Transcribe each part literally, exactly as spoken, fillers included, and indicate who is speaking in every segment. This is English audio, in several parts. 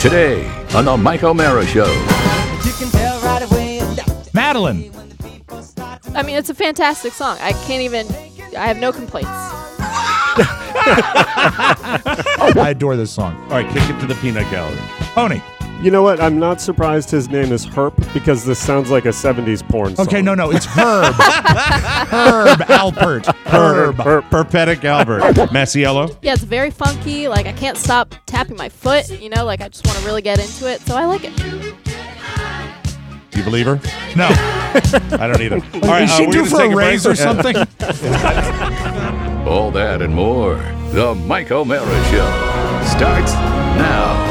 Speaker 1: Today on the Mike O'Mara Show.
Speaker 2: Madeline.
Speaker 3: I mean, it's a fantastic song. I can't even, I have no complaints.
Speaker 2: I adore this song.
Speaker 4: All right, kick it to the peanut gallery.
Speaker 2: Pony.
Speaker 5: You know what? I'm not surprised his name is Herp because this sounds like a seventies porn song.
Speaker 2: Okay, no, no, it's Herb. Herb Alpert. Herb.
Speaker 4: Herb. Perpetic Albert. Masiello.
Speaker 3: Yeah, it's very funky. Like, I can't stop tapping my foot, you know? Like, I just want to really get into it, so I like it.
Speaker 4: Do you believe her?
Speaker 2: No.
Speaker 4: I don't either. All right,
Speaker 2: Is
Speaker 4: uh,
Speaker 2: she
Speaker 4: we're
Speaker 2: due
Speaker 4: gonna
Speaker 2: for
Speaker 4: take
Speaker 2: a raise
Speaker 4: break.
Speaker 2: or something?
Speaker 1: All that and more. The Mike O'Mara Show starts now.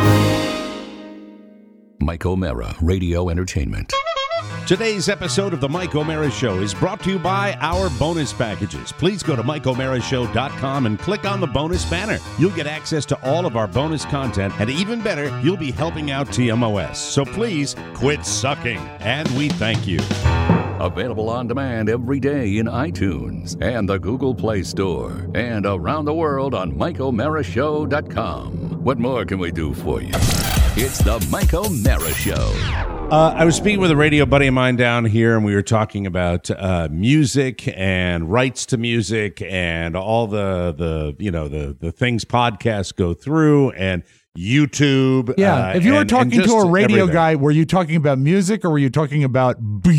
Speaker 1: Mike O'Mara Radio Entertainment.
Speaker 4: Today's episode of the Mike O'Mara Show is brought to you by our bonus packages. Please go to mike o'mara show dot com and click on the bonus banner. You'll get access to all of our bonus content, and even better, you'll be helping out T M O S. So please quit sucking, and we thank you.
Speaker 1: Available on demand every day in iTunes and the Google Play Store and around the world on mike o'mara show dot com. What more can we do for you? It's the Mike O'Mara Show.
Speaker 4: Uh, I was speaking with a radio buddy of mine down here, and we were talking about uh, music and rights to music and all the the you know the the things podcasts go through and YouTube.
Speaker 2: Yeah.
Speaker 4: Uh,
Speaker 2: if you were
Speaker 4: and-
Speaker 2: talking
Speaker 4: and
Speaker 2: to a
Speaker 4: just
Speaker 2: radio
Speaker 4: everything.
Speaker 2: guy, were you talking about music or were you talking about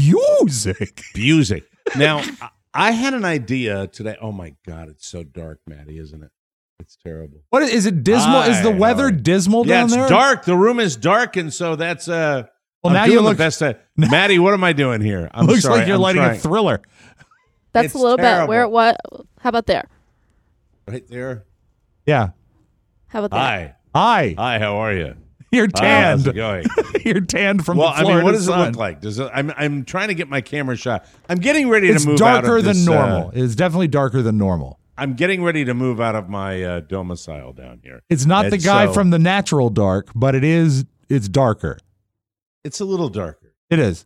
Speaker 2: music?
Speaker 4: Music. Now, I- I had an idea today. Oh my God, it's so dark, Maddie, isn't it? It's terrible.
Speaker 2: What is it? Dismal? Is the
Speaker 4: I
Speaker 2: weather
Speaker 4: know.
Speaker 2: dismal
Speaker 4: Yeah,
Speaker 2: down
Speaker 4: it's
Speaker 2: there?
Speaker 4: dark. The room is dark, and so that's uh.
Speaker 2: Well,
Speaker 4: I'm
Speaker 2: now
Speaker 4: doing
Speaker 2: you look-
Speaker 4: the best. I, Maddie, what am I doing here? I'm
Speaker 2: Looks
Speaker 4: sorry.
Speaker 2: like you're
Speaker 4: I'm
Speaker 2: lighting
Speaker 4: trying.
Speaker 2: a thriller.
Speaker 3: That's
Speaker 4: It's
Speaker 3: a little
Speaker 4: terrible.
Speaker 3: bit. Where, what? How about there?
Speaker 4: Right there.
Speaker 2: Yeah.
Speaker 3: How about that?
Speaker 4: Hi,
Speaker 2: Hi.
Speaker 4: hi. How are you?
Speaker 2: You're
Speaker 4: Hi, how's
Speaker 2: tanned.
Speaker 4: it going?
Speaker 2: You're tanned from
Speaker 4: Well,
Speaker 2: the
Speaker 4: I
Speaker 2: Florida
Speaker 4: mean, what does
Speaker 2: sun.
Speaker 4: it look like? Does it, I'm I'm trying to get my camera shot. I'm getting ready
Speaker 2: It's
Speaker 4: to move out
Speaker 2: darker
Speaker 4: of
Speaker 2: than
Speaker 4: this, uh,
Speaker 2: normal. It's definitely darker than normal.
Speaker 4: I'm getting ready to move out of my uh, domicile down here.
Speaker 2: It's not the
Speaker 4: And
Speaker 2: guy
Speaker 4: so-
Speaker 2: from The Natural Dark, but it is. It's darker.
Speaker 4: It's a little darker.
Speaker 2: It is.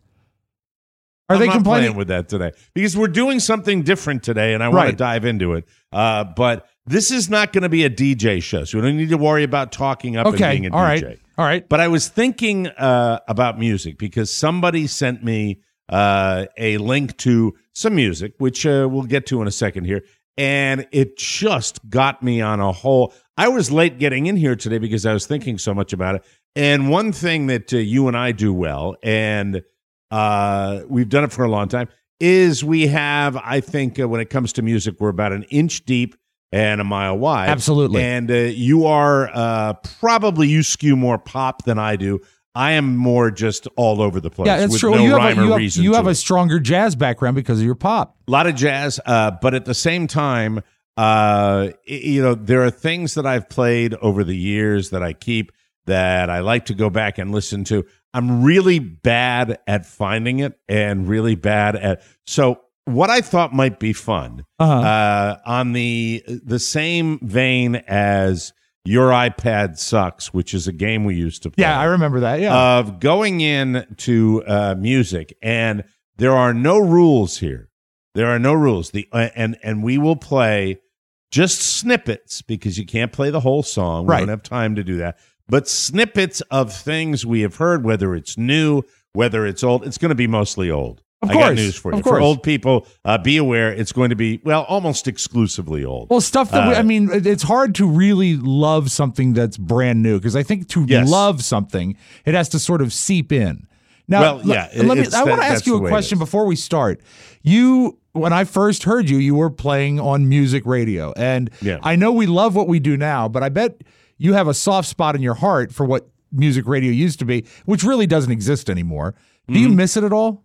Speaker 2: Are
Speaker 4: I'm
Speaker 2: they
Speaker 4: not
Speaker 2: complaining?
Speaker 4: playing with that today because we're doing something different today, and I want to
Speaker 2: Right.
Speaker 4: dive into it. Uh, but this is not going to be a D J show, so we don't need to worry about talking up
Speaker 2: Okay.
Speaker 4: and being a
Speaker 2: All
Speaker 4: D J.
Speaker 2: right. All right.
Speaker 4: But I was thinking uh, about music because somebody sent me uh, a link to some music, which uh, we'll get to in a second here. And it just got me on a whole. I was late getting in here today because I was thinking so much about it. And one thing that uh, you and I do well, and uh, we've done it for a long time, is we have, I think, uh, when it comes to music, we're about an inch deep and a mile wide.
Speaker 2: Absolutely.
Speaker 4: And uh, you are uh, probably, you skew more pop than I do. I am more just all over the place.
Speaker 2: Yeah, that's
Speaker 4: with
Speaker 2: true.
Speaker 4: No
Speaker 2: you have,
Speaker 4: rhyme
Speaker 2: a, you
Speaker 4: or
Speaker 2: have,
Speaker 4: reason
Speaker 2: you
Speaker 4: to
Speaker 2: have
Speaker 4: it.
Speaker 2: a stronger jazz background because of your pop.
Speaker 4: A lot of jazz, uh, but at the same time, uh, y- you know, there are things that I've played over the years that I keep that I like to go back and listen to. I'm really bad at finding it and really bad at so. What I thought might be fun,
Speaker 2: Uh-huh.
Speaker 4: uh, on the the same vein as Your iPad Sucks, which is a game we used to play.
Speaker 2: Yeah, I remember that. Yeah.
Speaker 4: Of going in to uh, music, and there are no rules here. There are no rules. The uh, and and we will play just snippets because you can't play the whole song. We
Speaker 2: Right.
Speaker 4: don't have time to do that. But snippets of things we have heard, whether it's new, whether it's old. It's going to be mostly old.
Speaker 2: Of
Speaker 4: I got
Speaker 2: course,
Speaker 4: news for
Speaker 2: of
Speaker 4: you. For
Speaker 2: course.
Speaker 4: old people, uh, be aware it's going to be, well, almost exclusively old.
Speaker 2: Well, stuff that we,
Speaker 4: Uh,
Speaker 2: I mean, it- it's hard to really love something that's brand new because I think to
Speaker 4: Yes.
Speaker 2: love something, it has to sort of seep in. Now,
Speaker 4: Well,
Speaker 2: le-
Speaker 4: yeah,
Speaker 2: let me.
Speaker 4: it's
Speaker 2: I want
Speaker 4: that-
Speaker 2: to ask
Speaker 4: that's
Speaker 2: you
Speaker 4: the
Speaker 2: a
Speaker 4: way it
Speaker 2: question
Speaker 4: is.
Speaker 2: before we start. You, when I first heard you, you were playing on music radio, and
Speaker 4: Yeah.
Speaker 2: I know we love what we do now, but I bet you have a soft spot in your heart for what music radio used to be, which really doesn't exist anymore. Do you
Speaker 4: Mm-hmm.
Speaker 2: miss it at all?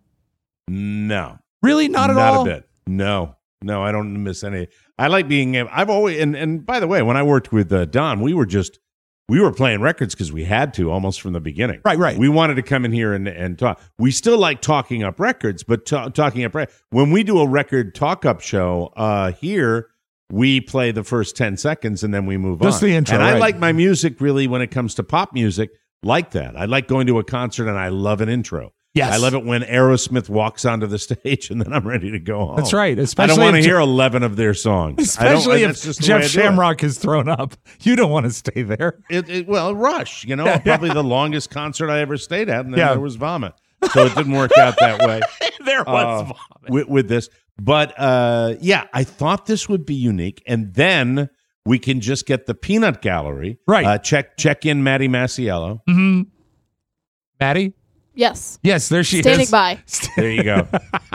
Speaker 4: No.
Speaker 2: Really, not at
Speaker 4: Not
Speaker 2: all.
Speaker 4: a bit. No, no, I don't miss any. I like being. able- I've always and and by the way, when I worked with uh, Don, we were just we were playing records because we had to almost from the beginning.
Speaker 2: Right, right.
Speaker 4: We wanted to come in here and and talk. We still like talking up records, but ta- talking up re- when we do a record talk up show uh, here. We play the first ten seconds and then we move
Speaker 2: Just
Speaker 4: on.
Speaker 2: the intro,
Speaker 4: And I
Speaker 2: right.
Speaker 4: like my music really when it comes to pop music like that. I like going to a concert and I love an intro.
Speaker 2: Yes.
Speaker 4: I love it when Aerosmith walks onto the stage and then I'm ready to go home.
Speaker 2: That's right.
Speaker 4: I
Speaker 2: Especially
Speaker 4: don't want to
Speaker 2: if-
Speaker 4: hear eleven of their songs.
Speaker 2: Especially
Speaker 4: I don't,
Speaker 2: if
Speaker 4: that's just the way
Speaker 2: Jeff
Speaker 4: I do it.
Speaker 2: Shamrock is thrown up. You don't want to stay there.
Speaker 4: It, it, well, Rush, you know, probably the longest concert I ever stayed at, and then
Speaker 2: Yeah.
Speaker 4: there was vomit. So it didn't work out that way.
Speaker 2: There was
Speaker 4: uh,
Speaker 2: vomit.
Speaker 4: with, with this. But uh, yeah, I thought this would be unique. And then we can just get the Peanut Gallery.
Speaker 2: Right.
Speaker 4: Uh, check check in Maddie Masiello.
Speaker 2: Mm-hmm. Maddie?
Speaker 3: Yes.
Speaker 2: Yes, there she
Speaker 3: Standing
Speaker 2: is.
Speaker 3: by.
Speaker 4: There you go.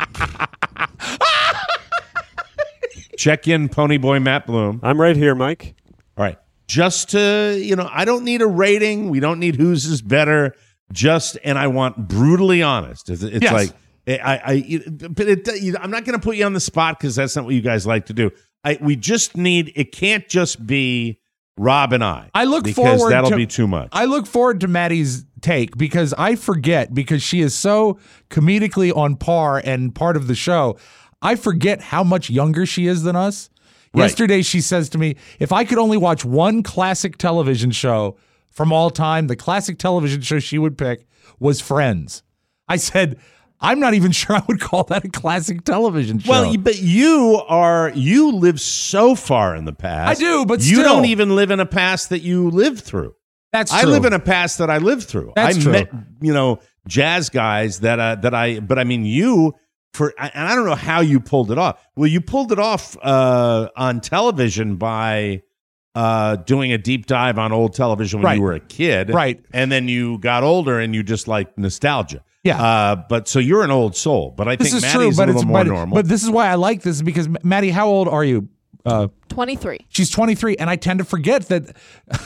Speaker 4: Check in Ponyboy Matt Bloom.
Speaker 5: I'm right here, Mike.
Speaker 4: All right. Just to, you know, I don't need a rating. We don't need whose is better. Just, and I want brutally honest. It's, it's
Speaker 2: Yes.
Speaker 4: like, I, I, but it, you, I'm not going to put you on the spot because that's not what you guys like to do. I, we just need, it can't just be Rob and I.
Speaker 2: I look
Speaker 4: because
Speaker 2: forward
Speaker 4: that'll
Speaker 2: to,
Speaker 4: be too much.
Speaker 2: I look forward to Maddie's take because I forget because she is so comedically on par and part of the show. I forget how much younger she is than us.
Speaker 4: Right.
Speaker 2: Yesterday, she says to me, if I could only watch one classic television show from all time, the classic television show she would pick was Friends. I said, I'm not even sure I would call that a classic television show.
Speaker 4: Well, you- but you are, you live so far in the past.
Speaker 2: I do, but
Speaker 4: you
Speaker 2: still.
Speaker 4: don't even live in a past that you lived through.
Speaker 2: That's true.
Speaker 4: I live in a past that I lived through.
Speaker 2: That's
Speaker 4: I
Speaker 2: true.
Speaker 4: met, you know, jazz guys that uh, that I, but I mean, you for, and I don't know how you pulled it off. Well, you pulled it off uh, on television by uh, doing a deep dive on old television when
Speaker 2: Right.
Speaker 4: you were a kid,
Speaker 2: Right.
Speaker 4: And then you got older and you just like nostalgia.
Speaker 2: Yeah.
Speaker 4: Uh, but so you're an old soul, but I
Speaker 2: This
Speaker 4: think
Speaker 2: is
Speaker 4: Maddie's
Speaker 2: true, but
Speaker 4: a little
Speaker 2: it's
Speaker 4: more
Speaker 2: but,
Speaker 4: normal.
Speaker 2: but this is why I like this because Maddie, how old are you? Uh,
Speaker 3: twenty-three.
Speaker 2: she's twenty-three, and I tend to forget that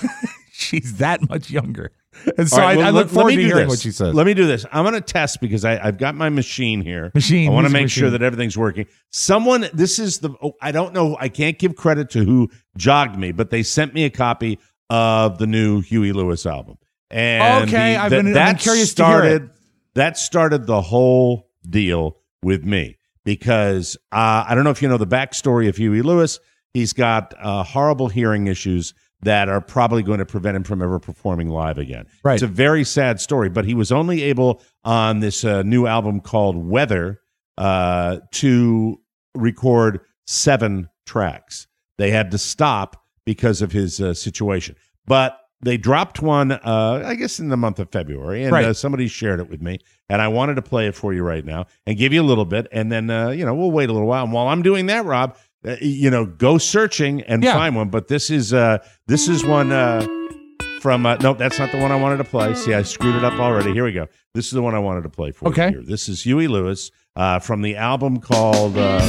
Speaker 2: she's that much younger. And so
Speaker 4: All right,
Speaker 2: I,
Speaker 4: well,
Speaker 2: I look
Speaker 4: let-
Speaker 2: forward
Speaker 4: let me
Speaker 2: to
Speaker 4: do
Speaker 2: hearing
Speaker 4: this.
Speaker 2: what she says.
Speaker 4: Let me do this. I'm going to test because I, I've got my machine here.
Speaker 2: Machine,
Speaker 4: I want to
Speaker 2: music
Speaker 4: make sure
Speaker 2: machine.
Speaker 4: that everything's working. Someone, this is the, oh, I don't know, I can't give credit to who jogged me, but they sent me a copy of the new Huey Lewis album. And
Speaker 2: Okay,
Speaker 4: the-
Speaker 2: I've
Speaker 4: that-
Speaker 2: been- I've
Speaker 4: that
Speaker 2: been curious to hear
Speaker 4: started,
Speaker 2: it.
Speaker 4: That started the whole deal with me because uh, I don't know if you know the backstory of Huey Lewis. He's got uh, horrible hearing issues that are probably going to prevent him from ever performing live again.
Speaker 2: Right.
Speaker 4: It's a very sad story, but he was only able on this uh, new album called Weather uh, to record seven tracks. They had to stop because of his uh, situation. But they dropped one, uh, I guess, in the month of February, and
Speaker 2: Right.
Speaker 4: uh, somebody shared it with me, and I wanted to play it for you right now and give you a little bit, and then, uh, you know, we'll wait a little while. And while I'm doing that, Rob, uh, you know, go searching and
Speaker 2: Yeah.
Speaker 4: find one. But this is uh, this is one uh, from, uh, no, that's not the one I wanted to play. See, I screwed it up already. Here we go. This is the one I wanted to play for
Speaker 2: Okay.
Speaker 4: you here. This is Huey Lewis uh, from the album called uh,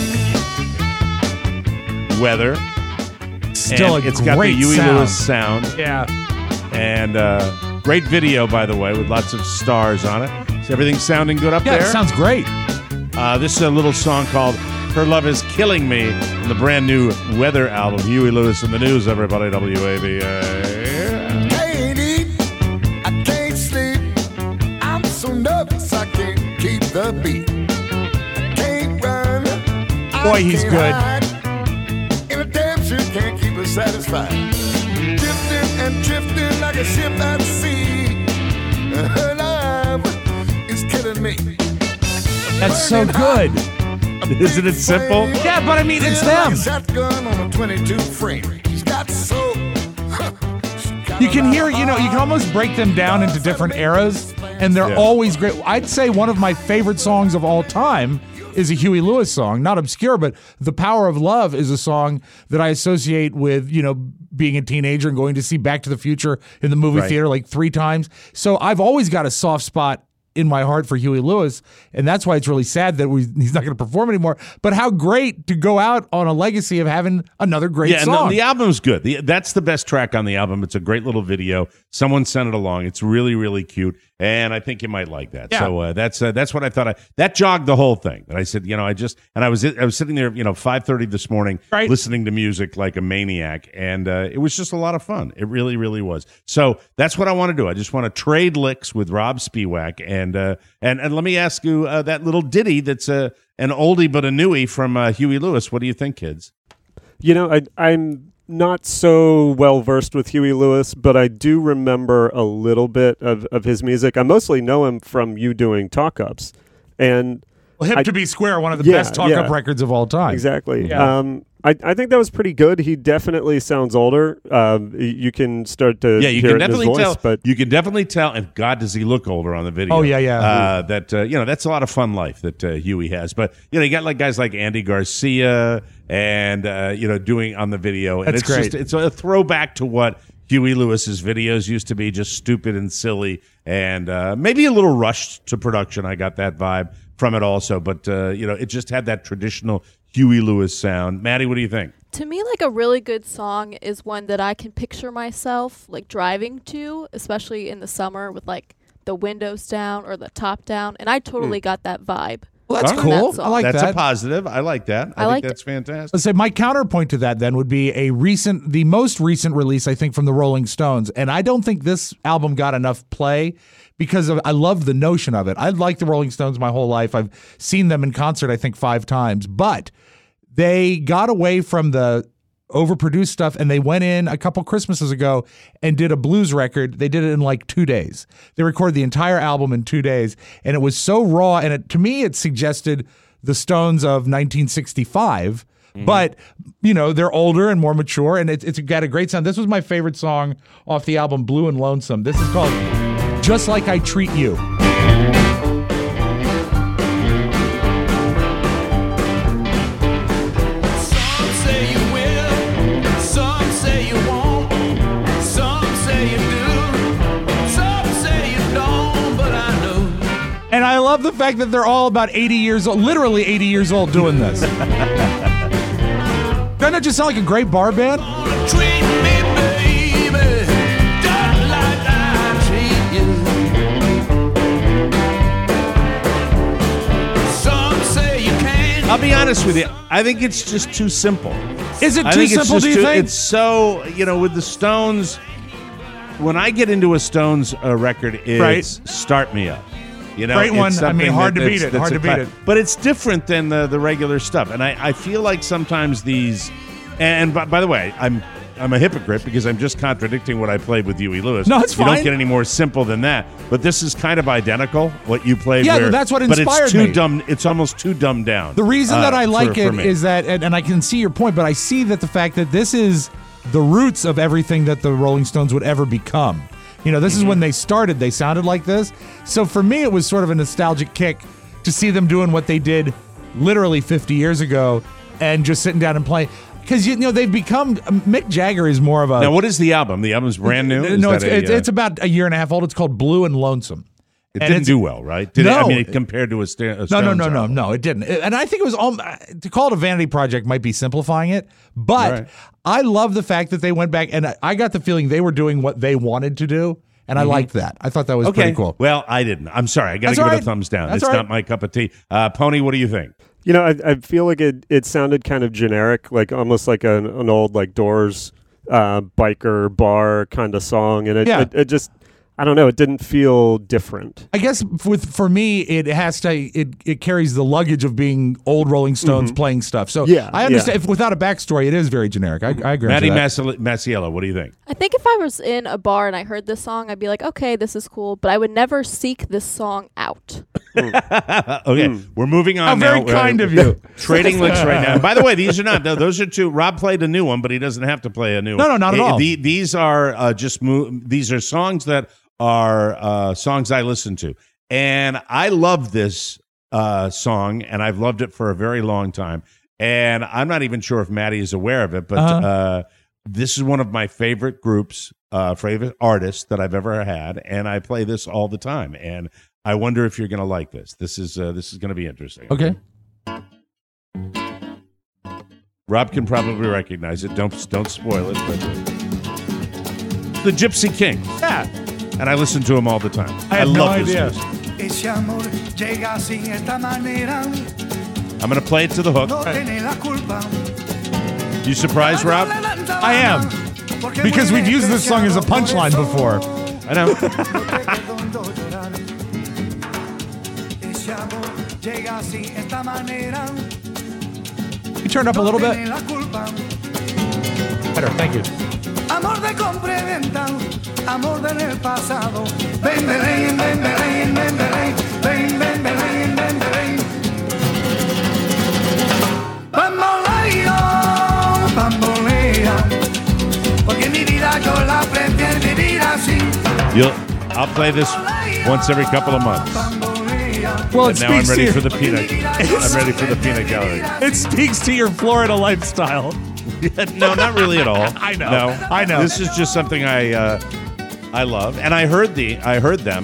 Speaker 4: Weather.
Speaker 2: Still
Speaker 4: And
Speaker 2: a
Speaker 4: it's got the
Speaker 2: great
Speaker 4: Huey
Speaker 2: sound.
Speaker 4: Lewis sound.
Speaker 2: Yeah.
Speaker 4: And uh, great video, by the way, with lots of stars on it. Is everything sounding good up
Speaker 2: Yeah,
Speaker 4: there?
Speaker 2: it sounds great.
Speaker 4: uh, this is a little song called Her Love Is Killing Me from the brand new Weather album. Huey Lewis in the news, everybody, W A B A.
Speaker 6: Can't eat, I can't sleep. I'm so nervous I can't keep the beat. I can't run. I
Speaker 2: Boy, he's
Speaker 6: can't
Speaker 2: good.
Speaker 6: hide. In a damn sure can't keep her satisfied. Drifting and drifting like a ship at sea. Her love is killing me.
Speaker 2: That's so good.
Speaker 4: Isn't it simple?
Speaker 2: Yeah, but I mean, it's
Speaker 6: Feel like
Speaker 2: them.
Speaker 6: a shotgun on a twenty-two frame. She's got so.
Speaker 2: You can hear, you know, you can almost break them down into different eras, and they're
Speaker 4: Yeah.
Speaker 2: always great. I'd say one of my favorite songs of all time is a Huey Lewis song, not obscure, but The Power of Love is a song that I associate with, you know, being a teenager and going to see Back to the Future in the movie
Speaker 4: Right.
Speaker 2: theater like three times. So I've always got a soft spot in my heart for Huey Lewis, and that's why it's really sad that we, he's not going to perform anymore. But how great to go out on a legacy of having another great
Speaker 4: Yeah, and
Speaker 2: song.
Speaker 4: the, the album's good. The, that's the best track on the album. It's a great little video. Someone sent it along. It's really, really cute, and I think you might like that.
Speaker 2: Yeah.
Speaker 4: So uh, that's uh, that's what I thought. I, that jogged the whole thing. And I said, you know, I just and I was I was sitting there, you know, five thirty this morning,
Speaker 2: Right.
Speaker 4: listening to music like a maniac, and uh, it was just a lot of fun. It really, really was. So that's what I want to do. I just want to trade licks with Rob Spiewak, and uh, and and let me ask you uh, that little ditty that's uh, an oldie but a newie from uh, Huey Lewis. What do you think, kids?
Speaker 5: You know, I, I'm not so well versed with Huey Lewis, but I do remember a little bit of, of his music. I mostly know him from you doing Talk Ups. And
Speaker 2: well, Hip
Speaker 5: I,
Speaker 2: to Be Square, one of the
Speaker 5: yeah,
Speaker 2: best Talk
Speaker 5: yeah.
Speaker 2: Up records of all time.
Speaker 5: Exactly.
Speaker 2: Yeah.
Speaker 5: Um, I, I think that was pretty good. He definitely sounds older. Um, y- you can start to
Speaker 4: Yeah, you
Speaker 5: hear
Speaker 4: can
Speaker 5: it in his
Speaker 4: definitely
Speaker 5: voice,
Speaker 4: tell.
Speaker 5: but
Speaker 4: You can definitely tell, and God, does he look older on the video?
Speaker 2: Oh, yeah, yeah.
Speaker 4: Uh, that uh, you know, that's a lot of fun life that uh, Huey has. But you know, you got like guys like Andy Garcia, and uh, you know, doing on the video, and
Speaker 2: That's
Speaker 4: it's
Speaker 2: great.
Speaker 4: just it's a throwback to what Huey Lewis's videos used to be, just stupid and silly, and uh, maybe a little rushed to production. I got that vibe from it also, but uh, you know, it just had that traditional Huey Lewis sound. Maddie, what do you think?
Speaker 3: To me, like a really good song is one that I can picture myself like driving to, especially in the summer with like the windows down or the top down. And I totally got that vibe.
Speaker 2: Well, that's
Speaker 4: All
Speaker 3: right.
Speaker 2: cool.
Speaker 3: That
Speaker 2: I like
Speaker 4: That's
Speaker 2: that.
Speaker 4: a positive. I like that. I,
Speaker 3: I
Speaker 4: think
Speaker 3: like
Speaker 4: that's fantastic.
Speaker 2: Let's say my counterpoint to that then would be a recent, the most recent release, I think, from the Rolling Stones. And I don't think this album got enough play because of, I love the notion of it. I like the Rolling Stones my whole life. I've seen them in concert, I think, five times. But they got away from the overproduced stuff and they went in a couple Christmases ago and did a blues record. They did it in like two days. They recorded the entire album in two days and it was so raw. And it, to me, it suggested the Stones of nineteen sixty-five. Mm-hmm. But, you know, they're older and more mature and it, it's got a great sound. This was my favorite song off the album Blue and Lonesome. This is called Just Like I Treat You. And I love the fact that they're all about eighty years old, literally eighty years old doing this. Doesn't it just sound like a great bar band?
Speaker 7: Treat me, baby, just like I treat you. Some say you can't.
Speaker 4: I'll be honest with you. I think it's just too simple.
Speaker 2: Is it
Speaker 4: I
Speaker 2: too
Speaker 4: think it's
Speaker 2: simple,
Speaker 4: just
Speaker 2: do you
Speaker 4: too,
Speaker 2: think?
Speaker 4: It's so, you know, with the Stones, when I get into a Stones uh, record, it's
Speaker 2: Right.
Speaker 4: Start Me Up. You know,
Speaker 2: Great
Speaker 4: it's
Speaker 2: one. I mean,
Speaker 4: something
Speaker 2: hard
Speaker 4: that-
Speaker 2: to beat
Speaker 4: that's-
Speaker 2: it. Hard
Speaker 4: that's
Speaker 2: to
Speaker 4: a
Speaker 2: beat
Speaker 4: cla-
Speaker 2: it.
Speaker 4: But it's different than the, the regular stuff. And I, I feel like sometimes these, and by, by the way, I'm I'm a hypocrite because I'm just contradicting what I played with Huey Lewis.
Speaker 2: No, it's
Speaker 4: You
Speaker 2: fine.
Speaker 4: don't get any more simple than that. But this is kind of identical, what you played.
Speaker 2: Yeah,
Speaker 4: where,
Speaker 2: that's what
Speaker 4: But
Speaker 2: inspired
Speaker 4: it's too
Speaker 2: me.
Speaker 4: dumb. It's almost too dumbed down.
Speaker 2: The reason
Speaker 4: uh,
Speaker 2: that I
Speaker 4: for-
Speaker 2: like
Speaker 4: for
Speaker 2: it
Speaker 4: me.
Speaker 2: is that, and, and I can see your point, but I see that the fact that this is the roots of everything that the Rolling Stones would ever become. You know, this
Speaker 4: Mm-hmm.
Speaker 2: is when they started, they sounded like this. So for me, it was sort of a nostalgic kick to see them doing what they did literally fifty years ago and just sitting down and playing. Because, you know, they've become, Mick Jagger is more of a...
Speaker 4: Now, what is the album? The album's brand new? Is
Speaker 2: no,
Speaker 4: that
Speaker 2: it's,
Speaker 4: a,
Speaker 2: it's,
Speaker 4: uh,
Speaker 2: it's about a year and a half old. It's called Blue and Lonesome.
Speaker 4: It
Speaker 2: and
Speaker 4: didn't
Speaker 2: it's-
Speaker 4: do well, right? Did it, I
Speaker 2: No.
Speaker 4: mean, compared to a, sta- a
Speaker 2: No,
Speaker 4: Stones
Speaker 2: no, no, no,
Speaker 4: album.
Speaker 2: no, it didn't. And I think it was all to call it a vanity project might be simplifying it, but
Speaker 4: Right.
Speaker 2: I love the fact that they went back and I- I got the feeling they were doing what they wanted to do, and I liked that. I thought that was
Speaker 4: Okay.
Speaker 2: pretty cool.
Speaker 4: Well, I didn't. I'm sorry. I got to
Speaker 2: That's
Speaker 4: give
Speaker 2: all
Speaker 4: it
Speaker 2: right.
Speaker 4: a thumbs down.
Speaker 2: That's
Speaker 4: it's
Speaker 2: all
Speaker 4: not
Speaker 2: right.
Speaker 4: my cup of tea. Uh, Pony, what do you think?
Speaker 5: You know, I, I feel like it, it sounded kind of generic, like almost like an, an old like Doors uh, biker bar kind of song, and it,
Speaker 2: Yeah.
Speaker 5: it, it just I don't know, it didn't feel different.
Speaker 2: I guess with for me, it has to it it carries the luggage of being old Rolling Stones playing stuff. So
Speaker 5: Yeah,
Speaker 2: I understand
Speaker 5: yeah.
Speaker 2: if without a backstory, it is very generic. I, I agree.
Speaker 4: Maddie
Speaker 2: with that.
Speaker 4: Masiello, Masiello, what do you think?
Speaker 3: I think if I was in a bar and I heard this song, I'd be like, okay, this is cool, but I would never seek this song out.
Speaker 4: Okay, we're moving on
Speaker 2: How
Speaker 4: now.
Speaker 2: very
Speaker 4: We're-
Speaker 2: kind of you.
Speaker 4: Trading licks right now. And by the way, these are not; th- those are two. Rob played a new one, but he doesn't have to play a new
Speaker 2: No,
Speaker 4: one.
Speaker 2: no, not at
Speaker 4: Eh,
Speaker 2: all.
Speaker 4: the- these are uh, just mo- these are songs that are uh, songs I listen to, and I love this uh, song, and I've loved it for a very long time. And I'm not even sure if Maddie is aware of it, but
Speaker 2: Uh-huh.
Speaker 4: uh, this is one of my favorite groups, uh, favorite artists that I've ever had, and I play this all the time. And I wonder if you're going to like this. This is uh, this is going to be interesting.
Speaker 2: Okay.
Speaker 4: Rob can probably recognize it. Don't don't spoil it. But the Gypsy Kings.
Speaker 2: Yeah.
Speaker 4: And I listen to him all the time.
Speaker 2: I had no
Speaker 4: love this
Speaker 2: idea.
Speaker 4: music.
Speaker 6: Ese amor llega sin esta manera.
Speaker 4: I'm going to play it to the hook.
Speaker 6: No tiene la culpa.
Speaker 4: You surprised, Rob?
Speaker 2: I am. Because we've used this song as a punchline before.
Speaker 4: I know.
Speaker 6: Ese amor llega sin esta manera.
Speaker 2: You turn up a little bit.
Speaker 6: Tiene la culpa.
Speaker 2: Better, thank you.
Speaker 6: Amor de compra y venta, amor del pasado. Ven, ven, ven, ven, ven, ven, ven, ven, ven, ven, ven, ven. Bamboleo, bambolea, porque mi vida yo la prefiero vivir así.
Speaker 4: You'll, I'll play this once every couple of months.
Speaker 2: Well,
Speaker 4: And
Speaker 2: it
Speaker 4: now I'm
Speaker 2: speaks
Speaker 4: ready
Speaker 2: to
Speaker 4: for
Speaker 2: your,
Speaker 4: the peanut. I'm ready for the peanut gallery.
Speaker 2: it speaks to your Florida lifestyle.
Speaker 4: No, not really at all.
Speaker 2: I know.
Speaker 4: No,
Speaker 2: I know.
Speaker 4: This is just something I uh, I love, and I heard the I heard them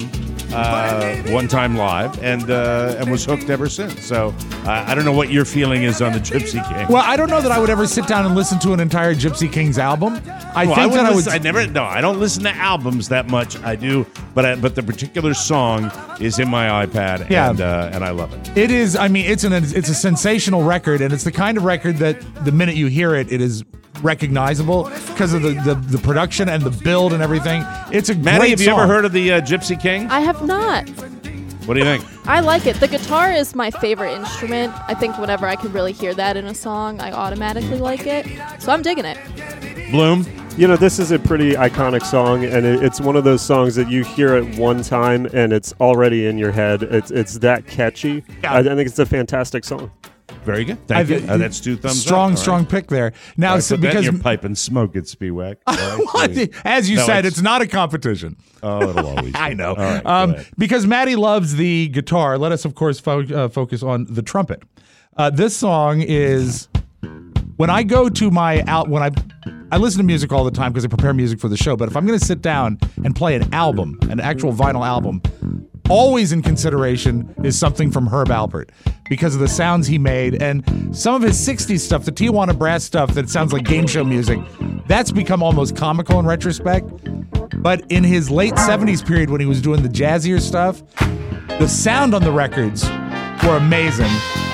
Speaker 4: uh, one time live, and uh, and was hooked ever since. So uh, I don't know what your feeling is on the Gypsy King.
Speaker 2: Well, I don't know that I would ever sit down and listen to an entire Gypsy Kings album. I
Speaker 4: Well,
Speaker 2: think
Speaker 4: I
Speaker 2: that I would.
Speaker 4: listen, I never. No, I don't listen to albums that much. I do, but I, but the particular song is in my iPad,
Speaker 2: Yeah.
Speaker 4: and uh, and I love it.
Speaker 2: It is. I mean, it's an it's a sensational record, and it's the kind of record that the minute you hear it, it is recognizable because of the, the the production and the build and everything. It's a
Speaker 4: Maddie,
Speaker 2: great
Speaker 4: have you
Speaker 2: song.
Speaker 4: ever heard of the uh, Gypsy King?
Speaker 3: I have not.
Speaker 4: What do you think?
Speaker 3: I like it. The guitar is my favorite instrument. I think whenever I can really hear that in a song, I automatically like it. So I'm digging it.
Speaker 4: Bloom.
Speaker 5: You know, this is a pretty iconic song, and it, it's one of those songs that you hear it one time and it's already in your head. It's it's that catchy.
Speaker 2: Yeah.
Speaker 5: I, I think it's a fantastic song.
Speaker 4: Very good. Thank
Speaker 2: I've-
Speaker 4: you. Uh, that's two thumbs
Speaker 2: Strong,
Speaker 4: up. All right.
Speaker 2: strong pick there. Now,
Speaker 4: All right,
Speaker 2: so
Speaker 4: put that in
Speaker 2: because
Speaker 4: your pipe and smoke it, Spiewak. All right,
Speaker 2: What?
Speaker 4: please.
Speaker 2: as you
Speaker 4: No,
Speaker 2: said,
Speaker 4: it's-
Speaker 2: it's not a competition.
Speaker 4: Oh, it'll always.
Speaker 2: I
Speaker 4: be.
Speaker 2: know.
Speaker 4: All right, go
Speaker 2: um,
Speaker 4: ahead.
Speaker 2: because Maddie loves the guitar, let us, of course, fo- uh, focus on the trumpet. Uh, this song is when I go to my out when I I listen to music all the time because I prepare music for the show. But if I'm going to sit down and play an album, an actual vinyl album, always in consideration is something from Herb Alpert because of the sounds he made and some of his sixties stuff, the Tijuana brass stuff that sounds like game show music. That's become almost comical in retrospect. But in his late seventies period when he was doing the jazzier stuff, the sound on the records were amazing.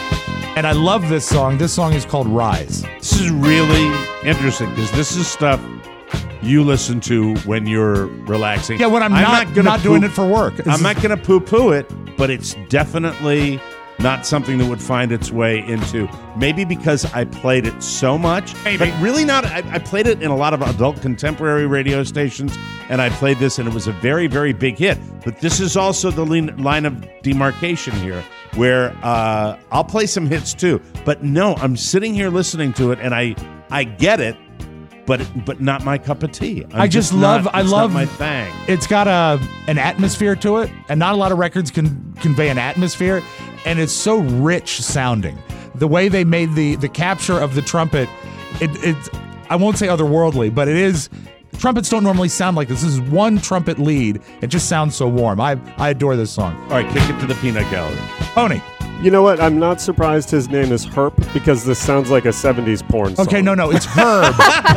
Speaker 2: And I love this song. This song is called Rise.
Speaker 4: This is really interesting because this is stuff you listen to when you're relaxing.
Speaker 2: Yeah, when I'm, not,
Speaker 4: gonna
Speaker 2: not doing
Speaker 4: poop-
Speaker 2: it for work. This
Speaker 4: I'm
Speaker 2: is-
Speaker 4: not going to poo-poo it, but it's definitely not something that would find its way into. Maybe because I played it so much,
Speaker 2: Maybe.
Speaker 4: but really not. I, I played it in a lot of adult contemporary radio stations, and I played this, and it was a very, very big hit. But this is also the lean, line of demarcation here, where uh, I'll play some hits too. But no, I'm sitting here listening to it, and I I get it. But but not my cup of tea. I'm
Speaker 2: I just
Speaker 4: not-
Speaker 2: love- I
Speaker 4: it's
Speaker 2: love-
Speaker 4: not my thing.
Speaker 2: It's got a an atmosphere to it, and not a lot of records can convey an atmosphere, and it's so rich sounding. The way they made the the capture of the trumpet, it, it's I won't say otherworldly, but it is. Trumpets don't normally sound like this. This is one trumpet lead. It just sounds so warm. I I adore this song.
Speaker 4: All right, kick it to the peanut gallery.
Speaker 2: Pony.
Speaker 5: You know what? I'm not surprised his name is Herp because this sounds like a seventies porn song.
Speaker 2: Okay, no, no, it's Herb.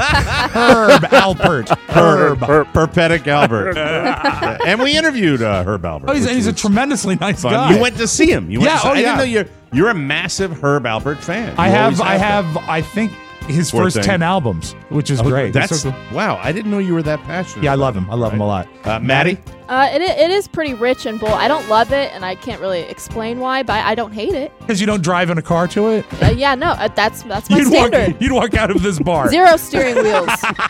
Speaker 2: Herb Alpert. Herb.
Speaker 4: Herb. Perpetic Albert. Yeah, and we interviewed uh, Herb Albert.
Speaker 2: Oh, he's,
Speaker 4: which
Speaker 2: he's a
Speaker 4: was
Speaker 2: tremendously nice
Speaker 4: fun.
Speaker 2: guy.
Speaker 4: You went to see him. You went
Speaker 2: Yeah,
Speaker 4: to see,
Speaker 2: oh,
Speaker 4: I
Speaker 2: yeah.
Speaker 4: didn't know you're you're a massive Herb Albert fan.
Speaker 2: I
Speaker 4: You
Speaker 2: have,
Speaker 4: always
Speaker 2: I
Speaker 4: been.
Speaker 2: have, I think his
Speaker 4: Poor
Speaker 2: first
Speaker 4: thing.
Speaker 2: ten albums, which is
Speaker 4: Oh,
Speaker 2: great. It's
Speaker 4: That's
Speaker 2: so cool.
Speaker 4: wow. I didn't know you were that passionate.
Speaker 2: Yeah, I
Speaker 4: about
Speaker 2: love him. I love him a lot.
Speaker 4: Uh, Maddie.
Speaker 3: Uh, it, i- it is pretty rich and bold. I don't love it, and I can't really explain why, but I don't hate it.
Speaker 2: Because you don't drive in a car to it.
Speaker 3: Uh, yeah, no, uh, that's that's my
Speaker 2: You'd
Speaker 3: standard.
Speaker 2: walk, you'd walk out of this bar.
Speaker 3: Zero steering wheels.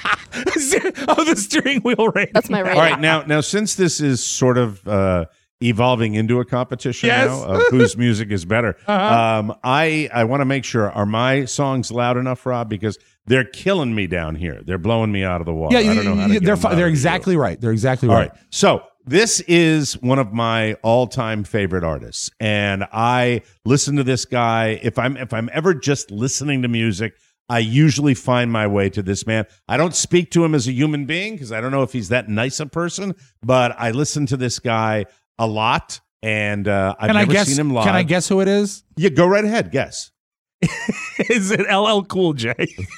Speaker 2: Oh, the steering wheel rating.
Speaker 3: That's my rating.
Speaker 4: All right, now now since this is sort of uh, evolving into a competition
Speaker 2: Yes.
Speaker 4: now of whose music is better,
Speaker 2: Uh-huh.
Speaker 4: um, I I want to make sure are my songs loud enough, Rob? Because they're killing me down here. They're blowing me out of the water.
Speaker 2: Yeah,
Speaker 4: I don't know how to
Speaker 2: you-
Speaker 4: get
Speaker 2: they're
Speaker 4: them
Speaker 2: fi-
Speaker 4: louder
Speaker 2: they're
Speaker 4: to you.
Speaker 2: exactly right. They're exactly
Speaker 4: All
Speaker 2: right.
Speaker 4: right. So this is one of my all-time favorite artists, and I listen to this guy. If I'm if I'm ever just listening to music, I usually find my way to this man. I don't speak to him as a human being because I don't know if he's that nice a person, but I listen to this guy a lot, and uh, I've
Speaker 2: Can I
Speaker 4: never
Speaker 2: guess?
Speaker 4: seen him live.
Speaker 2: Can I guess who it is?
Speaker 4: Yeah, go right ahead. Guess.
Speaker 2: Is it L L Cool J?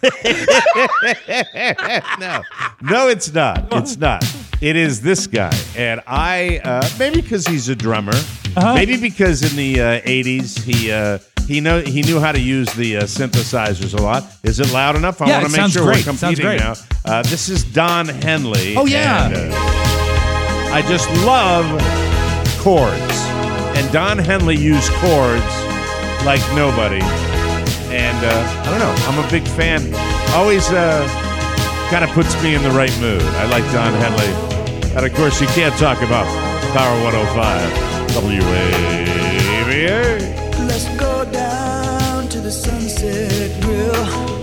Speaker 4: no, no, it's not. It's not. It is this guy, and I uh, maybe because he's a drummer,
Speaker 2: Uh-huh.
Speaker 4: maybe because in the uh, eighties he uh, he know he knew how to use the uh, synthesizers a lot. Is it loud enough? I
Speaker 2: Yeah,
Speaker 4: want
Speaker 2: it
Speaker 4: to make
Speaker 2: sounds
Speaker 4: sure
Speaker 2: great.
Speaker 4: we're
Speaker 2: Sounds
Speaker 4: competing
Speaker 2: great.
Speaker 4: now. Uh, this is Don Henley.
Speaker 2: Oh, yeah.
Speaker 4: and, uh, I just love chords, and Don Henley used chords like nobody. And uh, I don't know. I'm a big fan. Always, uh, kind of puts me in the right mood. I like Don Henley. And, of course, you can't talk about Power one oh five W A B A.
Speaker 8: Let's go down to the Sunset Grill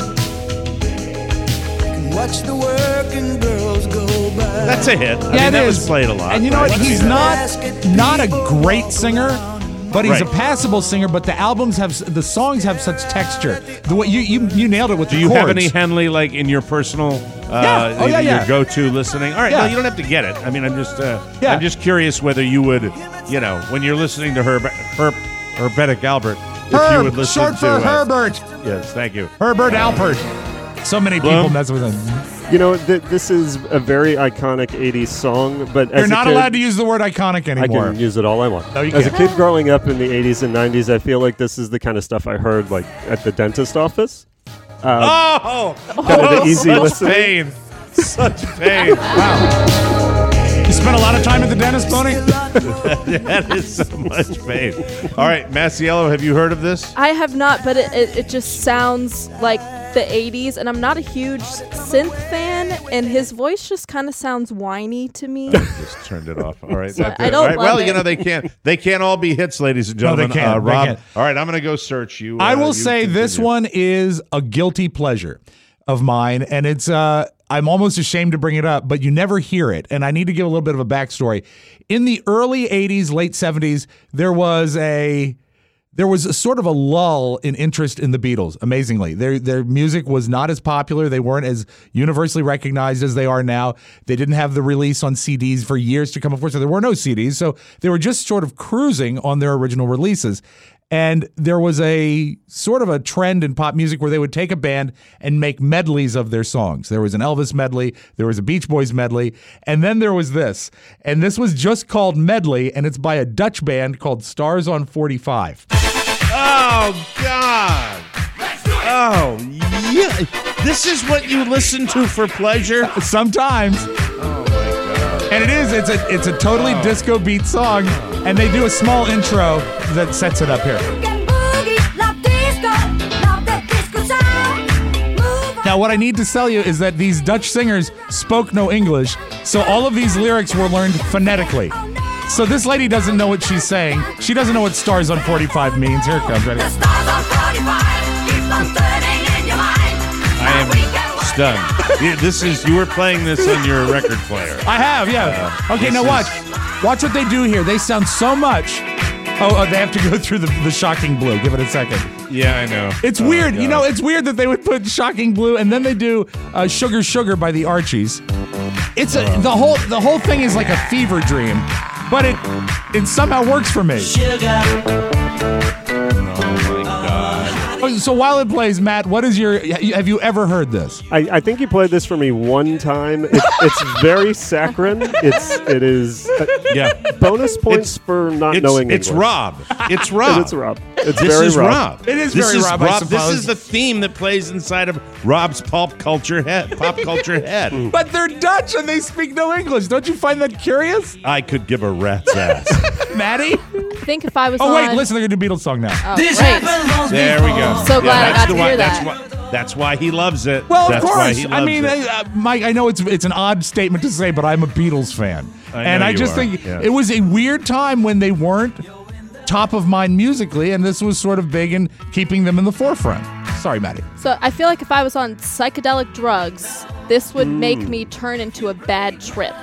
Speaker 8: and watch the working girls go by.
Speaker 4: That's a hit. I
Speaker 2: Yeah,
Speaker 4: mean,
Speaker 2: it
Speaker 4: that
Speaker 2: is.
Speaker 4: was played a lot.
Speaker 2: And you know
Speaker 4: right?
Speaker 2: what? He's not not a great singer, but he's
Speaker 4: Right.
Speaker 2: a passable singer. But the albums have s- the songs have such texture. The way you you, you nailed it with
Speaker 4: Do
Speaker 2: the
Speaker 4: you
Speaker 2: chords.
Speaker 4: have any Henley like in your personal uh,
Speaker 2: Yeah. Oh, yeah,
Speaker 4: your
Speaker 2: yeah.
Speaker 4: go-to listening? All right,
Speaker 2: Yeah.
Speaker 4: no, you don't have to get it. I mean, I'm just uh,
Speaker 2: Yeah.
Speaker 4: I'm just curious whether you would, you know, when you're listening to Herb Herb Herbetic Albert, if you
Speaker 2: Herb,
Speaker 4: would listen
Speaker 2: short
Speaker 4: to
Speaker 2: for
Speaker 4: uh,
Speaker 2: Herbert.
Speaker 4: Yes, thank you.
Speaker 2: Herbert Alpert. So many people
Speaker 4: Blum?
Speaker 2: mess with him.
Speaker 5: You know, th- this is a very iconic eighties song, but as
Speaker 2: You're
Speaker 5: a
Speaker 2: not
Speaker 5: kid,
Speaker 2: allowed to use the word iconic
Speaker 5: I
Speaker 2: anymore.
Speaker 5: can use it all I want.
Speaker 2: No, you
Speaker 5: As a
Speaker 2: can't.
Speaker 5: kid growing up in the eighties and nineties, I feel like this is the kind of stuff I heard like at the dentist office. Uh,
Speaker 4: Oh,
Speaker 5: kind of the easy
Speaker 4: such
Speaker 5: listening.
Speaker 4: pain, such pain.
Speaker 2: Wow. You spent a lot of time at the dentist, Boney?
Speaker 4: That is so much pain. All right, Masiello, have you heard of this?
Speaker 3: I have not, but it, it, it just sounds like the eighties, and I'm not a huge synth fan, and his voice just kind of sounds whiny to me.
Speaker 4: Just turned it off. All right,
Speaker 3: So
Speaker 4: that-
Speaker 3: I don't
Speaker 4: all right.
Speaker 3: love
Speaker 4: Well,
Speaker 3: it.
Speaker 4: you know they can't. They can't all be hits, ladies and
Speaker 2: No, they
Speaker 4: gentlemen.
Speaker 2: can't.
Speaker 4: Uh,
Speaker 2: They
Speaker 4: Rob.
Speaker 2: can't.
Speaker 4: All right, I'm going to go search you.
Speaker 2: I
Speaker 4: uh,
Speaker 2: will
Speaker 4: you
Speaker 2: say this
Speaker 4: continue.
Speaker 2: one is a guilty pleasure of mine, and it's uh I'm almost ashamed to bring it up, but you never hear it, and I need to give a little bit of a backstory. In the early eighties, late seventies, there was a there was a sort of a lull in interest in the Beatles. Amazingly, their their music was not as popular. They weren't as universally recognized as they are now. They didn't have the release on C Ds for years to come. Of course, there were no C Ds, so they were just sort of cruising on their original releases. And there was a sort of a trend in pop music where they would take a band and make medleys of their songs. There was an Elvis medley, there was a Beach Boys medley, and then there was this. And this was just called Medley, and it's by a Dutch band called Stars on forty-five.
Speaker 4: Oh God! Oh yeah! This is what you listen to for pleasure.
Speaker 2: Sometimes.
Speaker 4: Oh my God!
Speaker 2: And it is, it's a it's a totally disco beat song, and they do a small intro that sets it up here. Now, what I need to tell you is that these Dutch singers spoke no English, so all of these lyrics were learned phonetically. So this lady doesn't know what she's saying. She doesn't know what Stars on forty-five means. Here it comes. Ready?
Speaker 4: I am stunned. Yeah, This is you were playing this on your record player.
Speaker 2: I have, yeah.
Speaker 4: Uh,
Speaker 2: okay,
Speaker 4: this
Speaker 2: now
Speaker 4: is-
Speaker 2: watch. Watch what they do here. They sound so much. Oh, uh, they have to go through the, the Shocking Blue. Give it a second.
Speaker 4: Yeah, I know.
Speaker 2: It's
Speaker 4: Oh,
Speaker 2: weird. You
Speaker 4: God.
Speaker 2: know, it's weird that they would put Shocking Blue and then they do uh, Sugar Sugar by the Archies. It's a, the whole the whole thing is like a fever dream, but it it somehow works for me.
Speaker 4: Oh my God!
Speaker 2: Oh, So while it plays, Matt, what is your? Have you ever heard this?
Speaker 5: I, I think you played this for me one time. It, it's very saccharine. It's it is uh,
Speaker 4: Yeah,
Speaker 5: bonus points for not
Speaker 4: it's
Speaker 5: knowing
Speaker 4: it's
Speaker 5: English.
Speaker 4: Rob. It's Rob.
Speaker 5: It's Rob. It's
Speaker 4: This
Speaker 5: very
Speaker 4: is
Speaker 5: Rob.
Speaker 4: Rob.
Speaker 2: It is
Speaker 4: this
Speaker 2: very
Speaker 4: is
Speaker 2: Rob, I
Speaker 4: This
Speaker 2: suppose.
Speaker 4: is the theme that plays inside of Rob's pop culture head. Pop culture head.
Speaker 2: But they're Dutch and they speak no English. Don't you find that curious,
Speaker 4: I could give a rat's ass.
Speaker 2: Maddie?
Speaker 3: I think if I was
Speaker 2: Oh
Speaker 3: on,
Speaker 2: wait, listen, they're gonna do a Beatles song now.
Speaker 3: Oh,
Speaker 7: This
Speaker 3: great.
Speaker 7: happened
Speaker 4: There we go.
Speaker 3: So glad I
Speaker 4: that's
Speaker 3: got
Speaker 4: the
Speaker 3: to
Speaker 4: why,
Speaker 3: hear
Speaker 4: that's
Speaker 3: that.
Speaker 4: Why, that's why he loves it.
Speaker 2: Well,
Speaker 4: that's
Speaker 2: of
Speaker 4: Why
Speaker 2: course.
Speaker 4: he
Speaker 2: I
Speaker 4: loves
Speaker 2: mean,
Speaker 4: it.
Speaker 2: uh, Mike, I know it's it's an odd statement to say, but I'm a Beatles fan,
Speaker 4: I
Speaker 2: and
Speaker 4: know
Speaker 2: I
Speaker 4: you
Speaker 2: just
Speaker 4: are,
Speaker 2: think
Speaker 4: yeah.
Speaker 2: it was a weird time when they weren't top of mind musically, and this was sort of big in keeping them in the forefront. Sorry, Maddie.
Speaker 3: So I feel like if I was on psychedelic drugs, this would make
Speaker 4: Mm.
Speaker 3: me turn into a bad trip.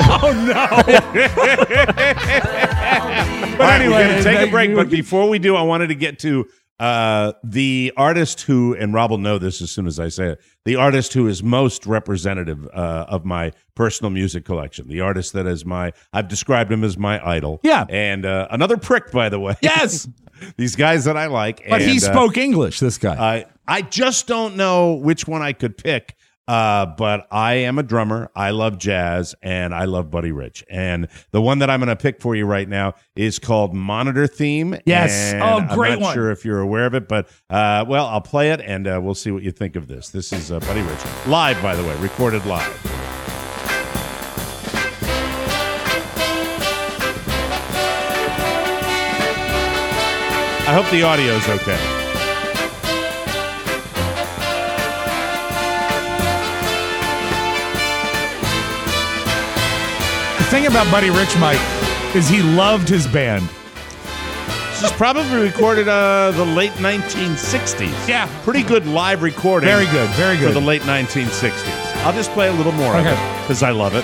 Speaker 2: But
Speaker 4: All right,
Speaker 2: anyway,
Speaker 4: we're gonna take
Speaker 2: they-
Speaker 4: a break.
Speaker 2: we-
Speaker 4: But before we do, I wanted to get to uh, the artist who, and Rob will know this as soon as I say it, the artist who is most representative uh, of my personal music collection. The artist that is my, I've described him as my idol.
Speaker 2: Yeah.
Speaker 4: And uh, another prick, by the way.
Speaker 2: Yes,
Speaker 4: These guys that I like.
Speaker 2: but
Speaker 4: and,
Speaker 2: he
Speaker 4: uh,
Speaker 2: spoke English. This guy.
Speaker 4: I I just don't know which one I could pick. Uh, but I am a drummer. I love jazz, and I love Buddy Rich. And the one that I'm going to pick for you right now is called Monitor Theme.
Speaker 2: Yes.
Speaker 4: And
Speaker 2: Oh, great
Speaker 4: I'm not
Speaker 2: one.
Speaker 4: sure if you're aware of it, but uh, well, I'll play it, and uh, we'll see what you think of this. This is uh, Buddy Rich, live, by the way, recorded live. I hope the audio's okay.
Speaker 2: thing about Buddy Rich, Mike, is he loved his band.
Speaker 4: This is probably recorded uh, the late nineteen sixties.
Speaker 2: Yeah.
Speaker 4: Pretty good live recording.
Speaker 2: Very good, very good.
Speaker 4: For the late nineteen sixties. I'll just play a little more
Speaker 2: Okay.
Speaker 4: of it because I love it.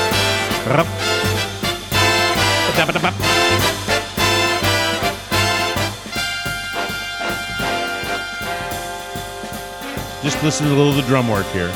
Speaker 4: Just listen to a little of the drum work here.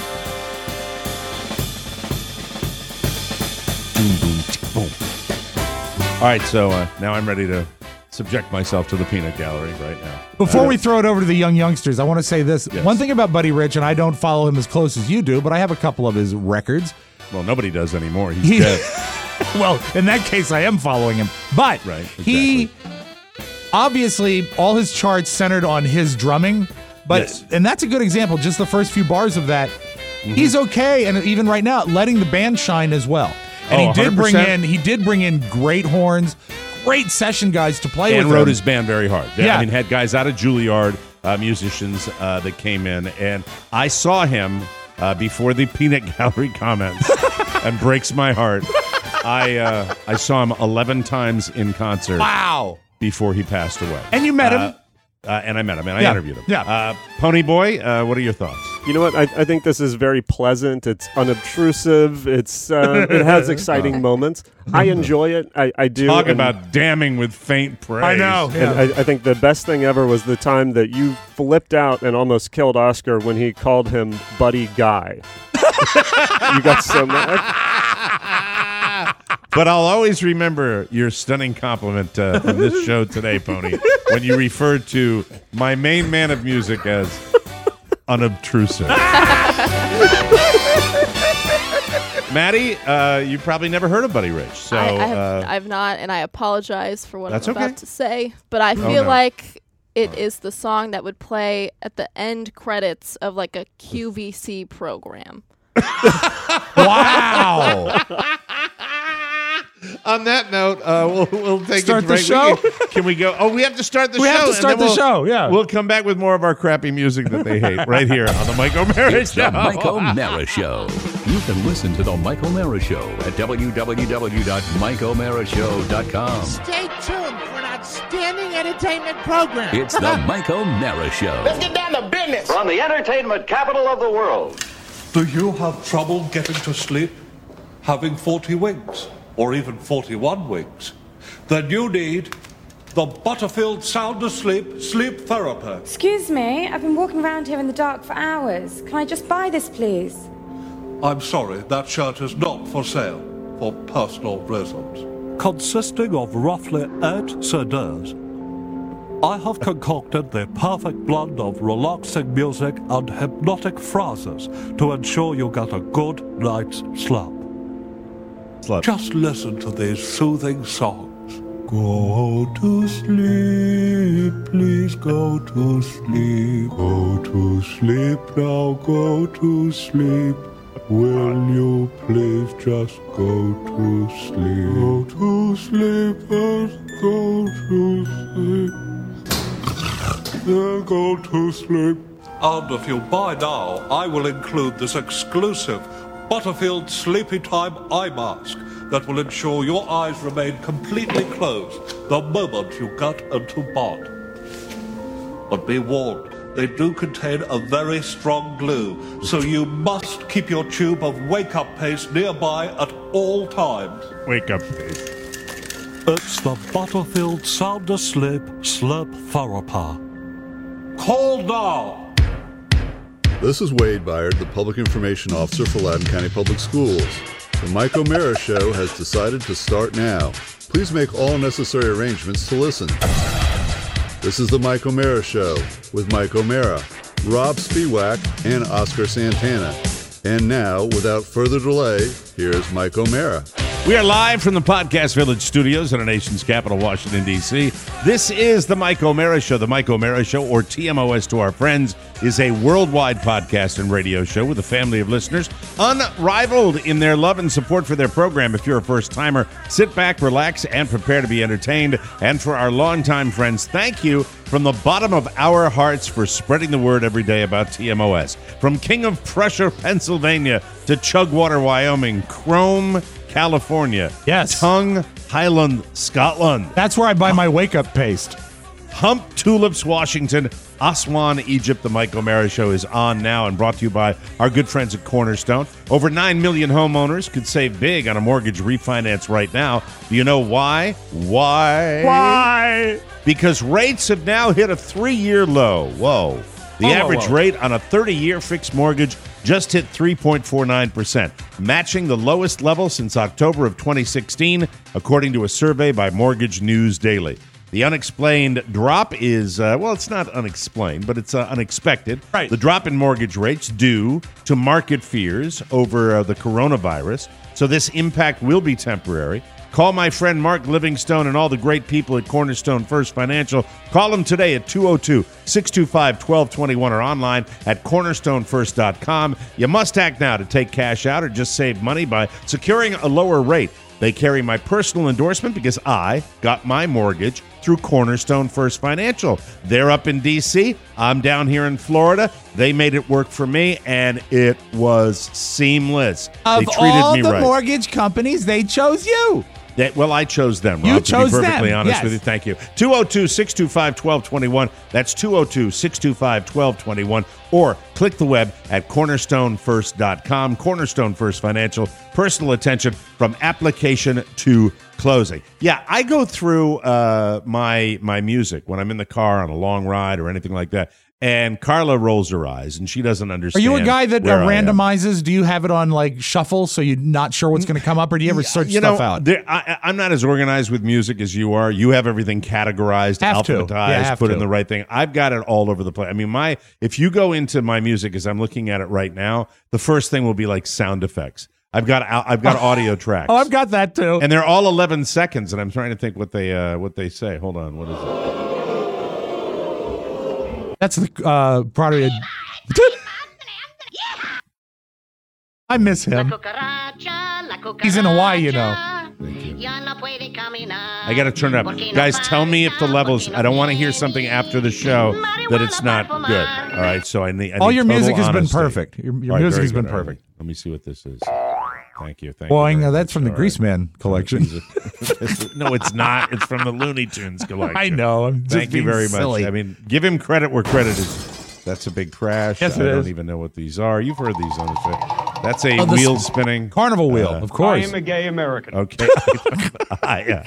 Speaker 4: Boom, boom, tick, boom. All right, so uh, now I'm ready to subject myself to the peanut gallery right now.
Speaker 2: Before
Speaker 4: Uh,
Speaker 2: we throw it over to the young youngsters, I want to say this.
Speaker 4: Yes.
Speaker 2: One thing about Buddy Rich, and I don't follow him as close as you do, but I have a couple of his records.
Speaker 4: Well, nobody does anymore. He's
Speaker 2: He-
Speaker 4: dead.
Speaker 2: Well, in that case, I am following him. But
Speaker 4: Right,
Speaker 2: he, obviously, all his charts centered on his drumming. But
Speaker 4: Yes.
Speaker 2: And that's a good example. Just the first few bars of that.
Speaker 4: Mm-hmm.
Speaker 2: He's okay, and even right now, letting the band shine as well. And
Speaker 4: Oh,
Speaker 2: he did bring
Speaker 4: one hundred percent.
Speaker 2: in he did bring in great horns, great session guys to play
Speaker 4: And
Speaker 2: with
Speaker 4: wrote
Speaker 2: him.
Speaker 4: his band very hard.
Speaker 2: Yeah.
Speaker 4: I mean, had guys out of Juilliard, uh, musicians uh, that came in. And I saw him uh, before the peanut gallery comments and breaks my heart. I uh, I saw him eleven times in concert
Speaker 2: Wow.
Speaker 4: before he passed away.
Speaker 2: And you met him.
Speaker 4: Uh, uh, and I met him, and I
Speaker 2: Yeah,
Speaker 4: interviewed him.
Speaker 2: yeah.
Speaker 4: Uh, Pony Boy, uh, what are your thoughts?
Speaker 5: You know what? I, I think this is very pleasant. It's unobtrusive. It's um, it has exciting moments. I enjoy it. I, I do.
Speaker 4: Talk
Speaker 5: and-
Speaker 4: about damning with faint praise.
Speaker 2: I know.
Speaker 5: And
Speaker 2: Yeah.
Speaker 5: I, I think the best thing ever was the time that you flipped out and almost killed Oscar when he called him Buddy Guy. You got so mad.
Speaker 4: But I'll always remember your stunning compliment uh, on this show today, Pony, when you referred to my main man of music as unobtrusive. Maddie, uh, you probably never heard of Buddy Rich, so
Speaker 3: I, I have,
Speaker 4: uh,
Speaker 3: I've not, and I apologize for what
Speaker 4: That's
Speaker 3: I'm
Speaker 4: okay.
Speaker 3: about to say. But I feel
Speaker 4: no.
Speaker 3: like it is the song that would play at the end credits of like a Q V C program.
Speaker 2: Wow.
Speaker 4: on that note, uh, we'll, we'll take
Speaker 2: Start
Speaker 4: a
Speaker 2: the
Speaker 4: break.
Speaker 2: show?
Speaker 4: We can, can we go? Oh, we have to start the
Speaker 2: We
Speaker 4: show.
Speaker 2: have to
Speaker 4: and
Speaker 2: start
Speaker 4: then
Speaker 2: the
Speaker 4: we'll-
Speaker 2: show, yeah.
Speaker 4: We'll come back with more of our crappy music that they hate right here on the Mike O'Mara
Speaker 1: It's
Speaker 4: Show.
Speaker 1: the Mike O'Mara Show. You can listen to the Mike O'Mara Show at w w w dot mike o'mara show dot com.
Speaker 9: Stay tuned for an outstanding entertainment program.
Speaker 1: It's the Mike O'Mara Show.
Speaker 9: Let's get down to business.
Speaker 10: From the entertainment capital of the world.
Speaker 11: Do you have trouble getting to sleep? Having forty winks? Or even forty-one winks? Then you need the Butterfield Sound Asleep Sleep Therapy.
Speaker 12: Excuse me, I've been walking around here in the dark for hours. Can I just buy this, please?
Speaker 11: I'm sorry, that shirt is not for sale, for personal reasons. Consisting of roughly eight C Ds, I have concocted the perfect blend of relaxing music and hypnotic phrases to ensure you get a good night's sleep.
Speaker 4: Sleep.
Speaker 11: Just listen to these soothing songs. Go to sleep, please go to sleep. Go to sleep now, go to sleep. Will you please just go to sleep? Go to sleep, just go to sleep. Then go to sleep. And if you buy now, I will include this exclusive Butterfield Sleepy Time eye mask that will ensure your eyes remain completely closed the moment you get into bed. But be warned, they do contain a very strong glue, so you must keep your tube of wake-up paste nearby at all times.
Speaker 4: Wake up, Dave.
Speaker 11: It's the Butterfield Sound Asleep Sleep Therapy. Call now!
Speaker 13: This is Wade Byard, the Public Information Officer for Loudoun County Public Schools. The Mike O'Mara Show has decided to start now. Please make all necessary arrangements to listen. This is the Mike O'Mara Show with Mike O'Mara, Rob Spiewak, and Oscar Santana. And now, without further delay, here's Mike O'Mara.
Speaker 4: We are live from the Podcast Village studios in our nation's capital, Washington, D C This is the Mike O'Mara Show. The Mike O'Mara Show, or T M O S to our friends, is a worldwide podcast and radio show with a family of listeners, unrivaled in their love and support for their program. If you're a first-timer, sit back, relax, and prepare to be entertained. And for our longtime friends, thank you from the bottom of our hearts for spreading the word every day about T M O S. From King of Prussia, Pennsylvania, to Chugwater, Wyoming, Chrome, California.
Speaker 2: Yes.
Speaker 4: Tongue, Highland, Scotland.
Speaker 2: That's where I buy my wake-up paste.
Speaker 4: Hump Tulips, Washington. Aswan, Egypt. The Mike O'Mara Show is on now and brought to you by our good friends at Cornerstone. Over nine million homeowners could save big on a mortgage refinance right now. Do you know why? Why?
Speaker 2: Why?
Speaker 4: Because rates have now hit a three-year low. Whoa. The
Speaker 2: whoa,
Speaker 4: average
Speaker 2: whoa, whoa.
Speaker 4: rate on a thirty-year fixed mortgage just hit three point four nine percent, matching the lowest level since October of twenty sixteen, according to a survey by Mortgage News Daily. The unexplained drop is, uh, well, it's not unexplained, but it's uh, unexpected.
Speaker 2: Right.
Speaker 4: The drop in mortgage rates due to market fears over uh, the coronavirus. So this impact will be temporary. Call my friend Mark Livingstone and all the great people at Cornerstone First Financial. Call them today at two oh two, six two five, one two two one or online at cornerstone first dot com. You must act now to take cash out or just save money by securing a lower rate. They carry my personal endorsement because I got my mortgage through Cornerstone First Financial. They're up in D C. I'm down here in Florida. They made it work for me, and it was seamless.
Speaker 2: Of
Speaker 4: they treated
Speaker 2: all
Speaker 4: me
Speaker 2: the
Speaker 4: right.
Speaker 2: mortgage companies, they chose you.
Speaker 4: That, well, I chose them, Rob,
Speaker 2: You
Speaker 4: to
Speaker 2: chose
Speaker 4: be perfectly
Speaker 2: them,
Speaker 4: honest
Speaker 2: yes.
Speaker 4: with you. Thank you. two oh two, six two five, one two two one. That's two oh two, six two five, one two two one. Or click the web at cornerstone first dot com. Cornerstone First Financial, personal attention from application to closing. Yeah, I go through uh, my my music when I'm in the car on a long ride or anything like that. And Carla rolls her eyes, and she doesn't
Speaker 2: Are
Speaker 4: understand.
Speaker 2: you a guy that uh,
Speaker 4: where I am.
Speaker 2: randomizes? Do you have it on like shuffle so you're not sure what's going to come up, or do you ever search
Speaker 4: you
Speaker 2: stuff
Speaker 4: know,
Speaker 2: out?
Speaker 4: There, I, I'm not as organized with music as you are. You have everything categorized,
Speaker 2: Have to.
Speaker 4: alphabetized,
Speaker 2: Yeah, have
Speaker 4: put
Speaker 2: to.
Speaker 4: in the right thing. I've got it all over the place. I mean, my if you go into my music as I'm looking at it right now, the first thing will be like sound effects. I've got I've got audio tracks.
Speaker 2: Oh, I've got that too.
Speaker 4: And they're all eleven seconds, and I'm trying to think what they uh, what they say. Hold on, what is it?
Speaker 2: That's the uh, probably. A... I miss him. He's in Hawaii, you know.
Speaker 4: I got to turn it up. Guys, tell me if the levels, I don't want to hear something after the show that it's not good. All right, so I need I
Speaker 2: All
Speaker 4: need
Speaker 2: your
Speaker 4: total
Speaker 2: music has been
Speaker 4: honesty.
Speaker 2: perfect. Your, your
Speaker 4: All right,
Speaker 2: music
Speaker 4: very
Speaker 2: has been
Speaker 4: good. All right,
Speaker 2: perfect.
Speaker 4: Let me see what this is. Thank you. Thank
Speaker 2: Boing,
Speaker 4: you. very
Speaker 2: uh, that's
Speaker 4: much.
Speaker 2: from the
Speaker 4: All
Speaker 2: Greaseman collection.
Speaker 4: No, it's not. It's from the Looney Tunes collection.
Speaker 2: I know. I'm just
Speaker 4: Thank you
Speaker 2: being
Speaker 4: very
Speaker 2: silly.
Speaker 4: much. I mean, give him credit where credit is. That's a big crash.
Speaker 2: Yes,
Speaker 4: I
Speaker 2: it
Speaker 4: don't
Speaker 2: is.
Speaker 4: even know what these are. You've heard these on the show. That's a
Speaker 2: Oh, the
Speaker 4: wheel
Speaker 2: s-
Speaker 4: spinning
Speaker 2: Carnival wheel,
Speaker 4: uh,
Speaker 2: of course.
Speaker 14: I am a gay American.
Speaker 4: Okay. I,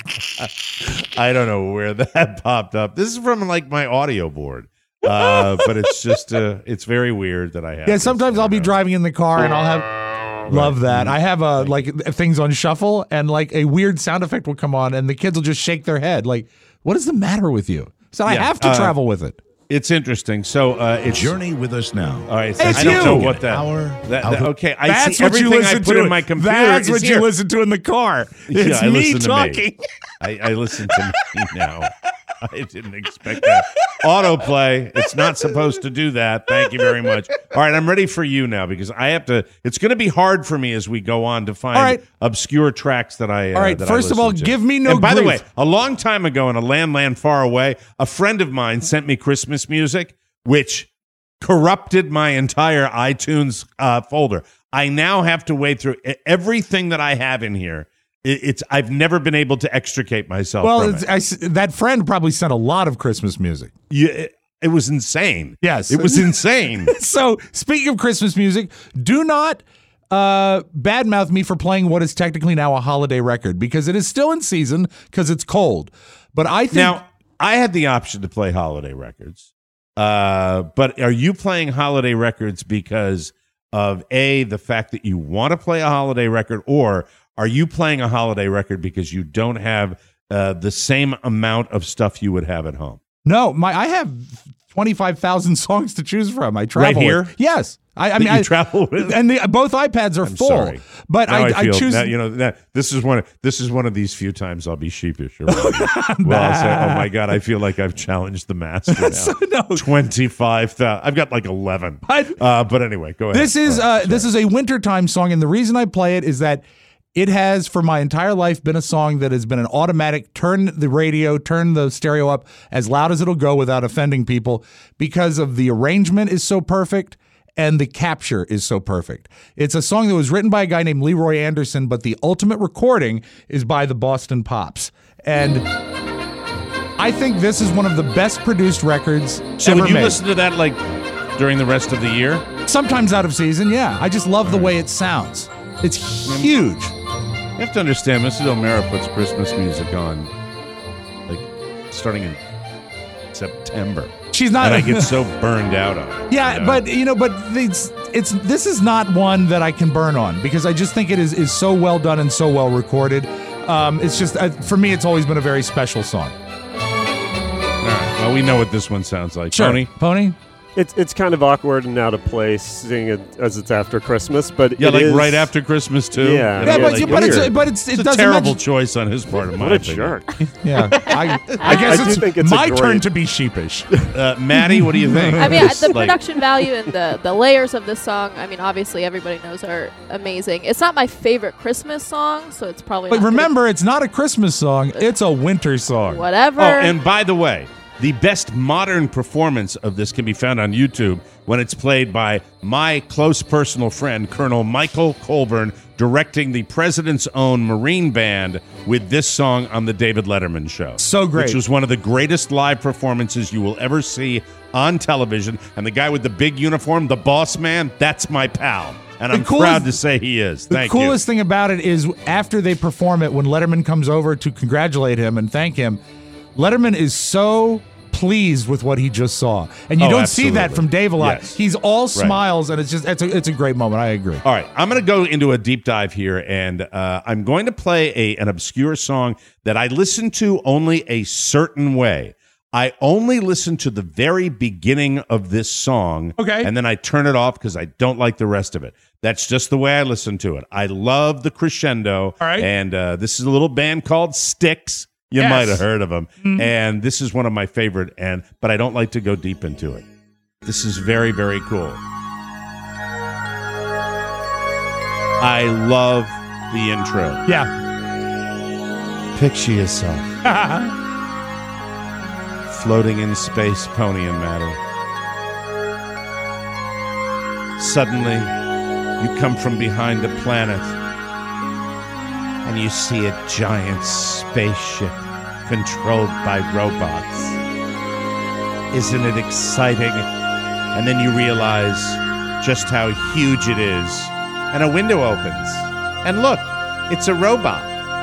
Speaker 4: I don't know where that popped up. This is from like my audio board. Uh, but it's just uh, it's very weird that I have.
Speaker 2: Yeah,
Speaker 4: this.
Speaker 2: sometimes
Speaker 4: I
Speaker 2: I'll be
Speaker 4: don't know.
Speaker 2: driving in the car and I'll have love that. I have uh, like things on shuffle and like a weird sound effect will come on and the kids will just shake their head like, "What is the matter with you?" So I
Speaker 4: Yeah,
Speaker 2: have to
Speaker 4: uh,
Speaker 2: travel with it.
Speaker 4: It's interesting. So uh, it's
Speaker 15: Journey with us now.
Speaker 4: all right. So
Speaker 2: It's
Speaker 4: I don't
Speaker 2: you.
Speaker 4: know what that.
Speaker 15: Hour
Speaker 4: that,
Speaker 15: out
Speaker 4: that-
Speaker 15: of-
Speaker 4: okay, I
Speaker 2: That's
Speaker 4: see
Speaker 2: what you
Speaker 4: everything I
Speaker 2: listen
Speaker 4: put
Speaker 2: to.
Speaker 4: in my computer.
Speaker 2: That's
Speaker 4: is
Speaker 2: what
Speaker 4: here.
Speaker 2: you listen to in the car.
Speaker 4: Yeah,
Speaker 2: It's
Speaker 4: I
Speaker 2: me
Speaker 4: listen to
Speaker 2: talking.
Speaker 4: I, I listen to me now. I didn't expect that. Autoplay. It's not supposed to do that. Thank you very much. All right, I'm ready for you now because I have to. It's going to be hard for me as we go on to find
Speaker 2: All right.
Speaker 4: obscure tracks that I. Uh,
Speaker 2: All right,
Speaker 4: that I
Speaker 2: first of all,
Speaker 4: listen to.
Speaker 2: give me no
Speaker 4: And by the
Speaker 2: grief.
Speaker 4: way, a long time ago in a land, land far away, a friend of mine sent me Christmas music, which corrupted my entire iTunes uh, folder. I now have to wade through e- everything that I have in here. It, it's I've never been able to extricate myself
Speaker 2: Well,
Speaker 4: from
Speaker 2: it's,
Speaker 4: it.
Speaker 2: I s that friend probably sent a lot of Christmas music.
Speaker 4: You, it, it was insane.
Speaker 2: Yes.
Speaker 4: It was insane.
Speaker 2: So, speaking of Christmas music, do not uh, badmouth me for playing what is technically now a holiday record because it is still in season because it's cold. But I think
Speaker 4: Now, I had the option to play holiday records. Uh, but are you playing holiday records because of A, the fact that you want to play a holiday record, or are you playing a holiday record because you don't have uh, the same amount of stuff you would have at home?
Speaker 2: no, my I have twenty-five thousand songs to choose from. I travel
Speaker 4: Right here?
Speaker 2: with. Yes. I, I
Speaker 4: That
Speaker 2: mean,
Speaker 4: you
Speaker 2: I
Speaker 4: travel with?
Speaker 2: and the, both iPads are
Speaker 4: I'm
Speaker 2: full.
Speaker 4: sorry.
Speaker 2: But
Speaker 4: Now
Speaker 2: I,
Speaker 4: I, feel,
Speaker 2: I choose.
Speaker 4: now, you know, that, this is one. Of, this is one of these few times I'll be sheepish. Well, I'll say, "Oh my God, I feel like I've challenged the master now."
Speaker 2: No.
Speaker 4: Twenty-five thousand. I've got like eleven. Uh, but anyway, go ahead.
Speaker 2: This is
Speaker 4: All right,
Speaker 2: uh, this is a wintertime song, and the reason I play it is that it has, for my entire life, been a song that has been an automatic turn the radio, turn the stereo up as loud as it'll go without offending people because of the arrangement is so perfect, and the capture is so perfect. It's a song that was written by a guy named Leroy Anderson, but the ultimate recording is by the Boston Pops. And I think this is one of the best produced records
Speaker 4: So
Speaker 2: ever
Speaker 4: would you
Speaker 2: made.
Speaker 4: listen to that like during the rest of the year?
Speaker 2: Sometimes out of season, yeah. I just love the way it sounds. It's huge.
Speaker 4: You have to understand, Missus O'Mara puts Christmas music on, like, starting in September.
Speaker 2: She's not.
Speaker 4: And I get so burned out on it.
Speaker 2: Yeah,
Speaker 4: you know?
Speaker 2: but you know, but it's it's this is not one that I can burn on because I just think it is is so well done and so well recorded. Um, it's just uh, for me, it's always been a very special song.
Speaker 4: All right, well, we know what this one sounds like.
Speaker 2: Sure.
Speaker 4: Pony?
Speaker 2: Pony?
Speaker 5: It's it's kind of awkward and out of place seeing it as it's after Christmas, but
Speaker 4: Yeah,
Speaker 5: it
Speaker 4: like
Speaker 5: is,
Speaker 4: right after Christmas too.
Speaker 5: Yeah,
Speaker 4: You know,
Speaker 2: Yeah, but,
Speaker 4: like,
Speaker 2: but it's
Speaker 4: weird.
Speaker 2: but it's it
Speaker 4: It's a
Speaker 2: doesn't
Speaker 4: terrible
Speaker 2: mention-
Speaker 4: choice on his part, in my
Speaker 5: What a
Speaker 4: opinion.
Speaker 5: jerk!
Speaker 2: Yeah, I, I guess
Speaker 5: I do
Speaker 2: it's,
Speaker 5: think it's a
Speaker 2: my
Speaker 5: great-
Speaker 2: turn to be sheepish.
Speaker 4: Uh, Maddie, what do you think?
Speaker 3: I mean,
Speaker 4: This,
Speaker 3: the
Speaker 4: like-
Speaker 3: production value and the, the layers of this song, I mean, obviously everybody knows are amazing. It's not my favorite Christmas song, so it's probably
Speaker 2: But
Speaker 3: not gonna-
Speaker 2: remember, it's not a Christmas song; it's a winter song.
Speaker 3: whatever.
Speaker 4: Oh, and by the way, the best modern performance of this can be found on YouTube when it's played by my close personal friend, Colonel Michael Colburn, directing the President's Own Marine Band with this song on the David Letterman show.
Speaker 2: So great.
Speaker 4: Which was one of the greatest live performances you will ever see on television. And the guy with the big uniform, the boss man, that's my pal. And
Speaker 2: The
Speaker 4: I'm
Speaker 2: coolest-
Speaker 4: proud to say he is.
Speaker 2: The
Speaker 4: Thank
Speaker 2: coolest thing about it is after they perform it, when Letterman comes over to congratulate him and thank him, Letterman is so pleased with what he just saw, and you
Speaker 4: Oh,
Speaker 2: don't see that
Speaker 4: absolutely.
Speaker 2: from Dave a lot.
Speaker 4: Yes.
Speaker 2: He's all
Speaker 4: Right.
Speaker 2: smiles, and it's just it's a it's a great moment. I agree.
Speaker 4: All right, I'm going to go into a deep dive here, and uh, I'm going to play a an obscure song that I listen to only a certain way. I only listen to the very beginning of this song,
Speaker 2: Okay.
Speaker 4: and then I turn it off because I don't like the rest of it. That's just the way I listen to it. I love the crescendo,
Speaker 2: All right.
Speaker 4: and uh, this is a little band called Styx. You
Speaker 2: Yes.
Speaker 4: might have heard of them,
Speaker 2: Mhm.
Speaker 4: and this is one of my favorite. And but I don't like to go deep into it. This is very very cool. I love the intro.
Speaker 2: Yeah.
Speaker 4: Picture yourself floating in space, Pony and Maddie. Suddenly, you come from behind a planet and you see a giant spaceship controlled by robots. Isn't it exciting? And then you realize just how huge it is. And a window opens. And look, it's a robot.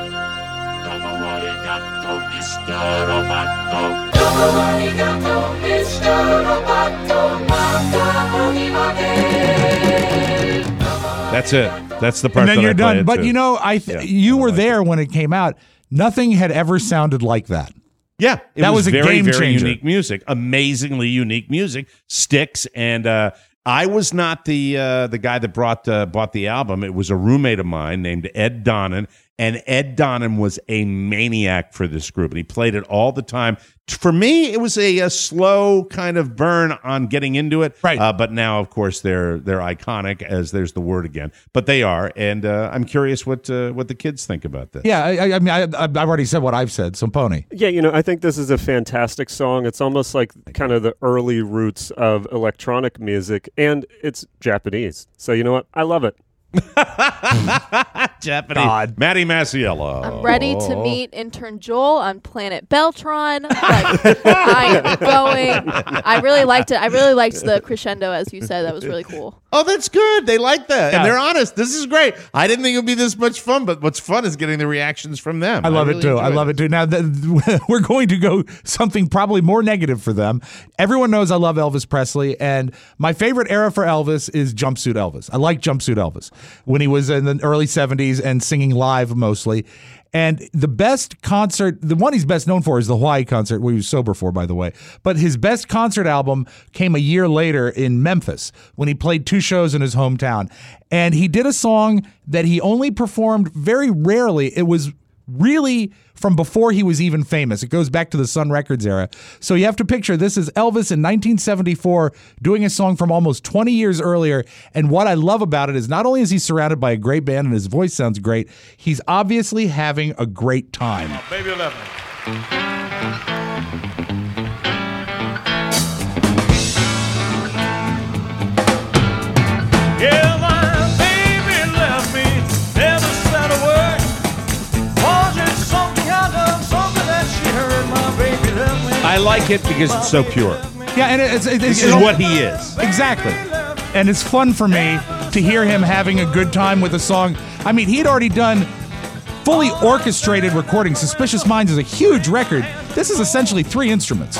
Speaker 4: That's it. That's the part
Speaker 2: And then
Speaker 4: that
Speaker 2: you're
Speaker 4: I play
Speaker 2: done.
Speaker 4: it
Speaker 2: But
Speaker 4: to.
Speaker 2: you know, I th-
Speaker 4: Yeah,
Speaker 2: you
Speaker 4: I
Speaker 2: were
Speaker 4: like
Speaker 2: there when it came out. Nothing had ever sounded like that.
Speaker 4: Yeah, it
Speaker 2: That
Speaker 4: was,
Speaker 2: was a
Speaker 4: very,
Speaker 2: game
Speaker 4: very
Speaker 2: changer.
Speaker 4: unique music, amazingly unique music. Styx, and uh, I was not the uh, the guy that brought uh, bought the album. It was a roommate of mine named Ed Donnan, and Ed Donnan was a maniac for this group, and he played it all the time. For me, it was a, a slow kind of burn on getting into it,
Speaker 2: Right.
Speaker 4: Uh, but now, of course, they're they're iconic, as there's the word again. But they are, and uh, I'm curious what uh, what the kids think about this.
Speaker 2: Yeah, I, I- I mean, I, I've already said what I've said. So, Pony.
Speaker 5: Yeah, you know, I think this is a fantastic song. It's almost like kind of the early roots of electronic music, and it's Japanese. So, you know what? I love it.
Speaker 4: Japanese.
Speaker 2: God.
Speaker 4: Maddie Masiello.
Speaker 3: I'm ready to meet intern Joel on Planet Beltron. Like, I am going. I really liked it. I really liked the crescendo, as you said. That was really cool.
Speaker 4: Oh, that's good. They like that.
Speaker 2: Yeah.
Speaker 4: And they're honest. This is great. I didn't think it would be this much fun, but what's fun is getting the reactions from them.
Speaker 2: I love
Speaker 4: really
Speaker 2: it too. I
Speaker 4: enjoy
Speaker 2: love it too. Now, the, we're going to go something probably more negative for them. Everyone knows I love Elvis Presley, and my favorite era for Elvis is Jumpsuit Elvis. I like Jumpsuit Elvis when he was in the early seventies and singing live mostly. And the best concert, the one he's best known for is the Hawaii concert, where he was sober for, by the way. But his best concert album came a year later in Memphis when he played two shows in his hometown. And he did a song that he only performed very rarely. It was really from before he was even famous. It goes back to the Sun Records era. So you have to picture this is Elvis in nineteen seventy-four doing a song from almost twenty years earlier. And what I love about it is not only is he surrounded by a great band and his voice sounds great, he's obviously having a great time.
Speaker 11: Baby, you love me.
Speaker 4: I like it because it's so pure.
Speaker 2: Yeah, and it's, it's,
Speaker 4: This
Speaker 2: it's
Speaker 4: is what he is.
Speaker 2: Exactly. And it's fun for me to hear him having a good time with a song. I mean, he'd already done fully orchestrated recording. Suspicious Minds is a huge record. This is essentially three instruments.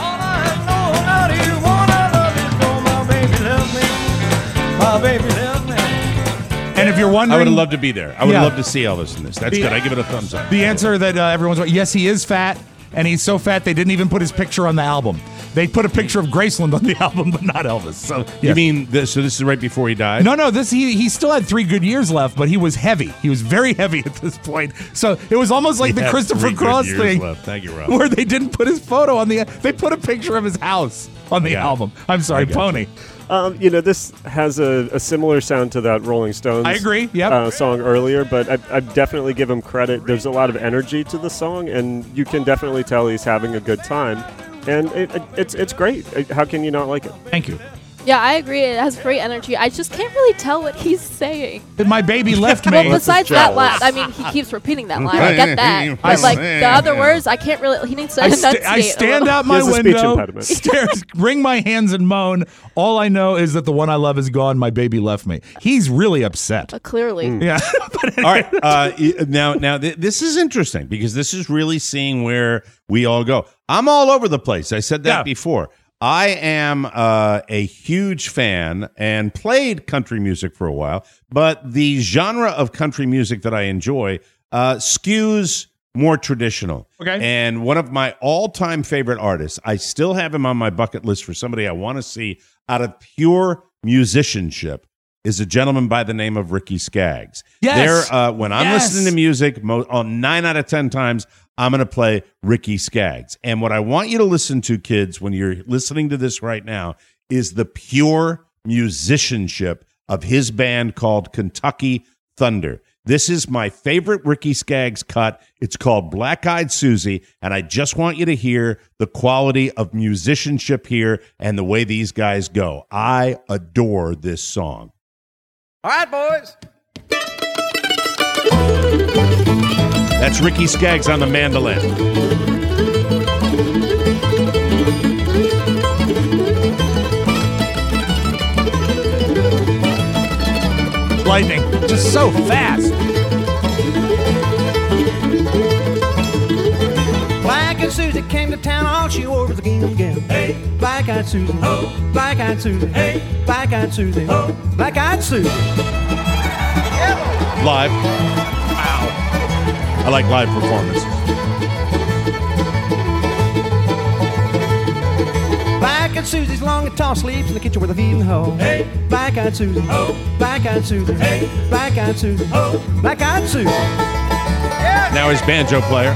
Speaker 2: And if you're wondering,
Speaker 4: I would have loved to be there. I would
Speaker 2: Yeah.
Speaker 4: love to see Elvis in this. That's
Speaker 2: The-
Speaker 4: good. I give it a thumbs up.
Speaker 2: the answer that uh, everyone's yes, he is fat, and he's so fat they didn't even put his picture on the album. They put a picture of Graceland on the album, but not Elvis. So
Speaker 4: You
Speaker 2: yes.
Speaker 4: mean this? So this is right before he died?
Speaker 2: No, no. This he he still had three good years left, but he was heavy. He was very heavy at this point. So it was almost like
Speaker 4: He
Speaker 2: the
Speaker 4: had
Speaker 2: Christopher
Speaker 4: three good
Speaker 2: Cross
Speaker 4: years
Speaker 2: thing,
Speaker 4: left. Thank you, Rob.
Speaker 2: where they didn't put his photo on the. They put a picture of his house on the
Speaker 4: Yeah.
Speaker 2: album. I'm sorry,
Speaker 4: I got
Speaker 2: Pony.
Speaker 5: Um, you know, this has a, a similar sound to that Rolling Stones
Speaker 2: I agree, yep.
Speaker 5: uh, song earlier, but I, I definitely give him credit. There's a lot of energy to the song, and you can definitely tell he's having a good time. And it, it, it's it's great. How can you not like it?
Speaker 2: Thank you.
Speaker 3: Yeah, I agree. It has great energy. I just can't really tell what he's saying.
Speaker 2: My baby left me.
Speaker 3: Well, besides that line, I mean, he keeps repeating that line. I get that. But, like, the other words, I can't really, he needs to
Speaker 2: I,
Speaker 3: enunciate
Speaker 2: st- I
Speaker 3: a
Speaker 2: stand
Speaker 3: little.
Speaker 2: out my
Speaker 5: He has a speech
Speaker 2: window,
Speaker 5: impediment.
Speaker 2: stare, wring my hands and moan. All I know is that the one I love is gone. My baby left me. He's really upset.
Speaker 3: Uh, clearly.
Speaker 2: Yeah.
Speaker 4: All right. Uh, y- now, now th- this is interesting because this is really seeing where we all go. I'm all over the place. I said that
Speaker 2: Yeah.
Speaker 4: before. I am uh, a huge fan and played country music for a while, but the genre of country music that I enjoy uh, skews more traditional.
Speaker 2: Okay.
Speaker 4: And one of my all-time favorite artists, I still have him on my bucket list for somebody I want to see out of pure musicianship, is a gentleman by the name of Ricky Skaggs.
Speaker 2: Yes.
Speaker 4: There, uh, when I'm
Speaker 2: Yes.
Speaker 4: listening to music, mo- on nine out of ten times, I'm going to play Ricky Skaggs. And what I want you to listen to, kids, when you're listening to this right now, is the pure musicianship of his band called Kentucky Thunder. This is my favorite Ricky Skaggs cut. It's called Black Eyed Susie, and I just want you to hear the quality of musicianship here and the way these guys go. I adore this song.
Speaker 9: All right, boys.
Speaker 4: That's Ricky Skaggs on the mandolin.
Speaker 2: Lightning. Just so fast.
Speaker 8: Black Eyed Susie came to town, all she wore was a gingham gown. Hey, Black Eyed Susie, oh, Black Eyed Susie, hey, Black Eyed Susie, oh, Black Eyed Susie.
Speaker 4: Live. Wow. I like live performances.
Speaker 8: Black Eyed Susie's long and tall sleeves in the kitchen where the feeding hoe. Hey, Black Eyed Susie, oh, Black Eyed Susie, hey, Black Eyed Susie, oh, Black Eyed Susie.
Speaker 4: Now his banjo player.